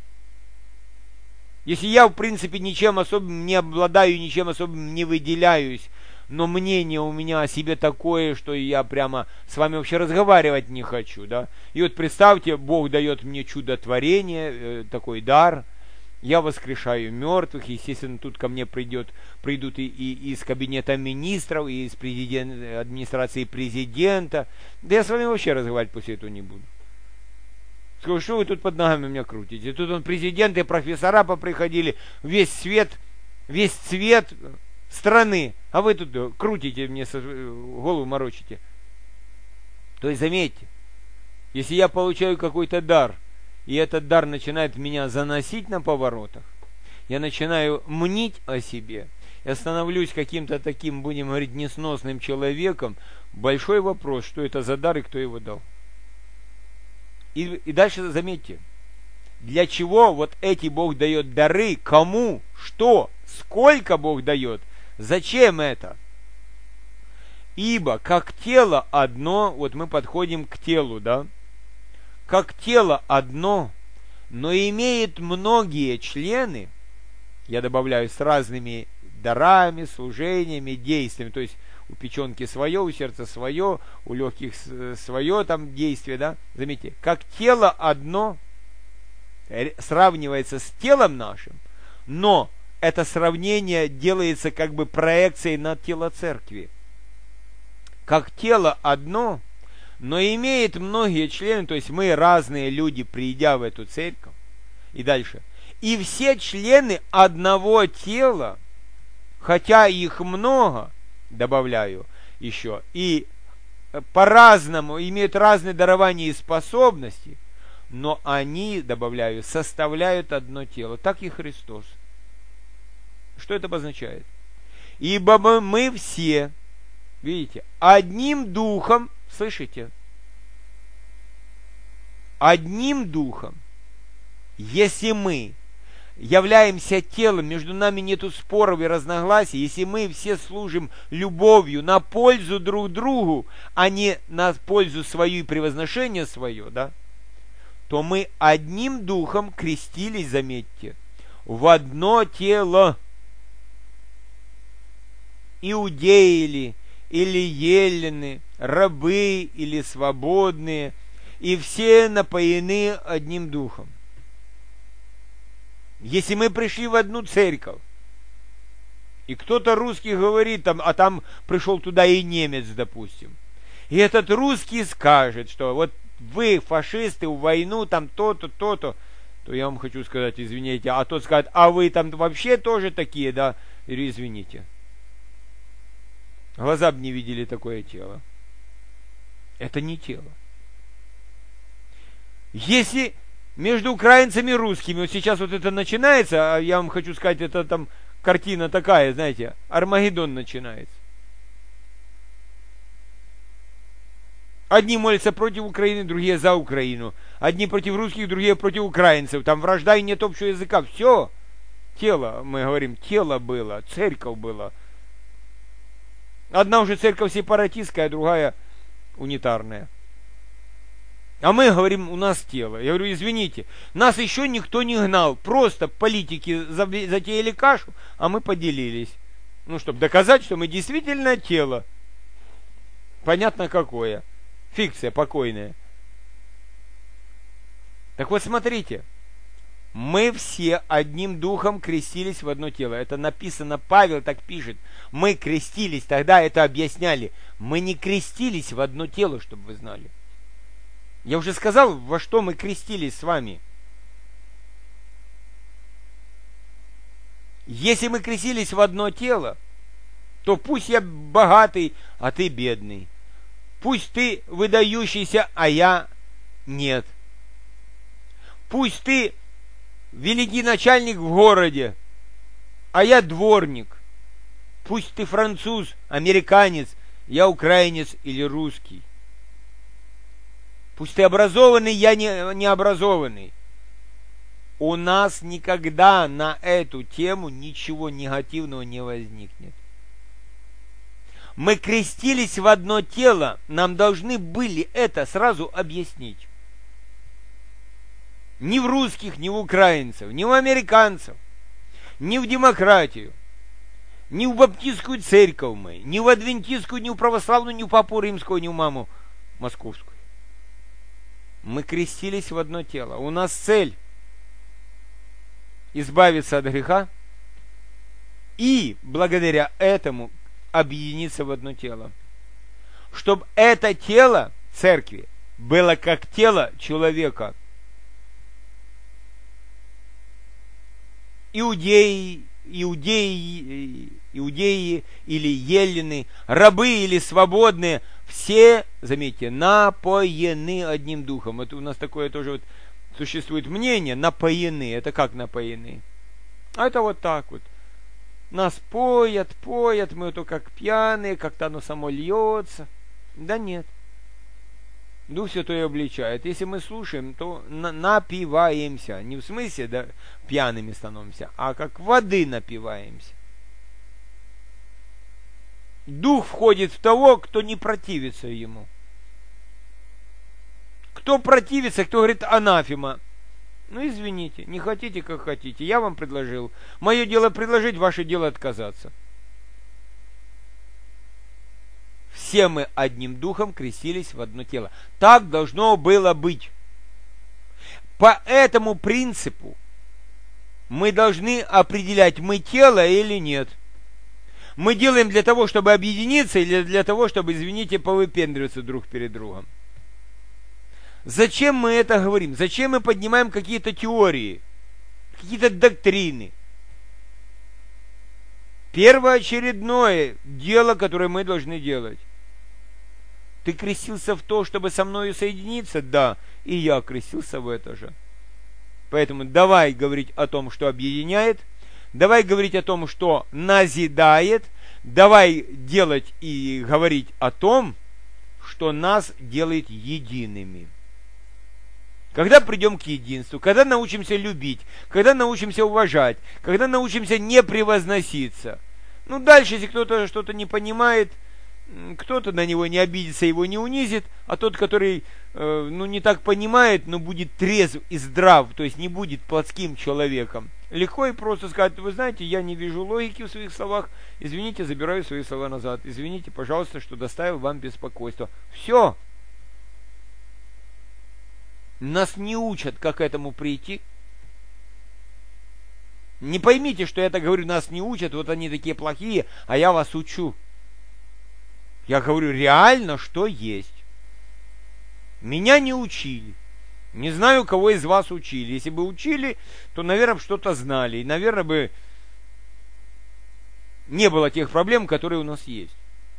Если я, в принципе, ничем особым не обладаю, ничем особым не выделяюсь, но мнение у меня о себе такое, что я прямо с вами вообще разговаривать не хочу, да? И вот представьте, Бог дает мне чудотворение, э, такой дар, я воскрешаю мертвых, естественно, тут ко мне придет, придут и, и из кабинета министров, и из президент, администрации президента, да я с вами вообще разговаривать после этого не буду. Скажу, что вы тут под ногами меня крутите? Тут он президенты, профессора поприходили, весь свет, весь цвет страны, а вы тут крутите мне, голову морочите. То есть, заметьте, если я получаю какой-то дар, и этот дар начинает меня заносить на поворотах, я начинаю мнить о себе, я становлюсь каким-то таким, будем говорить, несносным человеком, большой вопрос, что это за дар и кто его дал. И, и дальше заметьте, для чего вот эти Бог дает дары, кому, что, сколько Бог дает, зачем это? Ибо как тело одно, вот мы подходим к телу, да, как тело одно, но имеет многие члены, я добавляю, с разными дарами, служениями, действиями, то есть у печенки свое, у сердца свое, у легких свое там действие, да, заметьте, как тело одно сравнивается с телом нашим, но это сравнение делается как бы проекцией на тело церкви. Как тело одно, но имеет многие члены, то есть мы разные люди, придя в эту церковь, и дальше, и все члены одного тела, хотя их много, добавляю еще, и по-разному имеют разные дарования и способности, но они, добавляю, составляют одно тело. Так и Христос. Что это обозначает? Ибо мы все, видите, одним духом, слышите? Одним духом, если мы являемся телом, между нами нету споров и разногласий, если мы все служим любовью на пользу друг другу, а не на пользу свою и превозношение свое, да, то мы одним духом крестились, заметьте, в одно тело. Иудеи ли, или елены, рабы или свободные, и все напоены одним духом. Если мы пришли в одну церковь, и кто-то русский говорит, там, а там пришел туда и немец, допустим, и этот русский скажет, что вот вы, фашисты, в войну, там то-то, то-то, то я вам хочу сказать, извините, а тот скажет, а вы там вообще тоже такие, да, или извините. Глаза бы не видели такое тело. Это не тело. Если между украинцами и русскими вот сейчас вот это начинается, а я вам хочу сказать, это там картина такая, знаете, Армагеддон начинается. Одни молятся против Украины, другие за Украину. Одни против русских, другие против украинцев. Там вражда и нет общего языка. Все. Тело, мы говорим, тело было, церковь была. Одна уже церковь сепаратистская, другая унитарная. А мы говорим, у нас тело. Я говорю, извините, нас еще никто не гнал. Просто политики затеяли кашу, а мы поделились. Ну, чтобы доказать, что мы действительно тело. Понятно какое. Фикция покойная. Так вот, смотрите. Мы все одним духом крестились в одно тело. Это написано, Павел так пишет. Мы крестились, тогда это объясняли. Мы не крестились в одно тело, чтобы вы знали. Я уже сказал, во что мы крестились с вами. Если мы крестились в одно тело, то пусть я богатый, а ты бедный. Пусть ты выдающийся, а я нет. Пусть ты великий начальник в городе, а я дворник. Пусть ты француз, американец, я украинец или русский. Пусть ты образованный, я не, не образованный. У нас никогда на эту тему ничего негативного не возникнет. Мы крестились в одно тело, нам должны были это сразу объяснить. Ни в русских, ни в украинцев, ни в американцев, ни в демократию, ни в баптистскую церковь мы, ни в адвентистскую, ни в православную, ни в папу римскую, ни в маму московскую. Мы крестились в одно тело. У нас цель избавиться от греха и благодаря этому объединиться в одно тело. Чтобы это тело церкви было как тело человека. Иудеи, иудеи, иудеи или елены, рабы или свободные, все, заметьте, напоены одним духом. Это у нас такое тоже вот существует мнение, напоены. Это как напоены? А это вот так вот. Нас поят, поят, мы то как пьяные, как-то оно само льется. Да нет. Дух Святой обличает. Если мы слушаем, то на- напиваемся. Не в смысле, да, пьяными становимся, а как воды напиваемся. Дух входит в того, кто не противится ему. Кто противится, кто говорит анафема. Ну, извините, не хотите, как хотите. Я вам предложил. Мое дело предложить, ваше дело отказаться. Все мы одним духом крестились в одно тело. Так должно было быть. По этому принципу мы должны определять, мы тело или нет. Мы делаем для того, чтобы объединиться, или для того, чтобы, извините, повыпендриваться друг перед другом. Зачем мы это говорим? Зачем мы поднимаем какие-то теории, какие-то доктрины? Первоочередное дело, которое мы должны делать. Ты крестился в то, чтобы со мною соединиться? Да, и я крестился в это же. Поэтому давай говорить о том, что объединяет, давай говорить о том, что назидает, давай делать и говорить о том, что нас делает едиными. Когда придем к единству, когда научимся любить, когда научимся уважать, когда научимся не превозноситься. Ну, дальше, если кто-то что-то не понимает, кто-то на него не обидится, его не унизит, а тот, который, э, ну, не так понимает, но будет трезв и здрав, то есть не будет плотским человеком, легко и просто сказать: вы знаете, я не вижу логики в своих словах, извините, забираю свои слова назад, извините, пожалуйста, что доставил вам беспокойство. Все. Нас не учат, как к этому прийти. Не поймите, что я так говорю, нас не учат, вот они такие плохие, а я вас учу. Я говорю реально, что есть. Меня не учили. Не знаю, кого из вас учили. Если бы учили, то, наверное, что-то знали. И, наверное, бы не было тех проблем, которые у нас есть.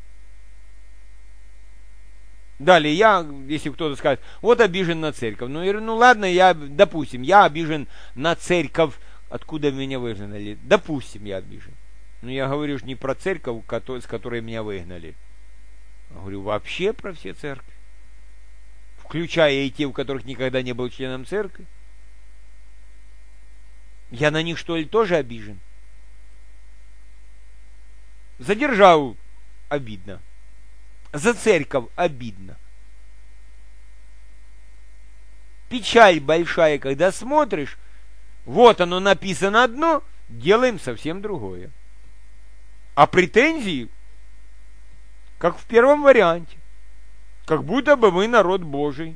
Далее, я, если кто-то скажет: вот обижен на церковь. Ну, я говорю, ну ладно, я, допустим, я обижен на церковь, откуда меня выгнали. Допустим, я обижен. Но я говорю же не про церковь, с которой меня выгнали. Я говорю вообще про все церкви. Включая и те, у которых никогда не был членом церкви. Я на них, что ли, тоже обижен? За державу обидно. За церковь обидно. Печаль большая, когда смотришь, вот оно написано одно, делаем совсем другое. А претензии, как в первом варианте, как будто бы мы народ Божий.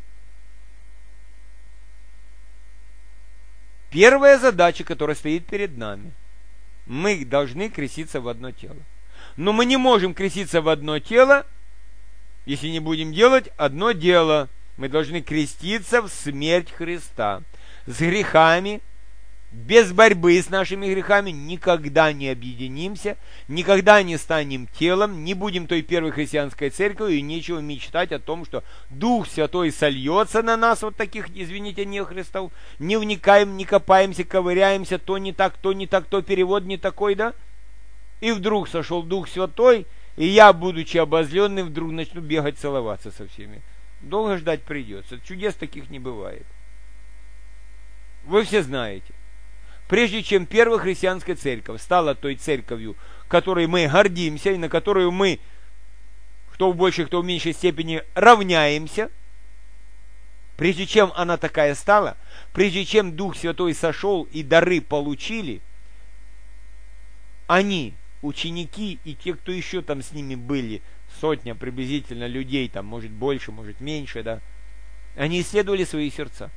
Первая задача, которая стоит перед нами: мы должны креститься в одно тело. Но мы не можем креститься в одно тело, если не будем делать одно дело. Мы должны креститься в смерть Христа. С грехами, без борьбы с нашими грехами никогда не объединимся, никогда не станем телом, не будем той первой христианской церковью, и нечего мечтать о том, что Дух Святой сольется на нас, вот таких, извините, не Христов, не вникаем, не копаемся, ковыряемся, то не так, то не так, то перевод не такой, да? И вдруг сошел Дух Святой, и я, будучи обозленным, вдруг начну бегать, целоваться со всеми. Долго ждать придется. Чудес таких не бывает. Вы все знаете. Прежде чем первая христианская церковь стала той церковью, которой мы гордимся, и на которую мы, кто в большей, кто в меньшей степени, равняемся, прежде чем она такая стала, прежде чем Дух Святой сошел и дары получили, они, ученики и те, кто еще там с ними были, сотня приблизительно людей, там, может больше, может меньше, да, они исследовали свои сердца,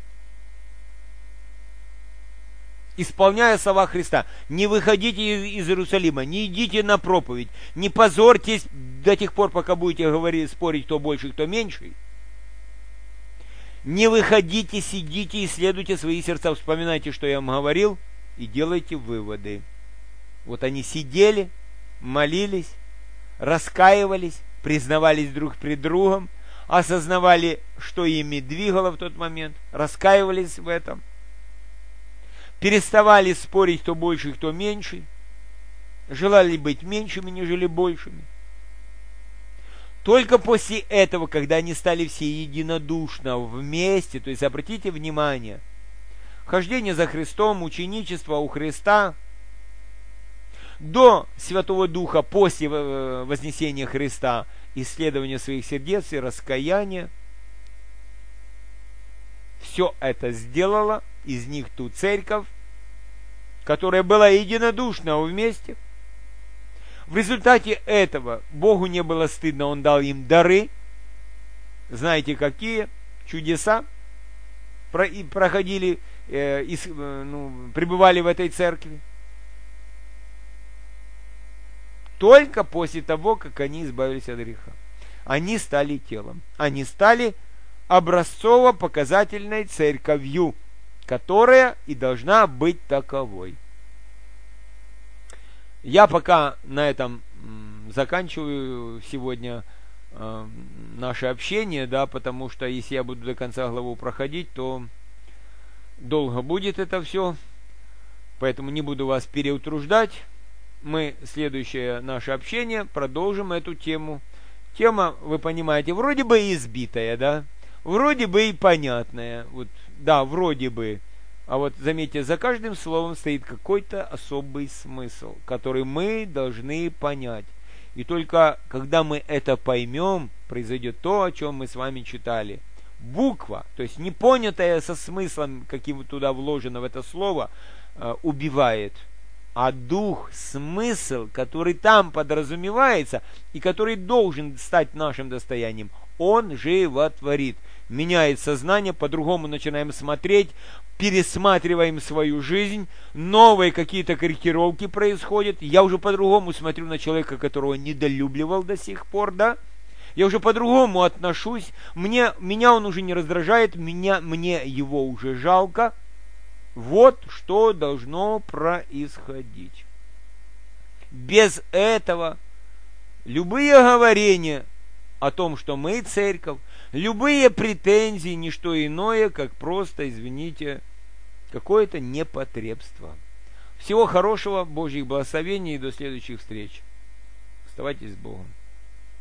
исполняя слова Христа: не выходите из Иерусалима, не идите на проповедь, не позорьтесь до тех пор, пока будете говорить, спорить, кто больше, кто меньше. Не выходите, сидите, исследуйте свои сердца, вспоминайте, что я вам говорил, и делайте выводы. Вот они сидели, молились, раскаивались, признавались друг пред другом, осознавали, что ими двигало в тот момент, раскаивались в этом, переставали спорить, кто больше, кто меньше, желали быть меньшими, нежели большими. Только после этого, когда они стали все единодушно вместе, то есть обратите внимание, хождение за Христом, ученичество у Христа, до Святого Духа, после вознесения Христа, исследование своих сердец и раскаяние, все это сделало из них ту церковь, которая была единодушна вместе. В результате этого Богу не было стыдно, Он дал им дары. Знаете, какие чудеса проходили, э, и, ну, пребывали в этой церкви. Только после того, как они избавились от греха. Они стали телом. Они стали образцово-показательной церковью, которая и должна быть таковой. Я пока на этом заканчиваю сегодня э, наше общение, да, потому что если я буду до конца главу проходить, то долго будет это все, поэтому не буду вас переутруждать. Мы следующее наше общение продолжим эту тему. Тема, вы понимаете, вроде бы избитая, да, вроде бы и понятное. Вот, да, вроде бы. А вот заметьте, за каждым словом стоит какой-то особый смысл, который мы должны понять. И только когда мы это поймем, произойдет то, о чем мы с вами читали. Буква, то есть непонятая со смыслом, каким туда вложено в это слово, убивает. А дух, смысл, который там подразумевается и который должен стать нашим достоянием, он животворит. Меняет сознание, по-другому начинаем смотреть, пересматриваем свою жизнь, новые какие-то корректировки происходят. Я уже по-другому смотрю на человека, которого недолюбливал до сих пор, да? Я уже по-другому отношусь, мне, меня он уже не раздражает, меня, мне его уже жалко. Вот что должно происходить. Без этого любые говорения о том, что мы церковь, любые претензии, не что иное, как просто, извините, какое-то непотребство. Всего хорошего, Божьих благословений и до следующих встреч. Оставайтесь с Богом.